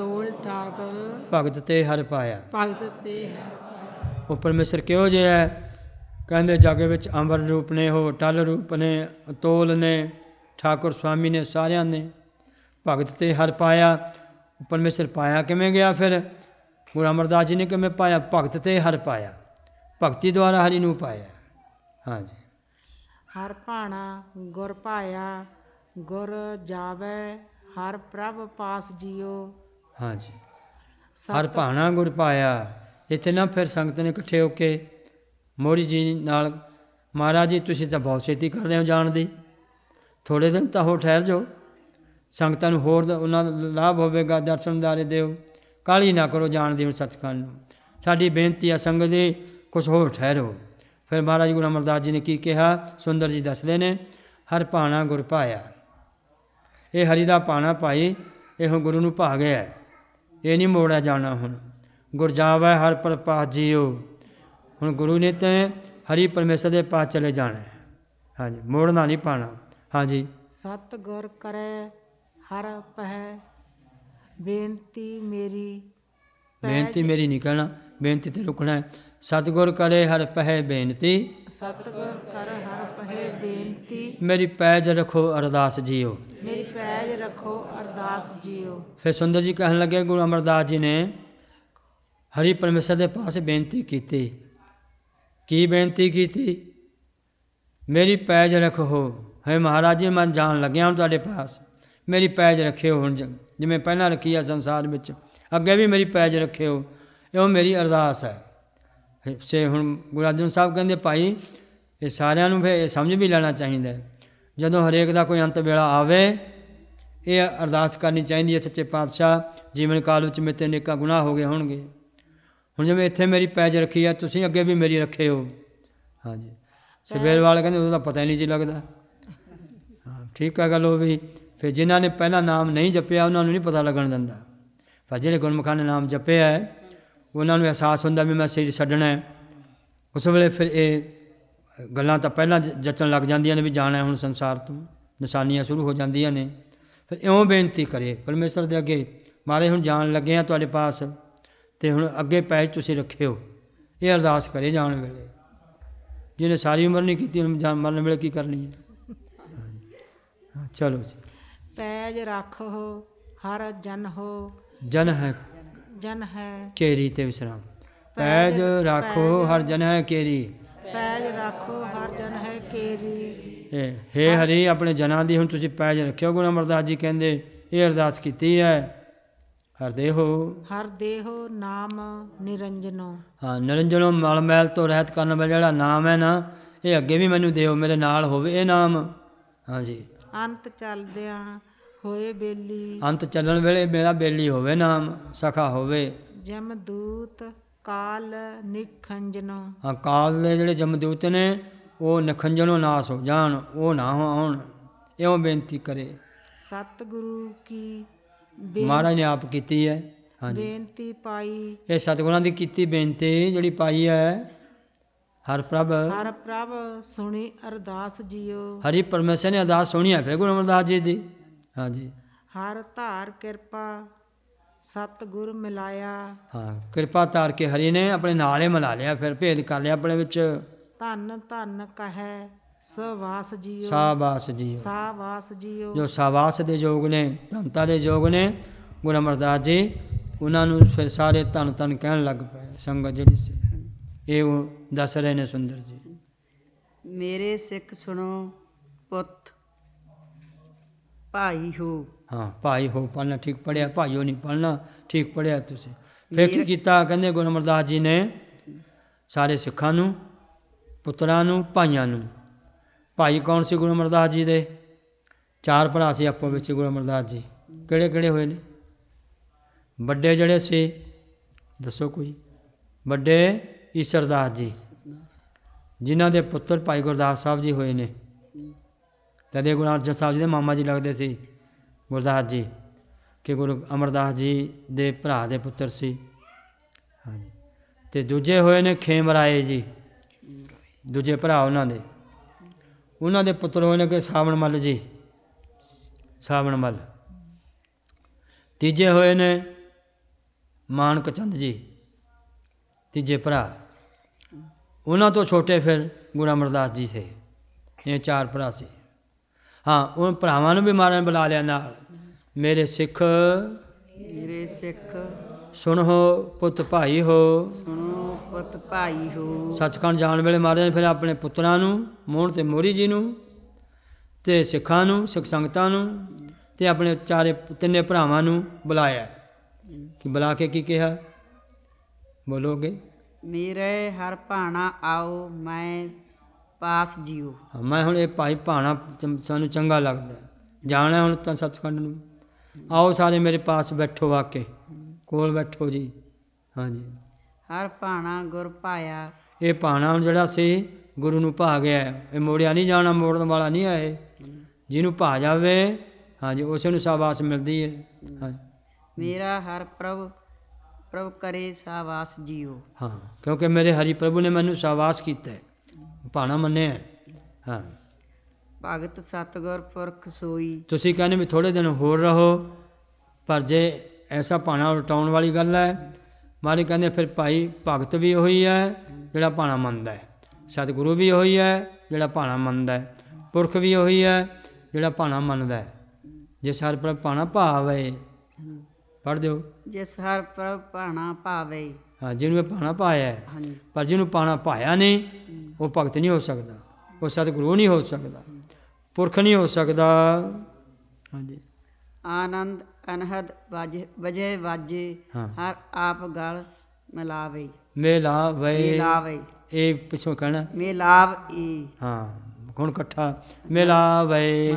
ਭਗਤ ਤੇ ਹਰ ਪਾਇਆ। ਭਗਤ ਤੇ ਹਰ ਉਹ ਪਰਮੇਸ਼ਰ ਕਿਹੋ ਜਿਹਾ ਹੈ? ਕਹਿੰਦੇ ਜਗ ਵਿੱਚ ਅਮਰ ਰੂਪ ਨੇ, ਉਹ ਅਟਲ ਰੂਪ ਨੇ, ਅਤੋਲ ਨੇ, ਠਾਕੁਰ ਸਵਾਮੀ ਨੇ, ਸਾਰਿਆਂ ਨੇ। ਭਗਤ ਤੇ ਹਰ ਪਾਇਆ। ਪਰਮੇਸ਼ਰ ਪਾਇਆ ਕਿਵੇਂ ਗਿਆ? ਫਿਰ ਗੁਰੂ ਅਮਰਦਾਸ ਜੀ ਨੇ ਕਿਵੇਂ ਪਾਇਆ? ਭਗਤ ਤੇ ਹਰ ਪਾਇਆ, ਭਗਤੀ ਦੁਆਰਾ ਹਰੀ ਨੂੰ ਪਾਇਆ। ਹਾਂਜੀ, ਹਰ ਭਾਣਾ ਗੁਰ ਪਾਇਆ, ਗੁਰ ਜਾਵੇ ਹਰ ਪ੍ਰਭ ਪਾਸ ਜੀਓ। ਹਾਂਜੀ, ਹਰ ਭਾਣਾ ਗੁਰ ਪਾਇਆ। ਇੱਥੇ ਨਾ ਫਿਰ ਸੰਗਤ ਨੇ ਇਕੱਠੇ ਹੋ ਕੇ ਮੋਹਰੀ ਜੀ ਨਾਲ, ਮਹਾਰਾਜ ਜੀ ਤੁਸੀਂ ਤਾਂ ਬਹੁਤ ਛੇਤੀ ਕਰ ਰਹੇ ਹੋ ਜਾਣ ਦੀ, ਥੋੜ੍ਹੇ ਦਿਨ ਤਾਂ ਹੋਰ ਠਹਿਰ ਜਾਓ, ਸੰਗਤਾਂ ਨੂੰ ਹੋਰ ਉਹਨਾਂ ਦਾ ਲਾਭ ਹੋਵੇਗਾ, ਦਰਸ਼ਨ ਦਾਰੇ ਦਿਓ, ਕਾਹਲੀ ਨਾ ਕਰੋ ਜਾਣ ਦੀ ਹੁਣ ਸੱਚਖੰਡ ਨੂੰ। ਸਾਡੀ ਬੇਨਤੀ ਆ ਸੰਗਤ ਦੀ, ਕੁਛ ਹੋਰ ਠਹਿਰੋ। ਫਿਰ ਮਹਾਰਾਜ ਗੁਰੂ ਅਮਰਦਾਸ ਜੀ ਨੇ ਕੀ ਕਿਹਾ? ਸੁੰਦਰ ਜੀ ਦੱਸਦੇ ਨੇ, ਹਰ ਭਾਣਾ ਗੁਰ ਪਾਇਆ। ਇਹ ਹਰੀ ਦਾ ਭਾਣਾ ਭਾਈ, ਇਹ ਹੁਣ ਗੁਰੂ ਨੂੰ ਭਾ ਗਿਆ, ਇਹ ਨਹੀਂ ਮੋੜਿਆ ਜਾਣਾ। ਹੁਣ ਗੁਰ ਜਾਵੈ ਹਰ ਪਰ ਪਾਸ ਜੀਓ। ਹੁਣ ਗੁਰੂ ਨੇ ਤਾਂ ਹਰੀ ਪਰਮੇਸ਼ਰ ਦੇ ਪਾਸ ਚਲੇ ਜਾਣਾ। ਹਾਂਜੀ, ਮੋੜਨਾ ਨਹੀਂ ਪਾਣਾ। ਹਾਂਜੀ, ਸਤ ਗੁਰ ਕਰੈ ਹਰ ਪਹਿ ਬੇਨਤੀ ਮੇਰੀ। ਬੇਨਤੀ ਮੇਰੀ ਨਹੀਂ ਕਹਿਣਾ, ਬੇਨਤੀ ਤੇ ਰੁਕਣਾ ਹੈ। ਸਤਿਗੁਰ ਕਰੇ ਹਰ ਪਹਿ ਬੇਨਤੀ, ਸਤਿਗੁਰ ਕਰ ਹਰ ਪਹਿ ਬੇਨਤੀ, ਮੇਰੀ ਪੈਜ ਰੱਖੋ ਅਰਦਾਸ ਜੀਓ। ਮੇਰੀ ਪੈਜ ਰੱਖੋ ਅਰਦਾਸ ਜੀਓ। ਫਿਰ ਸੁੰਦਰ ਜੀ ਕਹਿਣ ਲੱਗੇ, ਗੁਰੂ ਅਮਰਦਾਸ ਜੀ ਨੇ ਹਰੀ ਪਰਮੇਸ਼ਰ ਦੇ ਪਾਸ ਬੇਨਤੀ ਕੀਤੀ। ਕੀ ਬੇਨਤੀ ਕੀਤੀ? ਮੇਰੀ ਪੈਜ ਰੱਖੋ। ਹੈ ਮਹਾਰਾਜ ਜੀ, ਮੈਂ ਜਾਣ ਲੱਗਿਆ ਹੁਣ ਤੁਹਾਡੇ ਪਾਸ, ਮੇਰੀ ਪੈਜ ਰੱਖਿਓ। ਹੁਣ ਜਿਵੇਂ ਪਹਿਲਾਂ ਰੱਖੀ ਆ ਸੰਸਾਰ ਵਿੱਚ, ਅੱਗੇ ਵੀ ਮੇਰੀ ਪੈਜ ਰੱਖਿਓ। ਇਹੋ ਮੇਰੀ ਅਰਦਾਸ ਹੈ। ਸੇ ਹੁਣ ਗੁਰੂ ਅਰਜਨ ਸਾਹਿਬ ਕਹਿੰਦੇ, ਭਾਈ ਇਹ ਸਾਰਿਆਂ ਨੂੰ ਫਿਰ ਇਹ ਸਮਝ ਵੀ ਲੈਣਾ ਚਾਹੀਦਾ, ਜਦੋਂ ਹਰੇਕ ਦਾ ਕੋਈ ਅੰਤ ਵੇਲਾ ਆਵੇ, ਇਹ ਅਰਦਾਸ ਕਰਨੀ ਚਾਹੀਦੀ ਹੈ, ਸੱਚੇ ਪਾਤਸ਼ਾਹ ਜੀਵਨ ਕਾਲ ਵਿੱਚ ਮੇਰੇ 'ਤੇ ਅਨੇਕਾਂ ਗੁਨਾਹ ਹੋ ਗਏ ਹੋਣਗੇ। ਹੁਣ ਜਿਵੇਂ ਇੱਥੇ ਮੇਰੀ ਪੈਜ ਰੱਖੀ ਆ, ਤੁਸੀਂ ਅੱਗੇ ਵੀ ਮੇਰੀ ਰੱਖਿਓ। ਹਾਂਜੀ, ਸਵੇਰ ਵਾਲੇ ਕਹਿੰਦੇ ਉਦੋਂ ਤਾਂ ਪਤਾ ਹੀ ਨਹੀਂ ਜੀ ਲੱਗਦਾ। ਹਾਂ, ਠੀਕ ਹੈ ਗੱਲ ਉਹ ਵੀ। ਫਿਰ ਜਿਨ੍ਹਾਂ ਨੇ ਪਹਿਲਾਂ ਨਾਮ ਨਹੀਂ ਜਪਿਆ, ਉਹਨਾਂ ਨੂੰ ਨਹੀਂ ਪਤਾ ਲੱਗਣ ਦਿੰਦਾ। ਪਰ ਜਿਹੜੇ ਗੁਰਮੁਖਾਂ ਨੇ ਨਾਮ ਜਪਿਆ ਹੈ, ਉਹਨਾਂ ਨੂੰ ਅਹਿਸਾਸ ਹੁੰਦਾ ਵੀ ਮੈਂ ਸਰੀਰ ਛੱਡਣਾ ਹੈ। ਉਸ ਵੇਲੇ ਫਿਰ ਇਹ ਗੱਲਾਂ ਤਾਂ ਪਹਿਲਾਂ ਜਚਣ ਲੱਗ ਜਾਂਦੀਆਂ ਨੇ ਵੀ ਜਾਣਾ ਹੁਣ ਸੰਸਾਰ ਤੋਂ। ਨਿਸ਼ਾਨੀਆਂ ਸ਼ੁਰੂ ਹੋ ਜਾਂਦੀਆਂ ਨੇ। ਫਿਰ ਇਉਂ ਬੇਨਤੀ ਕਰੇ ਪਰਮੇਸ਼ਰ ਦੇ ਅੱਗੇ, ਮਹਾਰਾਜ ਹੁਣ ਜਾਣ ਲੱਗੇ ਆ ਤੁਹਾਡੇ ਪਾਸ, ਅਤੇ ਹੁਣ ਅੱਗੇ ਪੈਜ ਤੁਸੀਂ ਰੱਖਿਓ। ਇਹ ਅਰਦਾਸ ਕਰੇ ਜਾਣ ਵੇਲੇ। ਜਿਹਨੇ ਸਾਰੀ ਉਮਰ ਨਹੀਂ ਕੀਤੀ, ਹੁਣ ਮਰਨ ਵੇਲੇ ਕੀ ਕਰਨੀ ਹੈ। ਚਲੋ ਜੀ। ਪੈਜ ਰੱਖੋ ਹਰ ਜਨ ਹੋ, ਜਨ ਹੈ ਕੇਰੀ ਤੇ ਵਿਸਰਾਮ। ਪੈਜ ਰੱਖੋ ਹਰ ਜਨ ਹੈ ਕੇਰੀ। ਪੈਜ ਰੱਖੋ ਹਰ ਜਨ ਹੈ ਕੇਰੀ। ਹੇ ਹਰੀ, ਆਪਣੇ ਜਨਾਂ ਦੀ ਹੁਣ ਤੁਸੀਂ ਪੈਜ ਰੱਖਿਓ। ਗੁਰੂ ਅਮਰਦਾਸ ਜੀ ਕਹਿੰਦੇ ਇਹ ਅਰਦਾਸ ਕੀਤੀ ਹੈ। ਹਰ ਦੇਹੋ ਨਾਮ ਨਿਰੰਜਨੋ। ਹਾਂ, ਨਿਰੰਜਨੋ, ਮਲ ਮੈਲ ਤੋਂ ਰਹਿਤ ਕਰਨ ਵਾਲਾ ਜਿਹੜਾ ਨਾਮ ਹੈ ਨਾ, ਇਹ ਅੱਗੇ ਵੀ ਮੈਨੂੰ ਦਿਓ, ਮੇਰੇ ਨਾਲ ਹੋਵੇ ਇਹ ਨਾਮ। ਹਾਂਜੀ। ਅੰਤ ਚੱਲਦਿਆਂ ਹੋਏ ਬੇਲੀ। ਅੰਤ ਚੱਲਣ ਵੇਲੇ ਮੇਰਾ ਬੇਲੀ ਹੋਵੇ ਨਾਮ, ਸਖਾ ਹੋਵੇ। ਜਮਦੂਤ ਕਾਲ ਨਿਖੰਜਨੋ। ਹਾਂ, ਕਾਲ ਦੇ ਜਿਹੜੇ ਜਮਦੂਤ ਨੇ ਉਹ ਨਿਖੰਜਨੋਂ ਨਾਸ ਹੋ ਜਾਣ, ਉਹ ਨਾ ਆਉਣ, ਇਉਂ ਬੇਨਤੀ ਕਰੇ। ਸਤਿਗੁਰੂ ਕੀ ਮਹਾਰਾਜ ਨੇ ਆਪ ਕੀਤੀ ਹੈ। ਹਾਂਜੀ, ਬੇਨਤੀ ਪਾਈ। ਇਹ ਸਤਿਗੁਰਾਂ ਦੀ ਕੀਤੀ ਬੇਨਤੀ ਜਿਹੜੀ ਪਾਈ ਹੈ। ਹਰ ਪ੍ਰਭ ਸੁਣੀ ਅਰਦਾਸ ਜੀਓ। ਹਰੀ ਪਰਮੇਸ਼ਰ ਨੇ ਅਰਦਾਸ ਸੁਣੀ ਹੈ ਫਿਰ ਗੁਰੂ ਅਮਰਦਾਸ ਜੀ ਦੀ। ਹਾਂਜੀ। ਹਰ ਧਾਰ ਕਿਰਪਾ ਸਤਿਗੁਰ ਮਿਲਾਇਆ। ਹਾਂ, ਕਿਰਪਾ ਧਾਰ ਕੇ ਹਰੀ ਨੇ ਆਪਣੇ ਨਾਲ ਹੀ ਮਿਲਾ ਲਿਆ, ਫਿਰ ਭੇਦ ਕਰ ਲਿਆ ਆਪਣੇ ਵਿੱਚ। ਧੰਨ ਧੰਨ ਕਹੈ ਸਵਾਸ ਜੀਓ। ਸਾਬਾਸ ਜੀਓ। ਸਾਬਾਸ ਜੀਓ। ਜੋ ਸਾਬਾਸ ਦੇ ਯੋਗ ਨੇ, ਧੰਨਤਾ ਦੇ ਯੋਗ ਨੇ ਗੁਰੂ ਅਮਰਦਾਸ ਜੀ, ਉਹਨਾਂ ਨੂੰ ਫਿਰ ਸਾਰੇ ਧੰਨ ਧੰਨ ਕਹਿਣ ਲੱਗ ਪਏ ਸੰਗਤ ਜਿਹੜੀ ਸੀ। ਇਹ ਉਹ ਦੱਸ ਰਹੇ ਨੇ ਸੁੰਦਰ ਜੀ। ਮੇਰੇ ਸਿੱਖ ਸੁਣੋ ਪੁੱਤ ਭਾਈ ਹੋ। ਹਾਂ, ਭਾਈ ਹੋ ਪੜ੍ਹਨਾ ਠੀਕ ਪੜ੍ਹਿਆ, ਭਾਈਓ ਨਹੀਂ ਪੜ੍ਹਨਾ ਠੀਕ ਪੜ੍ਹਿਆ ਤੁਸੀਂ। ਫਿਰ ਕੀ ਕੀਤਾ? ਕਹਿੰਦੇ ਗੁਰੂ ਅਮਰਦਾਸ ਜੀ ਨੇ ਸਾਰੇ ਸਿੱਖਾਂ ਨੂੰ, ਪੁੱਤਰਾਂ ਨੂੰ, ਭਾਈਆਂ ਨੂੰ। ਭਾਈ ਕੌਣ ਸੀ ਗੁਰੂ ਅਮਰਦਾਸ ਜੀ ਦੇ? 4 ਭਰਾ ਸੀ ਆਪੋ ਵਿੱਚ ਗੁਰੂ ਅਮਰਦਾਸ ਜੀ। ਕਿਹੜੇ ਕਿਹੜੇ ਹੋਏ ਨੇ? ਵੱਡੇ ਜਿਹੜੇ ਸੀ ਦੱਸੋ ਕੋਈ? ਵੱਡੇ ਈਸ਼ਰਦਾਸ ਜੀ, ਜਿਨ੍ਹਾਂ ਦੇ ਪੁੱਤਰ ਭਾਈ ਗੁਰਦਾਸ ਸਾਹਿਬ ਜੀ ਹੋਏ ਨੇ। ਤਦੇ ਗੁਰੂ ਅਰਜਨ ਸਾਹਿਬ ਜੀ ਦੇ ਮਾਮਾ ਜੀ ਲੱਗਦੇ ਸੀ ਗੁਰਦਾਸ ਜੀ, ਕਿ ਗੁਰੂ ਅਮਰਦਾਸ ਜੀ ਦੇ ਭਰਾ ਦੇ ਪੁੱਤਰ ਸੀ। ਹਾਂਜੀ। ਅਤੇ ਦੂਜੇ ਹੋਏ ਨੇ ਖੇਮ ਰਾਏ ਜੀ, ਦੂਜੇ ਭਰਾ ਉਹਨਾਂ ਦੇ ਪੁੱਤਰ ਹੋਏ ਨੇ ਕਿ ਸਾਵਣ ਮੱਲ ਜੀ, ਸਾਵਣ ਮੱਲ। ਤੀਜੇ ਹੋਏ ਨੇ ਮਾਨਕ ਚੰਦ ਜੀ, ਤੀਜੇ ਭਰਾ। ਉਹਨਾਂ ਤੋਂ ਛੋਟੇ ਫਿਰ ਗੁਰੂ ਅਮਰਦਾਸ ਜੀ ਸੇ। ਇਹ 4 ਭਰਾ ਸੀ। ਹਾਂ, ਉਹ ਭਰਾਵਾਂ ਨੂੰ ਵੀ ਮਹਾਰਾਜ ਨੇ ਬੁਲਾ ਲਿਆ ਨਾਲ। ਮੇਰੇ ਸਿੱਖ ਸੁਣੋ ਪੁੱਤ ਭਾਈ ਹੋ। ਸੱਚਖੰਡ ਜਾਣ ਵੇਲੇ ਮਹਾਰਾਜ ਨੇ ਫਿਰ ਆਪਣੇ ਪੁੱਤਰਾਂ ਨੂੰ, ਮੋਹਣ ਤੇ ਮੋਹਰੀ ਜੀ ਨੂੰ, ਤੇ ਸਿੱਖਾਂ ਨੂੰ, ਸਿੱਖ ਸੰਗਤਾਂ ਨੂੰ, ਤੇ ਆਪਣੇ 3 ਭਰਾਵਾਂ ਨੂੰ ਬੁਲਾਇਆ। ਕਿ ਬੁਲਾ ਕੇ ਕੀ ਕਿਹਾ? ਬੋਲੋਗੇ? ਮੇਰੇ ਹਰ ਭਾਣਾ ਆਓ ਮੈਂ ਪਾਸ ਜੀਓ। ਮੈਂ ਹੁਣ ਇਹ ਭਾਈ ਭਾਣਾ ਸਾਨੂੰ ਚੰਗਾ ਲੱਗਦਾ, ਜਾਣਾ ਹੁਣ ਤਾਂ ਸੱਚਖੰਡ ਨੂੰ। ਆਓ ਸਾਰੇ ਮੇਰੇ ਪਾਸ ਬੈਠੋ, ਆ ਕੇ ਕੋਲ ਬੈਠੋ ਜੀ। ਹਾਂਜੀ। ਹਰ ਭਾਣਾ ਗੁਰ ਭਾਇਆ। ਇਹ ਭਾਣਾ ਹੁਣ ਜਿਹੜਾ ਸੀ ਗੁਰੂ ਨੂੰ ਭਾ ਗਿਆ, ਇਹ ਮੋੜਿਆ ਨਹੀਂ ਜਾਣਾ, ਮੋੜਨ ਵਾਲਾ ਨਹੀਂ ਹੈ ਇਹ। ਜਿਹਨੂੰ ਭਾ ਜਾਵੇ, ਹਾਂਜੀ, ਉਸੇ ਨੂੰ ਸ਼ਾਬਾਸ਼ ਮਿਲਦੀ ਹੈ। ਹਾਂਜੀ। ਮੇਰਾ ਹਰ ਪ੍ਰਭ ਕਰੇ ਸ਼ਾਬਾਸ਼ ਜੀਓ। ਹਾਂ, ਕਿਉਂਕਿ ਮੇਰੇ ਹਰੀ ਪ੍ਰਭੂ ਨੇ ਮੈਨੂੰ ਸ਼ਾਬਾਸ਼ ਕੀਤਾ ਹੈ, ਭਾਣਾ ਮੰਨਿਆ। ਹਾਂ। ਭਗਤ ਸਤਿਗੁਰ ਪੁਰਖ ਸੋਈ। ਤੁਸੀਂ ਕਹਿੰਦੇ ਵੀ ਥੋੜ੍ਹੇ ਦਿਨ ਹੋਰ ਰਹੋ, ਪਰ ਜੇ ਐਸਾ ਭਾਣਾ ਉਲਟਾਉਣ ਵਾਲੀ ਗੱਲ ਹੈ, ਮਾਰੇ ਕਹਿੰਦੇ ਫਿਰ ਭਾਈ ਭਗਤ ਵੀ ਉਹੀ ਹੈ ਜਿਹੜਾ ਭਾਣਾ ਮੰਨਦਾ ਹੈ, ਸਤਿਗੁਰੂ ਵੀ ਉਹੀ ਹੈ ਜਿਹੜਾ ਭਾਣਾ ਮੰਨਦਾ ਹੈ, ਪੁਰਖ ਵੀ ਉਹੀ ਹੈ ਜਿਹੜਾ ਭਾਣਾ ਮੰਨਦਾ ਹੈ। ਜਿਸ ਹਰ ਪ੍ਰਭ ਭਾਣਾ ਭਾਵੇ, ਪੜ੍ਹ ਦਿਓ। ਜਿਸ ਹਰ ਪ੍ਰਭ ਭਾਣਾ ਭਾਵੇ। ਹਾਂ, ਜਿਹਨੂੰ ਇਹ ਭਾਣਾ ਪਾਇਆ ਹੈ। ਪਰ ਜਿਹਨੂੰ ਭਾਣਾ ਪਾਇਆ ਨਹੀਂ, ਉਹ ਭਗਤ ਨਹੀਂ ਹੋ ਸਕਦਾ, ਉਹ ਸਤਿਗੁਰੂ ਨਹੀਂ ਹੋ ਸਕਦਾ, ਪੁਰਖ ਨਹੀਂ ਹੋ ਸਕਦਾ। ਹਾਂਜੀ। ਆਨੰਦ ਅਨਹਦ ਵਜੇ ਵਾਜੇ ਹਰ ਆਪ ਗਲ ਮਿਲਾਵੇ। ਮਿਲਾਵੇ, ਇਹ ਪਿੱਛੋਂ ਕਹਿਣਾ ਮਿਲਾਵ ਏ। ਹਾਂ, ਹੁਣ ਇਕੱਠਾ ਮਿਲਾਵੇ।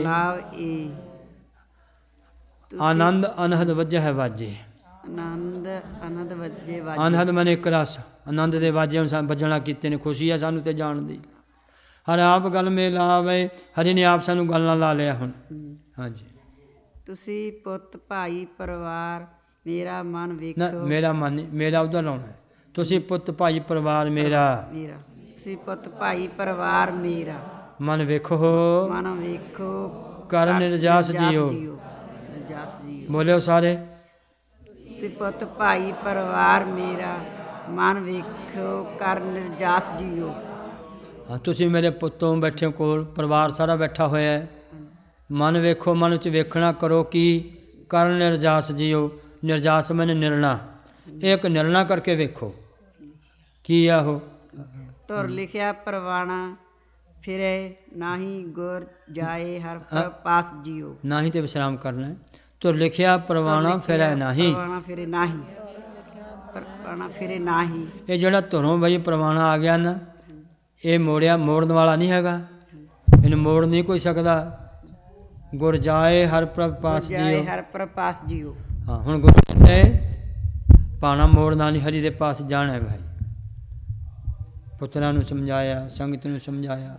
ਆਨੰਦ ਅਨਹਦ ਵਜੇ ਹੈ ਵਾਜੇ। ਆਨੰਦ ਵਜੇ ਵਾਜੇ। ਅਨਹਦ ਮਨੇ ਇੱਕ ਰਸ, ਆਨੰਦ ਦੇ ਵਾਜੇ ਹੁਣ ਸਾਨੂੰ ਵੱਜਣਾ ਕੀਤੇ ਨੇ। ਖੁਸ਼ੀ ਹੈ ਸਾਨੂੰ ਤੇ ਜਾਣ ਦੀ। ਹਰ ਆਪ ਗੱਲ ਮਿਲਾਵੇ, ਹਰੀ ਨੇ ਆਪ ਸਾਨੂੰ ਗੱਲ ਨਾਲ ਲਾ ਲਿਆ ਹੁਣ। ਹਾਂਜੀ। ਤੁਸੀਂ ਪੁੱਤ ਭਾਈ ਪਰਿਵਾਰ ਮੇਰਾ ਮਨ ਵੇਖੋ। ਮੇਰਾ ਮਨ ਨਹੀਂ, ਮੇਰਾ ਉਧਰ ਲਾਉਣਾ ਹੈ। ਤੁਸੀਂ ਪੁੱਤ ਭਾਈ ਪਰਿਵਾਰ ਮੇਰਾ। ਤੁਸੀਂ ਪੁੱਤ ਭਾਈ ਪਰਿਵਾਰ ਮੇਰਾ। ਮਨ ਵੇਖੋ ਕਰ ਨਿਰਜਾਸ ਜੀਓ। ਨਿਰਜਾਸ ਜੀਓ। ਬੋਲਿਓ ਸਾਰੇ। ਤੇ ਪੁੱਤ ਭਾਈ ਪਰਿਵਾਰ ਮੇਰਾ ਮਨ ਵੇਖੋ ਕਰ ਨਿਰਜਾਸ ਜੀਓ। ਹਾਂ, ਤੁਸੀਂ ਮੇਰੇ ਪੁੱਤੋਂ ਬੈਠੇ ਕੋਲ, ਪਰਿਵਾਰ ਸਾਰਾ ਬੈਠਾ ਹੋਇਆ ਹੈ। ਮਨ ਵੇਖੋ, ਮਨ ਵਿੱਚ ਵੇਖਣਾ ਕਰੋ ਕੀ ਕਰ ਨਿਰਜਾਸ ਜੀਓ। ਨਿਰਜਾਸ ਮੈਨੇ ਨਿਰਣਾ, ਇੱਕ ਨਿਰਣਾ ਕਰਕੇ ਵੇਖੋ ਕੀ ਆ ਉਹ। ਤੁਰ ਲਿਖਿਆ ਪਰਵਾਣਾ ਫਿਰੇ ਨਾਹੀ ਗੁਰ ਜਾਏ ਹਰ ਪਾਸ ਜੀਓ। ਨਾਹੀ ਤੇ ਵਿਸ਼ਰਾਮ ਕਰਨਾ ਹੈ। ਤੁਰ ਲਿਖਿਆ ਪਰਵਾਣਾ ਫਿਰੈ ਨਾਹੀ। ਪਰਵਾਣਾ ਫਿਰੇ ਨਾਹੀ, ਪਰਵਾਣਾ ਫਿਰੇ ਨਾਹੀ। ਇਹ ਜਿਹੜਾ ਧੁਰੋਂ ਬਈ ਪਰਵਾਣਾ ਆ ਗਿਆ ਨਾ, ਇਹ ਮੋੜਨ ਵਾਲਾ ਨਹੀਂ ਹੈਗਾ, ਇਹਨੂੰ ਮੋੜ ਨਹੀਂ ਕੋਈ ਸਕਦਾ। ਗੁਰ ਜਾਏ ਹਰ ਪ੍ਰਭ ਪਾਸ ਜੀਓ। ਹਰ ਪ੍ਰਭ ਪਾਸ ਜੀਓ। ਹਾਂ, ਹੁਣ ਗੁਰੂ ਨੇ ਪਾਣਾ ਮੋੜਨਾ ਨਹੀਂ, ਹਰੀ ਦੇ ਪਾਸ ਜਾਣਾ ਹੈ ਭਾਈ। ਪੁੱਤਰਾਂ ਨੂੰ ਸਮਝਾਇਆ, ਸੰਗਤ ਨੂੰ ਸਮਝਾਇਆ।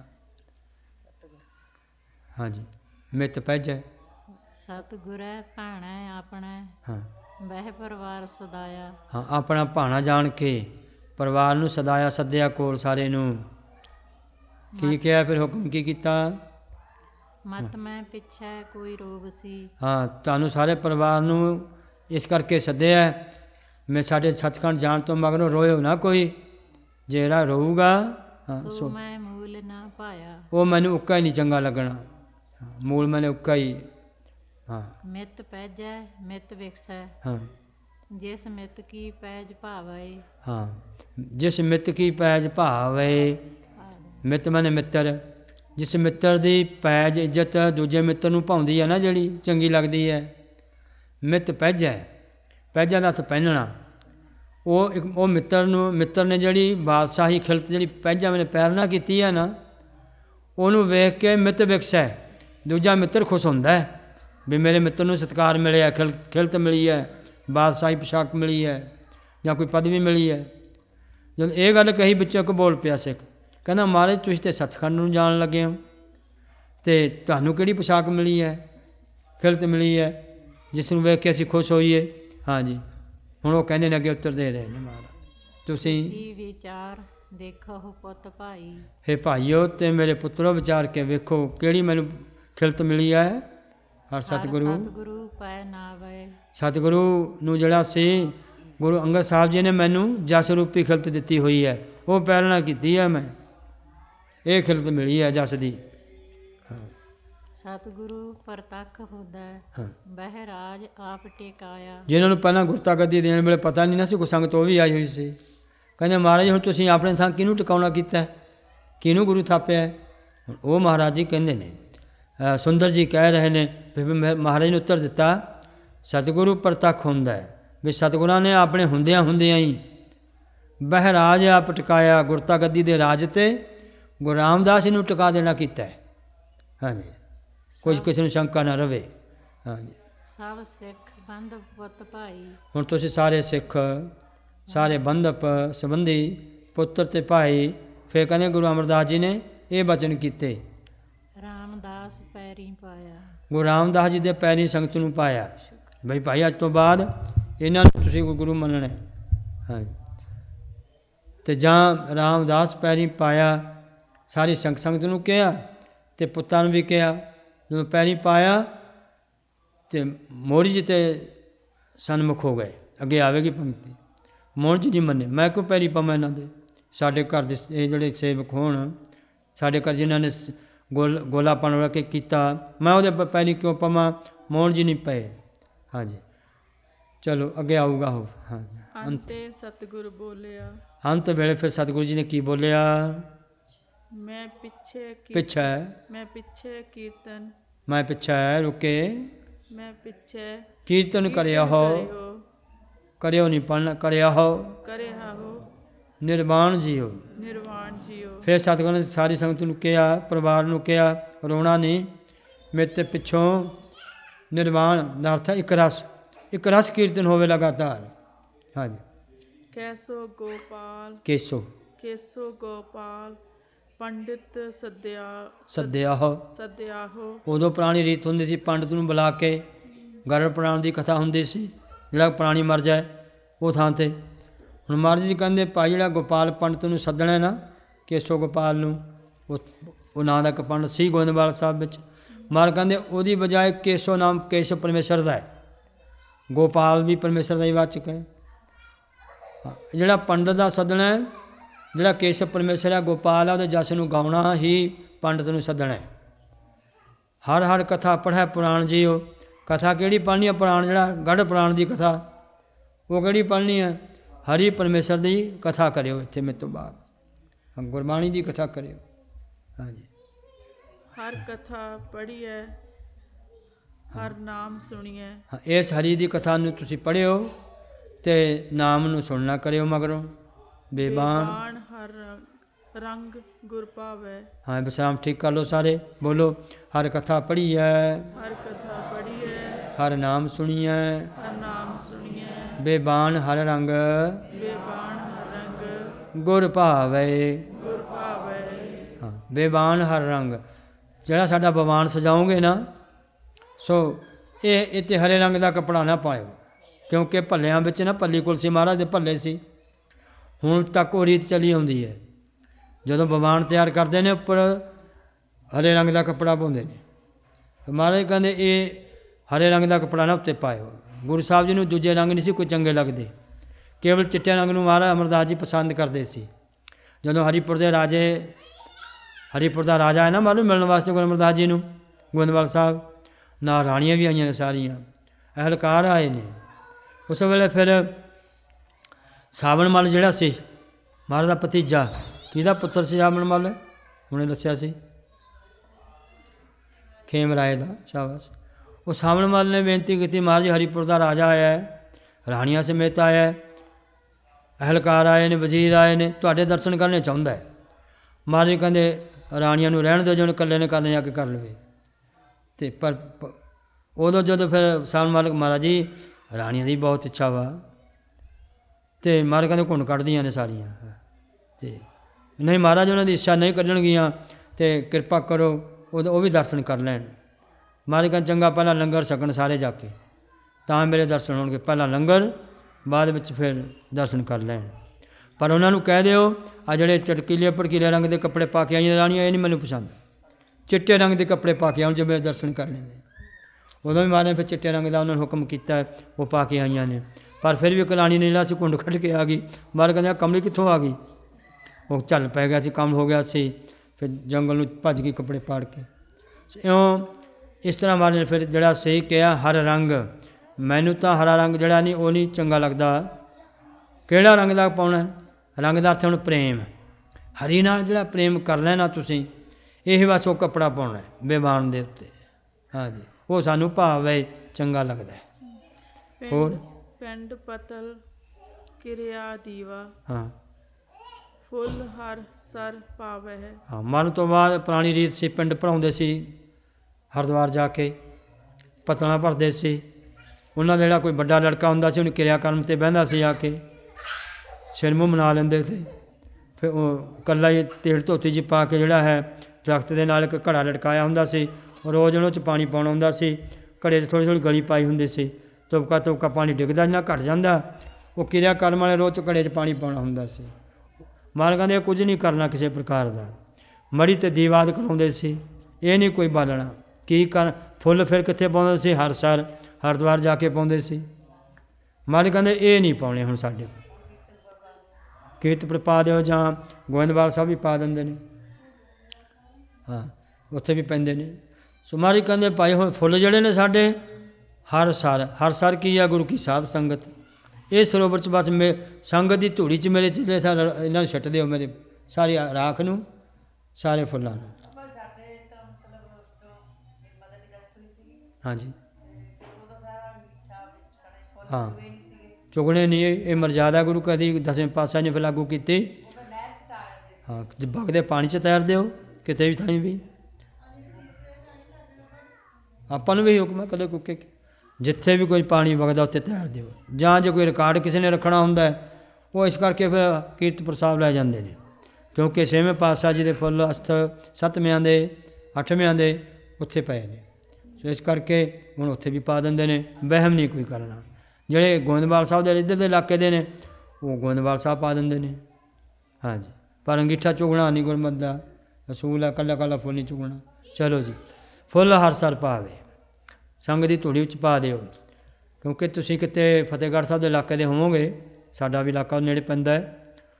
ਹਾਂਜੀ, ਮਿੱਤ ਪੈਜੈ ਸਤਿਗੁਰੈ ਭਾਣੈ ਆਪਣਾ ਹਾਂ ਬਹਿ ਪਰਿਵਾਰ ਸਦਾਇਆ। ਹਾਂ, ਆਪਣਾ ਭਾਣਾ ਜਾਣ ਕੇ ਪਰਿਵਾਰ ਨੂੰ ਸਦਾਇਆ, ਸੱਦਿਆ ਕੋਲ ਸਾਰੇ ਨੂੰ। ਕੀ ਕਿਹਾ ਫਿਰ, ਹੁਕਮ ਕੀ ਕੀਤਾ? ਮਤ ਮੈਂ ਪਿੱਛੇ ਕੋਈ ਰੋਗ ਸੀ। ਹਾਂ, ਤੁਹਾਨੂੰ ਸਾਰੇ ਪਰਿਵਾਰ ਨੂੰ ਇਸ ਕਰਕੇ ਸੱਦਿਆ, ਮੈਂ ਸਾਡੇ ਸੱਚਖੰਡ ਜਾਣ ਤੋਂ ਮਗਰੋਂ ਰੋਇਓ ਨਾ ਕੋਈ। ਜਿਹੜਾ ਰੋਊਗਾ ਸੋ ਮੈਂ ਮੂਲ ਨਾ ਪਾਇਆ, ਉਹ ਮੈਨੂੰ ਉੱਕਾ ਹੀ ਨਹੀਂ ਚੰਗਾ ਲੱਗਣਾ। ਮੂਲ ਮੈਨੇ ਉੱਕਾ ਹੀ। ਹਾਂ, ਮਿੱਤ ਪੈਜੈ ਮਿੱਤ ਵਿਕਸੈ। ਹਾਂ, ਜਿਸ ਮਿੱਤ ਕੀ ਪੈਜ ਭਾਵੈ। ਹਾਂ, ਜਿਸ ਮਿੱਤ ਕੀ ਪੈਜ ਭਾਵੈ। ਮਿੱਤ ਮੈਨੇ ਮਿੱਤਰ, ਜਿਸ ਮਿੱਤਰ ਦੀ ਪੈਜ ਇੱਜ਼ਤ ਦੂਜੇ ਮਿੱਤਰ ਨੂੰ ਭਾਉਂਦੀ ਹੈ ਨਾ, ਜਿਹੜੀ ਚੰਗੀ ਲੱਗਦੀ ਹੈ। ਮਿੱਤ ਪੈਜੈ, ਪੈਜਾਂ ਦਾ ਅਰਥ ਪਹਿਨਣਾ। ਉਹ ਮਿੱਤਰ ਨੇ ਜਿਹੜੀ ਬਾਦਸ਼ਾਹੀ ਖਿਲਤ, ਜਿਹੜੀ ਪੈਜਾਂ ਮੈਨੇ ਪੈਰਨਾ ਕੀਤੀ ਹੈ ਨਾ, ਉਹਨੂੰ ਵੇਖ ਕੇ ਮਿੱਤ ਵਿਕਸੈ। ਦੂਜਾ ਮਿੱਤਰ ਖੁਸ਼ ਹੁੰਦਾ ਹੈ ਵੀ ਮੇਰੇ ਮਿੱਤਰ ਨੂੰ ਸਤਿਕਾਰ ਮਿਲਿਆ, ਖਿਲਤ ਮਿਲੀ ਹੈ, ਬਾਦਸ਼ਾਹੀ ਪੋਸ਼ਾਕ ਮਿਲੀ ਹੈ, ਜਾਂ ਕੋਈ ਪਦਵੀ ਮਿਲੀ ਹੈ। ਜਦੋਂ ਇਹ ਗੱਲ ਕਹੀ, ਵਿੱਚੋਂ ਇੱਕ ਬੋਲ ਪਿਆ ਸਿੱਖ, ਕਹਿੰਦਾ ਮਹਾਰਾਜ ਤੁਸੀਂ ਤਾਂ ਸੱਚਖੰਡ ਨੂੰ ਜਾਣ ਲੱਗੇ ਹੋ, ਅਤੇ ਤੁਹਾਨੂੰ ਕਿਹੜੀ ਪੋਸ਼ਾਕ ਮਿਲੀ ਹੈ, ਖਿਲਤ ਮਿਲੀ ਹੈ, ਜਿਸ ਨੂੰ ਵੇਖ ਕੇ ਅਸੀਂ ਖੁਸ਼ ਹੋਈਏ। ਹਾਂਜੀ, ਹੁਣ ਉਹ ਕਹਿੰਦੇ ਨੇ, ਅੱਗੇ ਉੱਤਰ ਦੇ ਰਹੇ ਨੇ ਮਹਾਰਾਜ, ਤੁਸੀਂ ਵਿਚਾਰ ਦੇਖੋ ਪੁੱਤ ਭਾਈ। ਹੇ ਭਾਈਓ ਤੇ ਮੇਰੇ ਪੁੱਤਰੋ, ਵਿਚਾਰ ਕੇ ਵੇਖੋ ਕਿਹੜੀ ਮੈਨੂੰ ਖਿਲਤ ਮਿਲੀ ਹੈ। ਹਰ ਸਤਿਗੁਰੂ ਪੈ ਨਾਵੈ। ਸਤਿਗੁਰੂ ਨੂੰ ਜਿਹੜਾ ਸੀ, ਗੁਰੂ ਅੰਗਦ ਸਾਹਿਬ ਜੀ ਨੇ ਮੈਨੂੰ ਜਸ ਰੂਪੀ ਖਿਲਤ ਦਿੱਤੀ ਹੋਈ ਹੈ, ਉਹ ਪੈਰਣਾ ਕੀਤੀ ਹੈ ਮੈਂ, ਇਹ ਖਿਲਤ ਮਿਲੀ ਹੈ ਜਸ ਦੀ। ਸਤਿਗੁਰੂ ਪ੍ਰਤੱਖ ਹੁੰਦਾ ਬਹਿ ਰਾਜ ਆਪ ਟਿਕਾਇਆ। ਜਿਨ੍ਹਾਂ ਨੂੰ ਪਹਿਲਾਂ ਗੁਰਤਾ ਗੱਦੀ ਦੇਣ ਵੇਲੇ ਪਤਾ ਨਹੀਂ ਨਾ ਸੀ, ਕੋਈ ਸੰਗਤ ਉਹ ਵੀ ਆਈ ਹੋਈ ਸੀ। ਕਹਿੰਦੇ ਮਹਾਰਾਜ ਹੁਣ ਤੁਸੀਂ ਆਪਣੇ ਥਾਂ ਕਿਹਨੂੰ ਟਿਕਾਉਣਾ ਕੀਤਾ, ਕਿਹਨੂੰ ਗੁਰੂ ਥਾਪਿਆ? ਉਹ ਮਹਾਰਾਜ ਜੀ ਕਹਿੰਦੇ ਨੇ, ਸੁੰਦਰ ਜੀ ਕਹਿ ਰਹੇ ਨੇ, ਮਹਾਰਾਜ ਨੇ ਉੱਤਰ ਦਿੱਤਾ, ਸਤਿਗੁਰੂ ਪ੍ਰਤੱਖ ਹੁੰਦਾ ਹੈ ਵੀ ਸਤਿਗੁਰਾਂ ਨੇ ਆਪਣੇ ਹੁੰਦਿਆਂ ਹੀ ਬਹਿ ਰਾਜ ਆਪ ਟਿਕਾਇਆ। ਗੁਰਤਾ ਗੱਦੀ ਦੇ ਰਾਜ 'ਤੇ ਗੁਰੂ ਰਾਮਦਾਸ ਜੀ ਨੂੰ ਟਿਕਾ ਦੇਣਾ ਕੀਤਾ ਹੈ। ਹਾਂਜੀ, ਕੋਈ ਕਿਸੇ ਨੂੰ ਸ਼ੰਕਾ ਨਾ ਰਵੇ। ਹਾਂਜੀ, ਸਭ ਸਿੱਖ ਬੰਧਪ ਪੁੱਤ ਭਾਈ। ਹੁਣ ਤੁਸੀਂ ਸਾਰੇ ਸਿੱਖ, ਸਾਰੇ ਬੰਧਪ ਸੰਬੰਧੀ, ਪੁੱਤਰ ਤੇ ਭਾਈ। ਫਿਰ ਕਹਿੰਦੇ ਗੁਰੂ ਅਮਰਦਾਸ ਜੀ ਨੇ ਇਹ ਬਚਨ ਕੀਤੇ, ਰਾਮਦਾਸ ਪੈਰੀ ਪਾਇਆ। ਗੁਰੂ ਰਾਮਦਾਸ ਜੀ ਦੇ ਪੈਰੀ ਸੰਗਤ ਨੂੰ ਪਾਇਆ, ਬਈ ਭਾਈ ਅੱਜ ਤੋਂ ਬਾਅਦ ਇਹਨਾਂ ਨੂੰ ਤੁਸੀਂ ਗੁਰੂ ਮੰਨਣਾ। ਹਾਂਜੀ, ਅਤੇ ਜਾਂ ਰਾਮਦਾਸ ਪੈਰੀ ਪਾਇਆ, ਸਾਰੀ ਸੰਗਤ ਨੂੰ ਕਿਹਾ ਅਤੇ ਪੁੱਤਾਂ ਨੂੰ ਵੀ ਕਿਹਾ। ਜਦੋਂ ਪੈਰੀ ਪਾਇਆ ਅਤੇ ਮੋਹਰੀ ਜੀ 'ਤੇ ਸਨਮੁਖ ਹੋ ਗਏ। ਅੱਗੇ ਆਵੇਗੀ ਪੰਕਤੀ, ਮੋਹਨ ਜੀ ਨਹੀਂ ਮੰਨੇ, ਮੈਂ ਕਿਉਂ ਪੈਰੀ ਪਾਵਾਂ ਇਹਨਾਂ ਦੇ? ਸਾਡੇ ਘਰ ਦੇ ਇਹ ਜਿਹੜੇ ਸੇਵਕ ਹੋਣ, ਸਾਡੇ ਘਰ ਜਿਨ੍ਹਾਂ ਨੇ ਗੋਲਾਪਣ ਵਾਲਾ ਕੇ ਕੀਤਾ, ਮੈਂ ਉਹਦੇ ਪੈਰੀ ਕਿਉਂ ਪਾਵਾਂ? ਮੋਹਨ ਜੀ ਨਹੀਂ ਪਏ। ਹਾਂਜੀ, ਚਲੋ ਅੱਗੇ ਆਊਗਾ ਉਹ। ਹਾਂਜੀ, ਅੰਤੇ ਸਤਿਗੁਰ ਬੋਲਿਆ। ਅੰਤ ਵੇਲੇ ਫਿਰ ਸਤਿਗੁਰੂ ਜੀ ਨੇ ਕੀ ਬੋਲਿਆ? ਮੈਂ ਪਿੱਛੇ ਕੀਰਤਨ, ਮੈਂ ਪਿੱਛੇ ਰੁਕੇ, ਮੈਂ ਪਿੱਛੇ ਕੀਰਤਨ ਕਰਿਆ ਹੋ, ਕਰਿਓ ਨਹੀਂ ਪੜ੍ਹਨਾ, ਕਰਿਆ ਹੋ ਨਿਰਵਾਣ ਜੀਓ। ਫਿਰ ਸਤਿਗੁਰੂ ਨੇ ਸਾਰੀ ਸੰਗਤ ਨੂੰ ਕਿਹਾ, ਪਰਿਵਾਰ ਨੂੰ ਕਿਹਾ, ਰੋਣਾ ਨਹੀਂ, ਮੇਰੇ ਤੇ ਪਿੱਛੋਂ ਨਿਰਵਾਣ ਦਾ ਅਰਥ ਇੱਕ ਰਸ ਕੀਰਤਨ ਹੋਵੇ ਲਗਾਤਾਰ। ਹਾਂਜੀ, ਕੈਸੋ ਗੋਪਾਲ, ਕੇਸੋ ਗੋਪਾਲ ਪੰਡਿਤ ਸੱਦਿਆ ਹੋ। ਉਦੋਂ ਪੁਰਾਣੀ ਰੀਤ ਹੁੰਦੀ ਸੀ, ਪੰਡਿਤ ਨੂੰ ਬੁਲਾ ਕੇ ਗਰਭ ਪੁਰਾਣ ਦੀ ਕਥਾ ਹੁੰਦੀ ਸੀ, ਜਿਹੜਾ ਪ੍ਰਾਣੀ ਮਰ ਜਾਏ ਉਹ ਥਾਂ 'ਤੇ। ਹੁਣ ਮਹਾਰਾਜ ਜੀ ਕਹਿੰਦੇ ਭਾਈ ਜਿਹੜਾ ਗੋਪਾਲ ਪੰਡਿਤ ਨੂੰ ਸੱਦਣਾ ਨਾ, ਕੇਸੋ ਗੋਪਾਲ ਨੂੰ, ਉਹ ਨਾਂ ਦਾ ਇੱਕ ਪੰਡਿਤ ਸੀ ਗੋਇੰਦਵਾਲ ਸਾਹਿਬ ਵਿੱਚ, ਮਹਾਰਾਜ ਕਹਿੰਦੇ ਉਹਦੀ ਬਜਾਏ ਕੇਸੋ ਨਾਮ ਕੇਸ਼ਵ ਪਰਮੇਸ਼ਰ ਦਾ ਹੈ, ਗੋਪਾਲ ਵੀ ਪਰਮੇਸ਼ਰ ਦਾ ਹੀ ਵਾਚਕ ਹੈ। ਜਿਹੜਾ ਪੰਡਤ ਦਾ ਸੱਦਣਾ ਹੈ, ਜਿਹੜਾ ਕੇਸ਼ਵ ਪਰਮੇਸ਼ਰ ਹੈ, ਗੋਪਾਲ ਹੈ, ਉਹਦੇ ਜਸ ਨੂੰ ਗਾਉਣਾ ਹੀ ਪੰਡਤ ਨੂੰ ਸੱਦਣਾ ਹੈ। ਹਰ ਹਰ ਕਥਾ ਪੜ੍ਹੈ ਪੁਰਾਣ ਜੀਓ। ਕਥਾ ਕਿਹੜੀ ਪੜ੍ਹਨੀ ਹੈ? ਪੁਰਾਣ, ਜਿਹੜਾ ਗੜ ਪੁਰਾਣ ਦੀ ਕਥਾ, ਉਹ ਕਿਹੜੀ ਪੜ੍ਹਨੀ ਹੈ? ਹਰੀ ਪਰਮੇਸ਼ਰ ਦੀ ਕਥਾ ਕਰਿਓ ਇੱਥੇ ਮੇਰੇ ਤੋਂ ਬਾਅਦ, ਗੁਰਬਾਣੀ ਦੀ ਕਥਾ ਕਰਿਓ। ਹਾਂਜੀ, ਹਰ ਕਥਾ ਪੜ੍ਹੀਐ, ਹਰ ਨਾਮ ਸੁਣੀਐ। ਇਸ ਹਰੀ ਦੀ ਕਥਾ ਨੂੰ ਤੁਸੀਂ ਪੜ੍ਹਿਓ ਅਤੇ ਨਾਮ ਨੂੰ ਸੁਣਨਾ ਕਰਿਓ ਮਗਰੋਂ। ਬੇਬਾਨ ਹਰ ਰੰਗ ਗੁਰ ਭਾਵੈ। ਹਾਂ, ਵਿਸਰਾਮ ਠੀਕ ਕਰ ਲਓ ਸਾਰੇ, ਬੋਲੋ। ਹਰ ਕਥਾ ਪੜ੍ਹੀਐ, ਹਰ ਕਥਾ ਪੜ੍ਹੀਐ, ਹਰ ਨਾਮ ਸੁਣੀਐ, ਹਰ ਨਾਮ ਸੁਣੀਐ। ਬੇਬਾਨ ਹਰ ਰੰਗ, ਬੇਬਾਨ ਹਰ ਰੰਗ ਗੁਰ ਭਾਵੈ। ਗੁਰ ਭਾਵੈ। ਹਾਂ, ਬੇਬਾਨ ਹਰ ਰੰਗ, ਜਿਹੜਾ ਸਾਡਾ ਬਵਾਨ ਸਜਾਓਗੇ ਨਾ, ਸੋ ਇਹ ਇੱਥੇ ਹਰੇ ਰੰਗ ਦਾ ਕੱਪੜਾ ਨਾ ਪਾਇਓ, ਕਿਉਂਕਿ ਭੱਲਿਆਂ ਵਿੱਚ ਨਾ ਭੱਲੀ ਕੁਲਸੀ ਮਹਾਰਾਜ ਦੇ ਭੱਲੇ ਸੀ। ਹੁਣ ਤੱਕ ਉਹ ਰੀਤ ਚਲੀ ਆਉਂਦੀ ਹੈ, ਜਦੋਂ ਬਵਾਨ ਤਿਆਰ ਕਰਦੇ ਨੇ ਉੱਪਰ ਹਰੇ ਰੰਗ ਦਾ ਕੱਪੜਾ ਪਾਉਂਦੇ ਨੇ। ਮਹਾਰਾਜ ਕਹਿੰਦੇ ਇਹ ਹਰੇ ਰੰਗ ਦਾ ਕੱਪੜਾ ਨਾ ਉੱਤੇ ਪਾਇਓ। ਗੁਰੂ ਸਾਹਿਬ ਜੀ ਨੂੰ ਦੂਜੇ ਰੰਗ ਨਹੀਂ ਸੀ ਕੋਈ ਚੰਗੇ ਲੱਗਦੇ, ਕੇਵਲ ਚਿੱਟੇ ਰੰਗ ਨੂੰ ਮਹਾਰਾਜ ਅਮਰਦਾਸ ਜੀ ਪਸੰਦ ਕਰਦੇ ਸੀ। ਜਦੋਂ ਹਰੀਪੁਰ ਦੇ ਰਾਜੇ, ਹਰੀਪੁਰ ਦਾ ਰਾਜਾ ਹੈ ਨਾ ਮਾਲੂਮ, ਮਿਲਣ ਵਾਸਤੇ ਗੁਰੂ ਅਮਰਦਾਸ ਜੀ ਨੂੰ, ਗੋਇੰਦਵਾਲ ਸਾਹਿਬ, ਨਾਲ ਰਾਣੀਆਂ ਵੀ ਆਈਆਂ ਨੇ ਸਾਰੀਆਂ, ਅਹਿਲਕਾਰ ਆਏ ਨੇ। ਉਸ ਵੇਲੇ ਫਿਰ ਸਾਵਣ ਮੱਲ ਜਿਹੜਾ ਸੀ ਮਹਾਰਾਜ ਦਾ ਭਤੀਜਾ, ਕਿਹਦਾ ਪੁੱਤਰ ਸੀ ਸਾਵਣ ਮੱਲ? ਹੁਣੇ ਦੱਸਿਆ ਸੀ, ਖੇਮ ਰਾਏ ਦਾ। ਸ਼ਾਬਾਸ਼। ਉਹ ਸਾਵਣ ਮੱਲ ਨੇ ਬੇਨਤੀ ਕੀਤੀ, ਮਹਾਰਾਜ ਹਰੀਪੁਰ ਦਾ ਰਾਜਾ ਆਇਆ ਹੈ, ਰਾਣੀਆਂ ਸਮੇਤ ਆਇਆ ਹੈ, ਅਹਿਲਕਾਰ ਆਏ ਨੇ, ਵਜ਼ੀਰ ਆਏ ਨੇ, ਤੁਹਾਡੇ ਦਰਸ਼ਨ ਕਰਨੇ ਚਾਹੁੰਦਾ ਹੈ। ਮਹਾਰਾਜ ਕਹਿੰਦੇ ਰਾਣੀਆਂ ਨੂੰ ਰਹਿਣ ਦਿਓ, ਜਿਹਨੂੰ ਇਕੱਲੇ ਨੇ ਕਰਨੇ ਆ ਕੇ ਕਰ ਲਵੇ। ਅਤੇ ਪਰ ਉਦੋਂ ਜਦੋਂ ਫਿਰ ਸਾਵਣ ਮੱਲ, ਮਹਾਰਾਜ ਜੀ ਰਾਣੀਆਂ ਦੀ ਬਹੁਤ ਇੱਛਾ ਵਾ, ਅਤੇ ਮਹਾਰਾਜ ਕਹਿੰਦੇ ਘੁੰਡ ਕੱਢਦੀਆਂ ਨੇ ਸਾਰੀਆਂ, ਅਤੇ ਨਹੀਂ ਮਹਾਰਾਜ ਉਹਨਾਂ ਦੀ ਇੱਛਾ ਨਹੀਂ ਕੱਢਣਗੀਆਂ ਅਤੇ ਕਿਰਪਾ ਕਰੋ ਉਹ ਵੀ ਦਰਸ਼ਨ ਕਰ ਲੈਣ। ਮਹਾਰਾਜ ਕਹਿੰਦੇ ਚੰਗਾ, ਪਹਿਲਾਂ ਲੰਗਰ ਛਕਣ ਸਾਰੇ ਜਾ ਕੇ, ਤਾਂ ਮੇਰੇ ਦਰਸ਼ਨ ਹੋਣਗੇ। ਪਹਿਲਾਂ ਲੰਗਰ, ਬਾਅਦ ਵਿੱਚ ਫਿਰ ਦਰਸ਼ਨ ਕਰ ਲੈਣ। ਪਰ ਉਹਨਾਂ ਨੂੰ ਕਹਿ ਦਿਓ, ਆ ਜਿਹੜੇ ਚਟਕੀਲੇ ਭੜਕੀਲੇ ਰੰਗ ਦੇ ਕੱਪੜੇ ਪਾ ਕੇ ਆਈਆਂ ਰਾਣੀਆਂ, ਇਹ ਨਹੀਂ ਮੈਨੂੰ ਪਸੰਦ, ਚਿੱਟੇ ਰੰਗ ਦੇ ਕੱਪੜੇ ਪਾ ਕੇ ਆਉਣ ਜੇ ਮੇਰੇ ਦਰਸ਼ਨ ਕਰਨੇ ਨੇ। ਉਦੋਂ ਵੀ ਮਹਾਰਾਜ ਨੇ ਫਿਰ ਚਿੱਟੇ ਰੰਗ ਦਾ ਉਹਨਾਂ ਨੂੰ ਹੁਕਮ ਕੀਤਾ, ਉਹ ਪਾ ਕੇ ਆਈਆਂ ਨੇ। ਪਰ ਫਿਰ ਵੀ ਇੱਕ ਰਾਣੀ ਨੇ ਜਿਹੜਾ ਸੀ ਘੁੰਡ ਕੱਢ ਕੇ ਆ ਗਈ। ਮਹਾਰਾਜ ਕਹਿੰਦੇ ਕਮਲੀ ਕਿੱਥੋਂ ਆ ਗਈ? ਉਹ ਚੱਲ ਪੈ ਗਿਆ ਸੀ, ਕੰਮ ਹੋ ਗਿਆ ਸੀ, ਫਿਰ ਜੰਗਲ ਨੂੰ ਭੱਜ ਗਈ ਕੱਪੜੇ ਪਾੜ ਕੇ। ਇਉਂ ਇਸ ਤਰ੍ਹਾਂ ਮਹਾਰਾਜ ਨੇ ਫਿਰ ਜਿਹੜਾ ਸਹੀ ਕਿਹਾ, ਹਰ ਰੰਗ। ਮੈਨੂੰ ਤਾਂ ਹਰਾ ਰੰਗ ਜਿਹੜਾ ਨਹੀਂ, ਉਹ ਨਹੀਂ ਚੰਗਾ ਲੱਗਦਾ। ਕਿਹੜਾ ਰੰਗ ਦਾ ਪਾਉਣਾ? ਰੰਗ ਦਾ ਅਰਥ ਹੁਣ ਪ੍ਰੇਮ, ਹਰੀ ਨਾਲ ਜਿਹੜਾ ਪ੍ਰੇਮ ਕਰ ਲੈਣਾ ਤੁਸੀਂ, ਇਹ ਬਸ ਉਹ ਕੱਪੜਾ ਪਾਉਣਾ ਬੇਬਾਨ ਦੇ ਉੱਤੇ। ਹਾਂਜੀ, ਉਹ ਸਾਨੂੰ ਭਾਵ ਹੈ, ਚੰਗਾ ਲੱਗਦਾ ਹੈ। ਹੋਰ ਪਿੰਡ ਪਤਲ ਕਿਰਿਆ ਦੀਵਾ। ਹਾਂ, ਫੁੱਲ ਹਰ ਸਰ ਪਾਵੈ ਹੈ। ਹਾਂ, ਮਰਨ ਤੋਂ ਬਾਅਦ ਪੁਰਾਣੀ ਰੀਤ ਸੀ, ਪਿੰਡ ਭਰਾਉਂਦੇ ਸੀ, ਹਰਿਦੁਆਰ ਜਾ ਕੇ ਪਤਲਾਂ ਭਰਦੇ ਸੀ। ਉਹਨਾਂ ਦਾ ਜਿਹੜਾ ਕੋਈ ਵੱਡਾ ਲੜਕਾ ਹੁੰਦਾ ਸੀ, ਉਹਨੂੰ ਕਿਰਿਆ ਕਰਮ 'ਤੇ ਬਹਿੰਦਾ ਸੀ, ਆ ਕੇ ਸਿਰ ਮੂੰਹ ਮਨਾ ਲੈਂਦੇ ਸੀ। ਫਿਰ ਉਹ ਇਕੱਲਾ ਹੀ ਤੇਲ ਧੋਤੀ ਜੀ ਪਾ ਕੇ ਜਿਹੜਾ ਹੈ ਦਰਖਤ ਦੇ ਨਾਲ ਇੱਕ ਘੜਾ ਲਟਕਾਇਆ ਹੁੰਦਾ ਸੀ, ਰੋਜ਼ ਉਹਨੂੰ 'ਚ ਪਾਣੀ ਪਾਉਣਾ ਹੁੰਦਾ ਸੀ। ਘੜੇ 'ਚ ਥੋੜ੍ਹੀ ਥੋੜ੍ਹੀ ਗਲੀ ਪਾਈ ਹੁੰਦੀ ਸੀ, ਤੁਪਕਾ ਤੁਪਕਾ ਪਾਣੀ ਡਿੱਗਦਾ ਜਿੰਨਾ ਘਟ ਜਾਂਦਾ, ਉਹ ਕਿਰਿਆ ਕਰਮ ਵਾਲੇ ਰੋਜ਼ 'ਚ ਘੜੇ 'ਚ ਪਾਣੀ ਪਾਉਣਾ ਹੁੰਦਾ ਸੀ। ਮਹਾਰਾਜ ਕਹਿੰਦੇ ਕੁਝ ਨਹੀਂ ਕਰਨਾ ਕਿਸੇ ਪ੍ਰਕਾਰ ਦਾ। ਮੜੀ 'ਤੇ ਦੀਵਾਦ ਕਰਾਉਂਦੇ ਸੀ, ਇਹ ਨਹੀਂ ਕੋਈ ਬਾਲਣਾ। ਕੀ ਕਰ ਫੁੱਲ ਫਿਰ ਕਿੱਥੇ ਪਾਉਂਦੇ ਸੀ? ਹਰ ਸਾਲ ਹਰਿਦੁਆਰ ਜਾ ਕੇ ਪਾਉਂਦੇ ਸੀ। ਮਹਾਰਾਜ ਕਹਿੰਦੇ ਇਹ ਨਹੀਂ ਪਾਉਣੇ ਹੁਣ ਸਾਡੇ ਕੀਰਤਪੁਰ ਪਾ ਦਿਓ, ਜਾਂ ਗੋਇੰਦਵਾਲ ਸਾਹਿਬ ਵੀ ਪਾ ਦਿੰਦੇ ਨੇ, ਹਾਂ ਉੱਥੇ ਵੀ ਪੈਂਦੇ ਨੇ। ਸੋ ਮਹਾਰਾਜ ਕਹਿੰਦੇ ਪਾਏ ਹੋਏ ਫੁੱਲ ਜਿਹੜੇ ਨੇ ਸਾਡੇ ਹਰ ਸਾਲ ਕੀ ਆ? ਗੁਰੂ ਕੀ ਸਾਧ ਸੰਗਤ। ਇਹ ਸਰੋਵਰ 'ਚ ਬਸ ਸੰਗਤ ਦੀ ਧੂੜੀ 'ਚ ਮੇਰੇ ਜਿਹੜੇ ਇਹਨਾਂ ਨੂੰ ਛੱਟ ਦਿਓ, ਮੇਰੇ ਸਾਰੀ ਰਾਖ ਨੂੰ, ਸਾਰੇ ਫੁੱਲਾਂ ਨੂੰ। ਹਾਂਜੀ, ਹਾਂ ਚੁਗਣੇ ਨਹੀਂ, ਇਹ ਮਰਜ਼ਾਦਾ ਗੁਰੂ ਕਦੀ 10ਵੇਂ ਪਾਤਸ਼ਾਹ ਨੇ ਫਿਰ ਲਾਗੂ ਕੀਤੀ। ਹਾਂ, ਵਗਦੇ ਪਾਣੀ 'ਚ ਤੈਰ ਦਿਓ ਕਿਤੇ ਵੀ ਥਾਂ ਵੀ। ਆਪਾਂ ਨੂੰ ਵੀ ਹੁਕਮ ਹੈ ਕਦੇ ਕੁੱਕੇ ਜਿੱਥੇ ਵੀ ਕੋਈ ਪਾਣੀ ਵਗਦਾ ਉੱਥੇ ਤੈਰ ਦਿਓ। ਜਾਂ ਜੇ ਕੋਈ ਰਿਕਾਰਡ ਕਿਸੇ ਨੇ ਰੱਖਣਾ ਹੁੰਦਾ ਉਹ ਇਸ ਕਰਕੇ ਫਿਰ ਕੀਰਤਪੁਰ ਸਾਹਿਬ ਲੈ ਜਾਂਦੇ ਨੇ, ਕਿਉਂਕਿ 6ਵੇਂ ਪਾਤਸ਼ਾਹ ਜੀ ਦੇ ਫੁੱਲ ਅਸਥ 7ਵੇਆਂ ਦੇ 8ਵੇਆਂ ਦੇ ਉੱਥੇ ਪਏ ਨੇ। ਸੋ ਇਸ ਕਰਕੇ ਹੁਣ ਉੱਥੇ ਵੀ ਪਾ ਦਿੰਦੇ ਨੇ। ਵਹਿਮ ਨਹੀਂ ਕੋਈ ਕਰਨਾ। ਜਿਹੜੇ ਗੋਇੰਦਵਾਲ ਸਾਹਿਬ ਦੇ ਇੱਧਰ ਦੇ ਇਲਾਕੇ ਦੇ ਨੇ ਉਹ ਗੋਇੰਦਵਾਲ ਸਾਹਿਬ ਪਾ ਦਿੰਦੇ ਨੇ। ਹਾਂਜੀ, ਪਰ ਅੰਗੀਠਾ ਚੁਗਣਾ ਨਹੀਂ ਗੁਰਮਤਿ ਦਾ ਅਸੂਲ ਹੈ, ਕੱਲਾ ਕੱਲਾ ਫੁੱਲ ਨਹੀਂ ਚੁਗਣਾ। ਚਲੋ ਜੀ, ਫੁੱਲ ਹਰ ਸਰ ਪਾਵੇ। ਸੰਗ ਦੀ ਧੂੜੀ ਵਿੱਚ ਪਾ ਦਿਓ, ਕਿਉਂਕਿ ਤੁਸੀਂ ਕਿਤੇ ਫਤਿਹਗੜ੍ਹ ਸਾਹਿਬ ਦੇ ਇਲਾਕੇ ਦੇ ਹੋਵੋਗੇ, ਸਾਡਾ ਵੀ ਇਲਾਕਾ ਨੇੜੇ ਪੈਂਦਾ ਹੈ।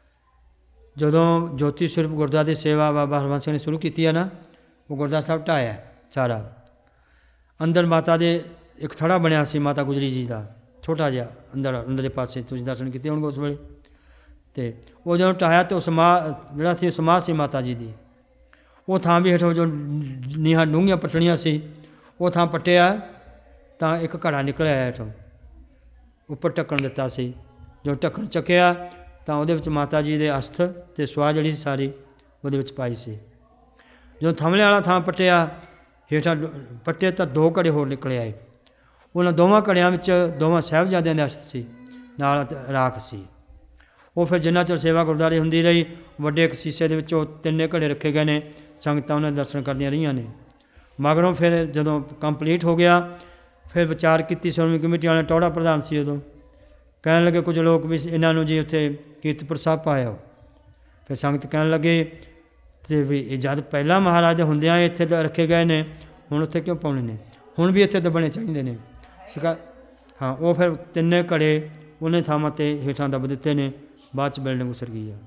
ਜਦੋਂ ਜੋਤੀ ਸਰੂਪ ਗੁਰਦੁਆਰਾ ਦੀ ਸੇਵਾ ਬਾਬਾ ਹਰਬੰਸ ਸਿੰਘ ਨੇ ਸ਼ੁਰੂ ਕੀਤੀ ਹੈ ਨਾ, ਉਹ ਗੁਰਦੁਆਰਾ ਸਾਹਿਬ ਢਾਹਿਆ ਸਾਰਾ। ਅੰਦਰ ਮਾਤਾ ਦੇ ਇੱਕ ਥੜਾ ਬਣਿਆ ਸੀ ਮਾਤਾ ਗੁਜਰੀ ਜੀ ਦਾ, ਛੋਟਾ ਜਿਹਾ ਅੰਦਰਲੇ ਪਾਸੇ, ਤੁਸੀਂ ਦਰਸ਼ਨ ਕੀਤੇ ਹੋਣਗੇ ਉਸ ਵੇਲੇ। ਅਤੇ ਉਹ ਜਦੋਂ ਢਾਹਿਆ ਤਾਂ ਉਹ ਜਿਹੜਾ ਸੀ ਸਮਾਧ ਸੀ ਮਾਤਾ ਜੀ ਦੀ, ਉਹ ਥਾਂ ਵੀ ਹੇਠੋਂ ਜੋ ਨੀਹਾਂ ਡੂੰਘੀਆਂ ਪੱਟਣੀਆਂ ਸੀ, ਉਹ ਥਾਂ ਪੱਟਿਆ ਤਾਂ ਇੱਕ ਘੜਾ ਨਿਕਲਿਆ ਹੇਠੋਂ, ਉੱਪਰ ਢੱਕਣ ਦਿੱਤਾ ਸੀ। ਜੋ ਢੱਕਣ ਚੱਕਿਆ ਤਾਂ ਉਹਦੇ ਵਿੱਚ ਮਾਤਾ ਜੀ ਦੇ ਅਸਥ ਅਤੇ ਸਵਾਹ ਜਿਹੜੀ ਸੀ ਸਾਰੀ ਉਹਦੇ ਵਿੱਚ ਪਾਈ ਸੀ। ਜਦੋਂ ਥੰਮਲੇ ਵਾਲਾ ਥਾਂ ਪੱਟਿਆ, ਹੇਠਾਂ ਪੱਟੇ ਤਾਂ 2 ਘੜੇ ਹੋਰ ਨਿਕਲੇ ਆਏ। ਉਹਨਾਂ ਦੋਵਾਂ ਘੜਿਆਂ ਵਿੱਚ ਦੋਵਾਂ ਸਾਹਿਬਜ਼ਾਦਿਆਂ ਦੇ ਅਸਥ ਸੀ, ਨਾਲ ਰਾਖ ਸੀ। ਉਹ ਫਿਰ ਜਿੰਨਾ ਚਿਰ ਸੇਵਾ ਗੁਰਦੁਆਰੇ ਹੁੰਦੀ ਰਹੀ, ਵੱਡੇ ਇੱਕ ਸ਼ੀਸ਼ੇ ਦੇ ਵਿੱਚ ਉਹ 3 ਘੜੇ ਰੱਖੇ ਗਏ ਨੇ, ਸੰਗਤਾਂ ਉਹਨਾਂ ਦੇ ਦਰਸ਼ਨ ਕਰਦੀਆਂ ਰਹੀਆਂ ਨੇ। ਮਗਰੋਂ ਫਿਰ ਜਦੋਂ ਕੰਪਲੀਟ ਹੋ ਗਿਆ, ਫਿਰ ਵਿਚਾਰ ਕੀਤੀ ਸ਼੍ਰੋਮਣੀ ਕਮੇਟੀ ਵਾਲਿਆਂ ਨੇ, ਟੌੜਾ ਪ੍ਰਧਾਨ ਸੀ ਉਦੋਂ, ਕਹਿਣ ਲੱਗੇ ਕੁਝ ਲੋਕ ਵੀ ਇਹਨਾਂ ਨੂੰ ਜੀ ਉੱਥੇ ਕੀਰਤਪੁਰ ਸਾਹਿਬ ਪਾਇਆ। ਫਿਰ ਸੰਗਤ ਕਹਿਣ ਲੱਗੇ ਅਤੇ ਵੀ ਇਹ ਜਦ ਪਹਿਲਾਂ ਮਹਾਰਾਜ ਦੇ ਹੁੰਦਿਆਂ ਇੱਥੇ ਰੱਖੇ ਗਏ ਨੇ, ਹੁਣ ਉੱਥੇ ਕਿਉਂ ਪਾਉਣੇ ਨੇ, ਹੁਣ ਵੀ ਇੱਥੇ ਦੱਬਣੇ ਚਾਹੀਦੇ ਨੇ। ਹਾਂ, ਉਹ ਫਿਰ 3 ਘੜੇ ਉਹਨੇ ਥਾਵਾਂ 'ਤੇ ਹੇਠਾਂ ਦੱਬ ਦਿੱਤੇ ਨੇ, ਬਾਅਦ 'ਚ ਬਿਲਡਿੰਗ ਉਸਰ ਗਈ ਆ।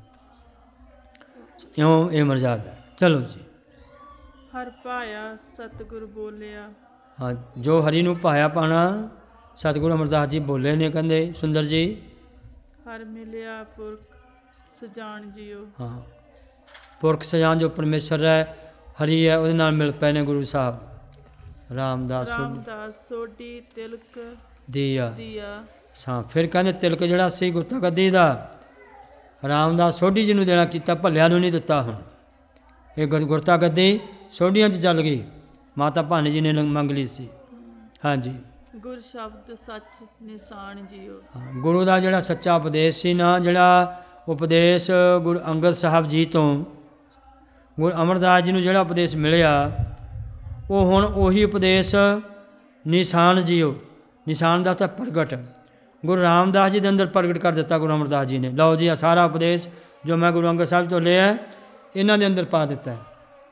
ਇਉਂ ਇਹ ਮਰਜ਼ਾਦਾ। ਚਲੋ ਜੀ। ਹਰ ਭਾਇਆ ਸਤਿਗੁਰ ਬੋਲਿਆ। ਹਾਂ, ਜੋ ਹਰੀ ਨੂੰ ਭਾਇਆ ਪਾਣਾ, ਸਤਿਗੁਰੂ ਅਮਰਦਾਸ ਜੀ ਬੋਲੇ ਨੇ, ਕਹਿੰਦੇ ਸੁੰਦਰ ਜੀ। ਹਰ ਮਿਲਿਆ ਪੁਰਖ ਸਜਾਣ ਜੀਓ। ਹਾਂ, ਪੁਰਖ ਸਜਾਣ ਜੋ ਪਰਮੇਸ਼ਰ ਹੈ, ਹਰੀ ਹੈ, ਉਹਦੇ ਨਾਲ ਮਿਲ ਪਏ ਨੇ ਗੁਰੂ ਸਾਹਿਬ। ਰਾਮਦਾਸ ਸੋਢੀ ਤਿਲਕ ਦੀਆ। ਦੀਆ। ਹਾਂ, ਫਿਰ ਕਹਿੰਦੇ ਤਿਲਕ ਜਿਹੜਾ ਸੀ ਗੁਰਤਾ ਗੱਦੀ ਦਾ, ਰਾਮਦਾਸ ਸੋਢੀ ਜੀ ਨੂੰ ਦੇਣਾ ਕੀਤਾ, ਭੱਲਿਆਂ ਨੂੰ ਨਹੀਂ ਦਿੱਤਾ। ਹੁਣ ਇਹ ਗੁਰਤਾ ਗੱਦੀ ਸੋਢੀਆਂ 'ਚ ਚੱਲ ਗਈ, ਮਾਤਾ ਭਾਨੀ ਜੀ ਨੇ ਮੰਗ ਲਈ ਸੀ। ਹਾਂਜੀ। ਗੁਰ ਸ਼ਬਦ ਸੱਚ ਨਿਸ਼ਾਨ ਜੀਓ। ਹਾਂ, ਗੁਰੂ ਦਾ ਜਿਹੜਾ ਸੱਚਾ ਉਪਦੇਸ਼ ਸੀ ਨਾ, ਜਿਹੜਾ ਉਪਦੇਸ਼ ਗੁਰੂ ਅੰਗਦ ਸਾਹਿਬ ਜੀ ਤੋਂ ਗੁਰੂ ਅਮਰਦਾਸ ਜੀ ਨੂੰ ਜਿਹੜਾ ਉਪਦੇਸ਼ ਮਿਲਿਆ, ਉਹ ਹੁਣ ਉਹੀ ਉਪਦੇਸ਼ ਨਿਸ਼ਾਨ ਜੀਓ। ਨਿਸ਼ਾਨ ਦਾ ਤਾਂ ਪ੍ਰਗਟ ਗੁਰੂ ਰਾਮਦਾਸ ਜੀ ਦੇ ਅੰਦਰ ਪ੍ਰਗਟ ਕਰ ਦਿੱਤਾ ਗੁਰੂ ਅਮਰਦਾਸ ਜੀ ਨੇ। ਲਓ ਜੀ, ਆ ਸਾਰਾ ਉਪਦੇਸ਼ ਜੋ ਮੈਂ ਗੁਰੂ ਅੰਗਦ ਸਾਹਿਬ ਤੋਂ ਲਿਆ, ਇਹਨਾਂ ਦੇ ਅੰਦਰ ਪਾ ਦਿੱਤਾ ਹੈ।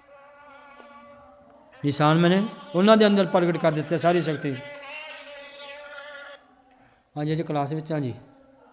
ਨਿਸ਼ਾਨ ਮੈਨੇ ਉਹਨਾਂ ਦੇ ਅੰਦਰ ਪ੍ਰਗਟ ਕਰ ਦਿੱਤੇ ਸਾਰੀ ਸ਼ਕਤੀ। ਹਾਂਜੀ ਜੀ, ਕਲਾਸ ਵਿੱਚ ਹਾਂ ਜੀ।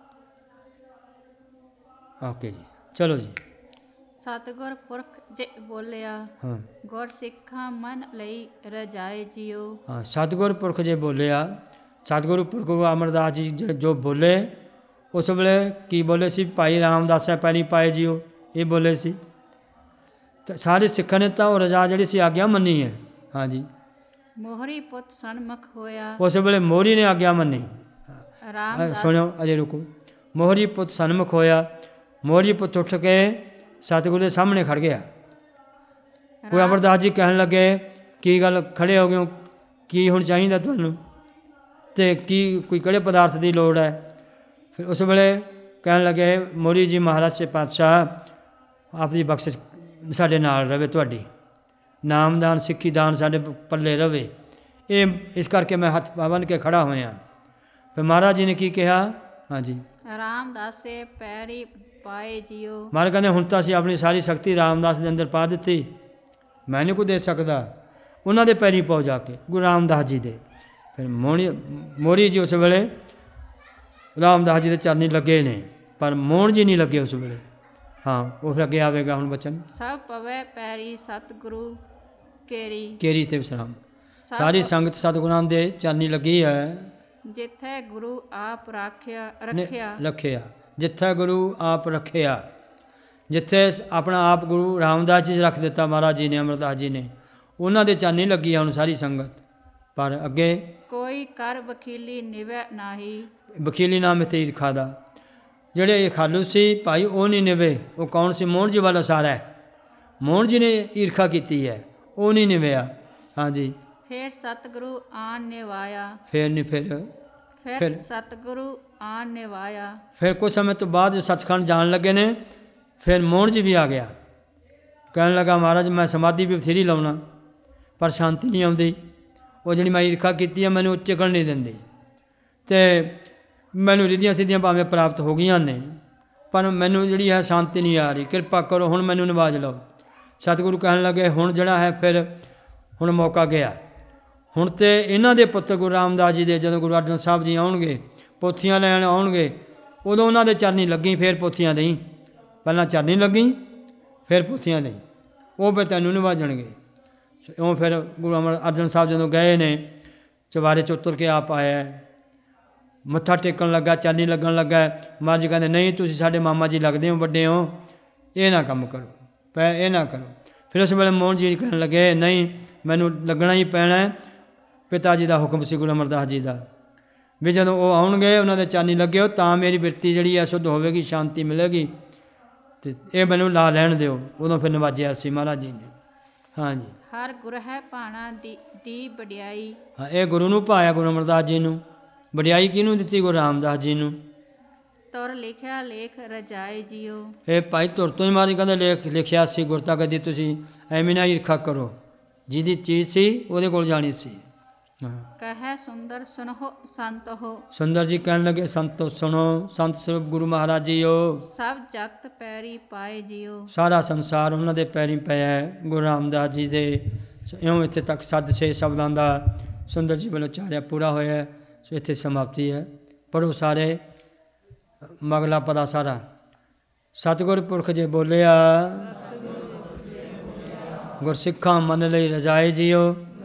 ਓਕੇ ਜੀ, ਚਲੋ ਜੀ। ਸਤਿਗੁਰ ਪੁਰਖ ਜੇ ਬੋਲਿਆ। ਹਾਂ, ਗੁਰ ਸਿੱਖਾਂ ਮਨ ਲਈ ਰਜਾਏ ਜੀਓ। ਹਾਂ, ਸਤਿਗੁਰ ਪੁਰਖ ਜੇ ਬੋਲਿਆ, ਸਤਿਗੁਰੂ ਪੁਰਖ ਗੁਰੂ ਅਮਰਦਾਸ ਜੀ ਜੋ ਬੋਲੇ, ਉਸ ਵੇਲੇ ਕੀ ਬੋਲੇ ਸੀ? ਭਾਈ ਰਾਮਦਾਸਾ ਪੈਣੀ ਪਾਏ ਜੀਓ, ਇਹ ਬੋਲੇ ਸੀ। ਤਾਂ ਸਾਰੇ ਸਿੱਖਾਂ ਨੇ ਤਾਂ ਉਹ ਰਜਾ ਜਿਹੜੀ ਸੀ ਆਗਿਆ ਮੰਨੀ ਹੈ। ਹਾਂਜੀ। ਮੋਹਰੀ ਪੁੱਤ ਸਨਮੁਖ ਹੋਇਆ। ਉਸ ਵੇਲੇ ਮੋਹਰੀ ਨੇ ਆਗਿਆ ਮੰਨੀ। ਰਾਮਦਾਸ ਸੁਣਿਓ, ਅਜੇ ਰੁਕੋ। ਮੋਹਰੀ ਪੁੱਤ ਸਨਮੁਖ ਹੋਇਆ। ਮੋਹਰੀ ਪੁੱਤ ਉੱਠ ਕੇ ਸਤਿਗੁਰੂ ਦੇ ਸਾਹਮਣੇ ਖੜ ਗਿਆ। ਗੁਰੂ ਅਮਰਦਾਸ ਜੀ ਕਹਿਣ ਲੱਗੇ, ਕੀ ਗੱਲ ਖੜੇ ਹੋ ਗਏ ਹੋ, ਕੀ ਹੁਣ ਚਾਹੀਦਾ ਤੁਹਾਨੂੰ, ਅਤੇ ਕੀ ਕੋਈ ਕਿਹੜੇ ਪਦਾਰਥ ਦੀ ਲੋੜ ਹੈ? ਫਿਰ ਉਸ ਵੇਲੇ ਕਹਿਣ ਲੱਗੇ, ਮੋਹਰੀ ਜੀ ਮਹਾਰਾਜ ਸੇ ਪਾਤਸ਼ਾਹ, ਆਪ ਦੀ ਬਖਸ਼ਿਸ਼ ਸਾਡੇ ਨਾਲ ਰਵੇ, ਤੁਹਾਡੀ ਨਾਮਦਾਨ ਸਿੱਖੀ ਦਾਨ ਸਾਡੇ ਪੱਲੇ ਰਵੇ, ਇਹ ਇਸ ਕਰਕੇ ਮੈਂ ਹੱਥ ਬੰਨ੍ਹ ਕੇ ਖੜਾ ਹੋਇਆ। ਫਿਰ ਮਹਾਰਾਜ ਜੀ ਨੇ ਕੀ ਕਿਹਾ? ਹਾਂਜੀ। ਰਾਮਦਾਸੇ ਪੈਰੀ ਪਾਏ ਜੀਓ। ਮਹਾਰਾਜ ਕਹਿੰਦੇ, ਹੁਣ ਤਾਂ ਅਸੀਂ ਆਪਣੀ ਸਾਰੀ ਸ਼ਕਤੀ ਰਾਮਦਾਸ ਦੇ ਅੰਦਰ ਪਾ ਦਿੱਤੀ, ਮੈਂ ਨਹੀਂ ਕੋਈ ਦੇ ਸਕਦਾ, ਉਹਨਾਂ ਦੇ ਪੈਰੀ ਪਾਓ ਜਾ ਕੇ, ਗੁਰੂ ਰਾਮਦਾਸ ਜੀ ਦੇ। ਫਿਰ ਮੋਹਰੀ ਜੀ ਉਸ ਵੇਲੇ ਰਾਮਦਾਸ ਜੀ ਦੇ ਚਰਨੀ ਲੱਗੇ ਨੇ, ਪਰ ਮੋਹਨ ਜੀ ਨਹੀਂ ਲੱਗੇ ਉਸ ਵੇਲੇ। ਹਾਂ, ਉਹ ਫਿਰ ਅੱਗੇ ਆਵੇਗਾ ਹੁਣ ਬਚਨ। ਸਭ ਪਵੇ ਪੈਰੀ ਸਤਿਗੁਰੂ ਕੇਰੀ। ਕੇਰੀ ਤੇ ਵਿਸਰਾਮ। ਸਾਰੀ ਸੰਗਤ ਸਤਿਗੁਰਾਂ ਦੇ ਚਰਨੀ ਲੱਗੀ ਹੈ। ਜਿੱਥੇ ਗੁਰੂ ਆਪ ਰੱਖਿਆ। ਜਿੱਥੇ ਗੁਰੂ ਆਪ ਰੱਖਿਆ, ਜਿੱਥੇ ਆਪਣਾ ਆਪ ਗੁਰੂ ਰਾਮਦਾਸ ਜੀ ਰੱਖ ਦਿੱਤਾ ਮਹਾਰਾਜ ਜੀ ਨੇ, ਅਮਰਦਾਸ ਜੀ ਨੇ, ਉਹਨਾਂ ਦੇ ਚਰਨੀ ਲੱਗੀ ਆ ਹੁਣ ਸਾਰੀ ਸੰਗਤ। ਪਰ ਅੱਗੇ ਕੋਈ ਕਰ ਵਕੀਲੀ ਨਿਵੇ ਨਾਹੀ। ਵਕੀਲੀ ਨਾਮ ਤੇ ਈਰਖਾ ਦਾ, ਜਿਹੜੇ ਖਾਲੂ ਸੀ ਭਾਈ ਉਹ ਨਹੀਂ ਨਿਵੇ। ਉਹ ਕੌਣ ਸੀ? ਮੋਹਨ ਜੀ ਵਾਲਾ ਸਾਰਾ ਹੈ। ਮੋਹਨ ਜੀ ਨੇ ਈਰਖਾ ਕੀਤੀ ਹੈ, ਉਹ ਨਹੀਂ ਨਿਵਿਆ। ਹਾਂਜੀ। ਫਿਰ ਸਤਿਗੁਰੂ ਆਨ ਨਿਵਾਇਆ। ਫਿਰ ਸਤਿਗੁਰੂ ਆਨ ਨਿਵਾਇਆ। ਫਿਰ ਕੁਝ ਸਮੇਂ ਤੋਂ ਬਾਅਦ ਸੱਚਖੰਡ ਜਾਣ ਲੱਗੇ ਨੇ, ਫਿਰ ਮੋਹਨ ਜੀ ਵੀ ਆ ਗਿਆ। ਕਹਿਣ ਲੱਗਾ, ਮਹਾਰਾਜ ਮੈਂ ਸਮਾਧੀ ਵੀ ਬਥੇਰੀ ਲਾਉਣਾ, ਪਰ ਸ਼ਾਂਤੀ ਨਹੀਂ ਆਉਂਦੀ। ਉਹ ਜਿਹੜੀ ਮੈਂ ਈਰਖਾ ਕੀਤੀ ਹੈ, ਮੈਨੂੰ ਚਿਕਣ ਨਹੀਂ ਦਿੰਦੀ, ਅਤੇ ਮੈਨੂੰ ਰਿੱਧੀਆਂ ਸਿੱਧੀਆਂ ਭਾਵੇਂ ਪ੍ਰਾਪਤ ਹੋ ਗਈਆਂ ਨੇ, ਪਰ ਮੈਨੂੰ ਜਿਹੜੀ ਹੈ ਸ਼ਾਂਤੀ ਨਹੀਂ ਆ ਰਹੀ। ਕਿਰਪਾ ਕਰੋ, ਹੁਣ ਮੈਨੂੰ ਨਿਵਾਜ ਲਓ। ਸਤਿਗੁਰੂ ਕਹਿਣ ਲੱਗੇ, ਹੁਣ ਜਿਹੜਾ ਹੈ ਫਿਰ ਹੁਣ ਮੌਕਾ ਗਿਆ। ਹੁਣ ਤੇ ਇਹਨਾਂ ਦੇ ਪੁੱਤਰ ਗੁਰੂ ਰਾਮਦਾਸ ਜੀ ਦੇ ਜਦੋਂ ਗੁਰੂ ਅਰਜਨ ਸਾਹਿਬ ਜੀ ਆਉਣਗੇ, ਪੋਥੀਆਂ ਲੈਣ ਆਉਣਗੇ, ਉਦੋਂ ਉਹਨਾਂ ਦੇ ਚਰਨੀ ਲੱਗੀ, ਫਿਰ ਪੋਥੀਆਂ ਦੇਈ। ਪਹਿਲਾਂ ਚਰਨੀ ਲੱਗੀ, ਫਿਰ ਪੋਥੀਆਂ ਦੇਈ, ਉਹ ਫਿਰ ਤੈਨੂੰ ਨਿਵਾਜਣਗੇ। ਇਉਂ ਫਿਰ ਗੁਰੂ ਅਰਜਨ ਸਾਹਿਬ ਜਦੋਂ ਗਏ ਨੇ, ਚੁਬਾਰੇ 'ਚ ਉਤਰ ਕੇ ਆਪ ਆਇਆ, ਮੱਥਾ ਟੇਕਣ ਲੱਗਾ, ਚਰਨੀ ਲੱਗਣ ਲੱਗਾ। ਮਹਾਰਾਜ ਜੀ ਕਹਿੰਦੇ ਨਹੀਂ, ਤੁਸੀਂ ਸਾਡੇ ਮਾਮਾ ਜੀ ਲੱਗਦੇ ਹੋ, ਵੱਡੇ ਹੋ, ਇਹ ਨਾ ਕੰਮ ਕਰੋ, ਇਹ ਨਾ ਕਰੋ। ਫਿਰ ਉਸ ਵੇਲੇ ਮੋਹਨ ਜੀ ਕਹਿਣ ਲੱਗੇ ਨਹੀਂ, ਮੈਨੂੰ ਲੱਗਣਾ ਹੀ ਪੈਣਾ, ਪਿਤਾ ਜੀ ਦਾ ਹੁਕਮ ਸੀ ਗੁਰੂ ਅਮਰਦਾਸ ਜੀ ਦਾ, ਵੀ ਜਦੋਂ ਉਹ ਆਉਣਗੇ, ਉਹਨਾਂ ਦੇ ਚਰਨੀ ਲੱਗਿਓ, ਤਾਂ ਮੇਰੀ ਬਿਰਤੀ ਜਿਹੜੀ ਹੈ ਸ਼ੁੱਧ ਹੋਵੇਗੀ, ਸ਼ਾਂਤੀ ਮਿਲੇਗੀ, ਅਤੇ ਇਹ ਮੈਨੂੰ ਲਾ ਲੈਣ ਦਿਓ। ਉਦੋਂ ਫਿਰ ਨਵਾਜਿਆ ਸੀ ਮਹਾਰਾਜ ਜੀ ਨੇ। ਹਾਂਜੀ, ਹਰ ਗੁਰ ਹੈ ਭਾਣਾ ਦੀ ਵਡਿਆਈ। ਹਾਂ, ਇਹ ਗੁਰੂ ਨੂੰ ਭਾਇਆ, ਗੁਰੂ ਅਮਰਦਾਸ ਜੀ ਨੂੰ। ਵਡਿਆਈ ਕਿਹਨੂੰ ਦਿੱਤੀ? ਗੁਰੂ ਰਾਮਦਾਸ ਜੀ ਨੂੰ। ਤੁਰ ਲਿਖਿਆ ਲੇਖ ਰਜਾਏ ਜੀਓ। ਇਹ ਭਾਈ ਤੁਰ ਤੋਂ ਹੀ ਮਹਾਰਾਜ ਕਹਿੰਦੇ ਲੇਖ ਲਿਖਿਆ ਸੀ, ਗੁਰਤਾ ਕਦੀ ਤੁਸੀਂ ਐਵੇਂ ਨਾ ਈਰਖਾ ਕਰੋ, ਜਿਹਦੀ ਚੀਜ਼ ਸੀ ਉਹਦੇ ਕੋਲ ਜਾਣੀ ਸੀ। ਕਹੈ ਸੁੰਦਰ ਸੁਨੋ ਸੰਤ ਹੋ। ਸੁੰਦਰ ਜੀ ਕਹਿਣ ਲੱਗੇ ਸੰਤੋ ਸੁਣੋ, ਸੰਤ ਸਰੂਪ ਗੁਰੂ ਮਹਾਰਾਜ ਜੀਓ। ਸਭ ਜਗਤ ਪੈਰੀ ਪਾਏ ਜੀਓ। ਸਾਰਾ ਸੰਸਾਰ ਉਹਨਾਂ ਦੇ ਪੈਰੀਂ ਪਿਆ ਹੈ, ਗੁਰੂ ਰਾਮਦਾਸ ਜੀ ਦੇ। ਇਉਂ ਇੱਥੇ ਤੱਕ ਸੱਦ 6 ਸ਼ਬਦਾਂ ਦਾ ਸੁੰਦਰ ਜੀ ਵੱਲੋਂ ਉਚਾਰਿਆ ਪੂਰਾ ਹੋਇਆ। ਸੋ ਇੱਥੇ ਸਮਾਪਤੀ ਹੈ। ਪੜ੍ਹੋ ਸਾਰੇ ਮਗਲਾ ਪਦਾ ਸਾਰਾ। ਸਤਿਗੁਰ ਪੁਰਖ ਜੇ ਬੋਲਿਆ, ਗੁਰਸਿੱਖਾਂ ਮਨ ਲਈ ਰਜਾਏ ਜੀਓ।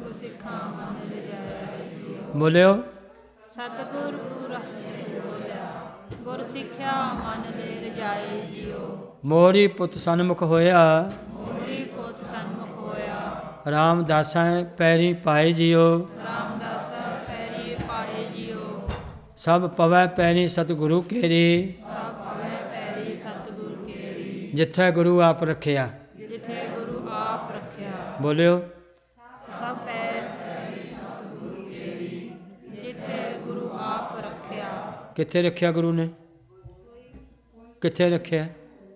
ਬੋਲਿਓ, ਸਤਿਗੁਰ ਪੁਰਖ ਜੇ ਬੋਲਿਆ, ਗੁਰ ਸਿੱਖਿਆ ਮਨ ਲੈ ਰਜਾਏ ਜੀਓ। ਮੋਰੀ ਪੁੱਤ ਸਨਮੁਖ ਹੋਇਆ, ਮੋਰੀ ਪੁੱਤ ਸਨਮੁਖ ਹੋਇਆ। ਰਾਮਦਾਸਾਂ ਪੈਰੀ ਪਾਏ ਜੀਓ। ਰਾਮਦਾਸਾ ਪੈਰੀ ਪਾਏ ਜੀਓ। ਸਭ ਪਵੈ ਪੈਰੀ ਸਤਿਗੁਰੂ ਕੇਰੀ। ਸਭ ਪਵੈ ਪੈਰੀ ਸਤਿਗੁਰੂ ਕੇਰੀ। ਜਿੱਥੇ ਗੁਰੂ ਆਪ ਰੱਖਿਆ। ਜਿੱਥੇ ਗੁਰੂ ਆਪ ਰੱਖਿਆ। ਬੋਲਿਓ, ਸਭ ਪੈਰੀ ਸਤਿਗੁਰੂ ਕੇਰੀ। ਜਿੱਥੇ ਗੁਰੂ ਆਪ ਰੱਖਿਆ। ਕਿੱਥੇ ਰੱਖਿਆ ਗੁਰੂ ਨੇ? ਕਿੱਥੇ ਰੱਖਿਆ?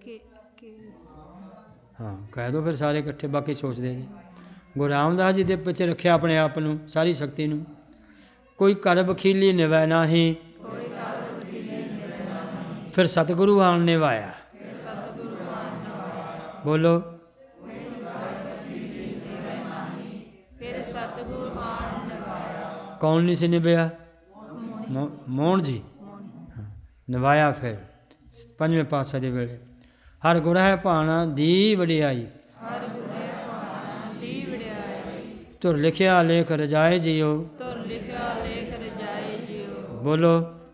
ਹਾਂ, ਕਹਿ ਦਿਓ ਫਿਰ ਸਾਰੇ ਇਕੱਠੇ, ਬਾਕੀ ਸੋਚਦੇ ਜੀ। ਗੁਰੂ ਰਾਮਦਾਸ ਜੀ ਦੇ ਪਿੱਛੇ ਰੱਖਿਆ ਆਪਣੇ ਆਪ ਨੂੰ, ਸਾਰੀ ਸ਼ਕਤੀ ਨੂੰ। ਕੋਈ ਕਰ ਬਖੀਲੀ ਨਿਵੈ ਨਾਹੀ, ਫਿਰ ਸਤਿਗੁਰੂ ਆਣ ਨਿਵਾਇਆ। ਬੋਲੋ, ਫਿਰ ਸਤਿਗੁਰੂ ਆਣ ਨਿਵਾਇਆ। ਕੌਣ ਨਹੀਂ ਸੀ ਨਿਭਿਆ? ਮੋਹਨ ਜੀ ਨਿਭਾਇਆ। ਫਿਰ ਪੰਜਵੇਂ ਪਾਤਸ਼ਾਹ ਦੇ ਵੇਲੇ ਹਰ ਗੁਰ ਹੈ ਭਾਣਾ ਦੀ ਵਡਿਆਈ। ਹਰ ਗੁਰ ਹੈ ਭਾਣਾ ਦੀ ਵਡਿਆਈ। ਤੁਰ ਲਿਖਿਆ ਲੇਖ ਰਜਾਏ ਜੀਓ। ਤੁਰ ਲਿਖਿਆ ਲੇਖ ਰਜਾਏ ਜੀਓ। ਬੋਲੋ,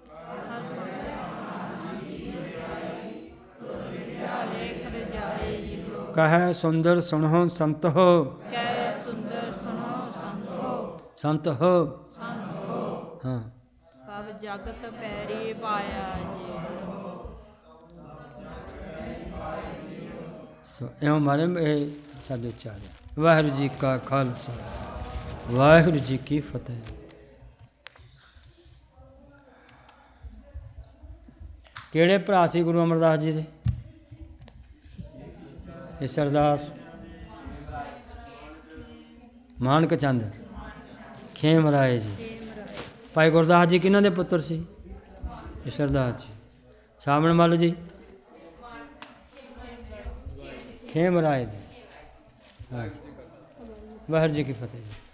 ਕਹੈ ਸੁੰਦਰ ਸੁਣੋ ਸੰਤ ਹੋ। ਕਹੈ ਸੁੰਦਰ ਸੁਣੋ ਸੰਤ ਹੋ। ਸੰਤ ਹੋ, ਸੰਤ ਹੋ। ਹਾਂ। ਸਭ ਜਗਤ ਪੈਰੀ ਪਾਇਆ ਜੀ। ਸੋ ਇਉਂ ਮਾਰੇ ਇਹ ਸਾਡੇ ਉਚਾਰਿਆ। ਵਾਹਿਗੁਰੂ ਜੀ ਕਾ ਖਾਲਸਾ, ਵਾਹਿਗੁਰੂ ਜੀ ਕੀ ਫਤਿਹ। ਕਿਹੜੇ ਭਰਾ ਸੀ ਗੁਰੂ ਅਮਰਦਾਸ ਜੀ ਦੇ? ਈਸ਼ਰਦਾਸ, ਮਾਨਕ ਚੰਦ, ਖੇਮ ਰਾਏ ਜੀ। ਭਾਈ ਗੁਰਦਾਸ ਜੀ ਕਿਹਨਾਂ ਦੇ ਪੁੱਤਰ ਸੀ? ਈਸ਼ਰਦਾਸ ਜੀ। ਸਾਵਣ ਮੱਲ ਜੀ, ਖੇਮ ਰਾਏ ਜੀ। ਵਾਹਿਗੁਰੂ ਜੀ ਕੀ ਫਤਿਹ ਜੀ।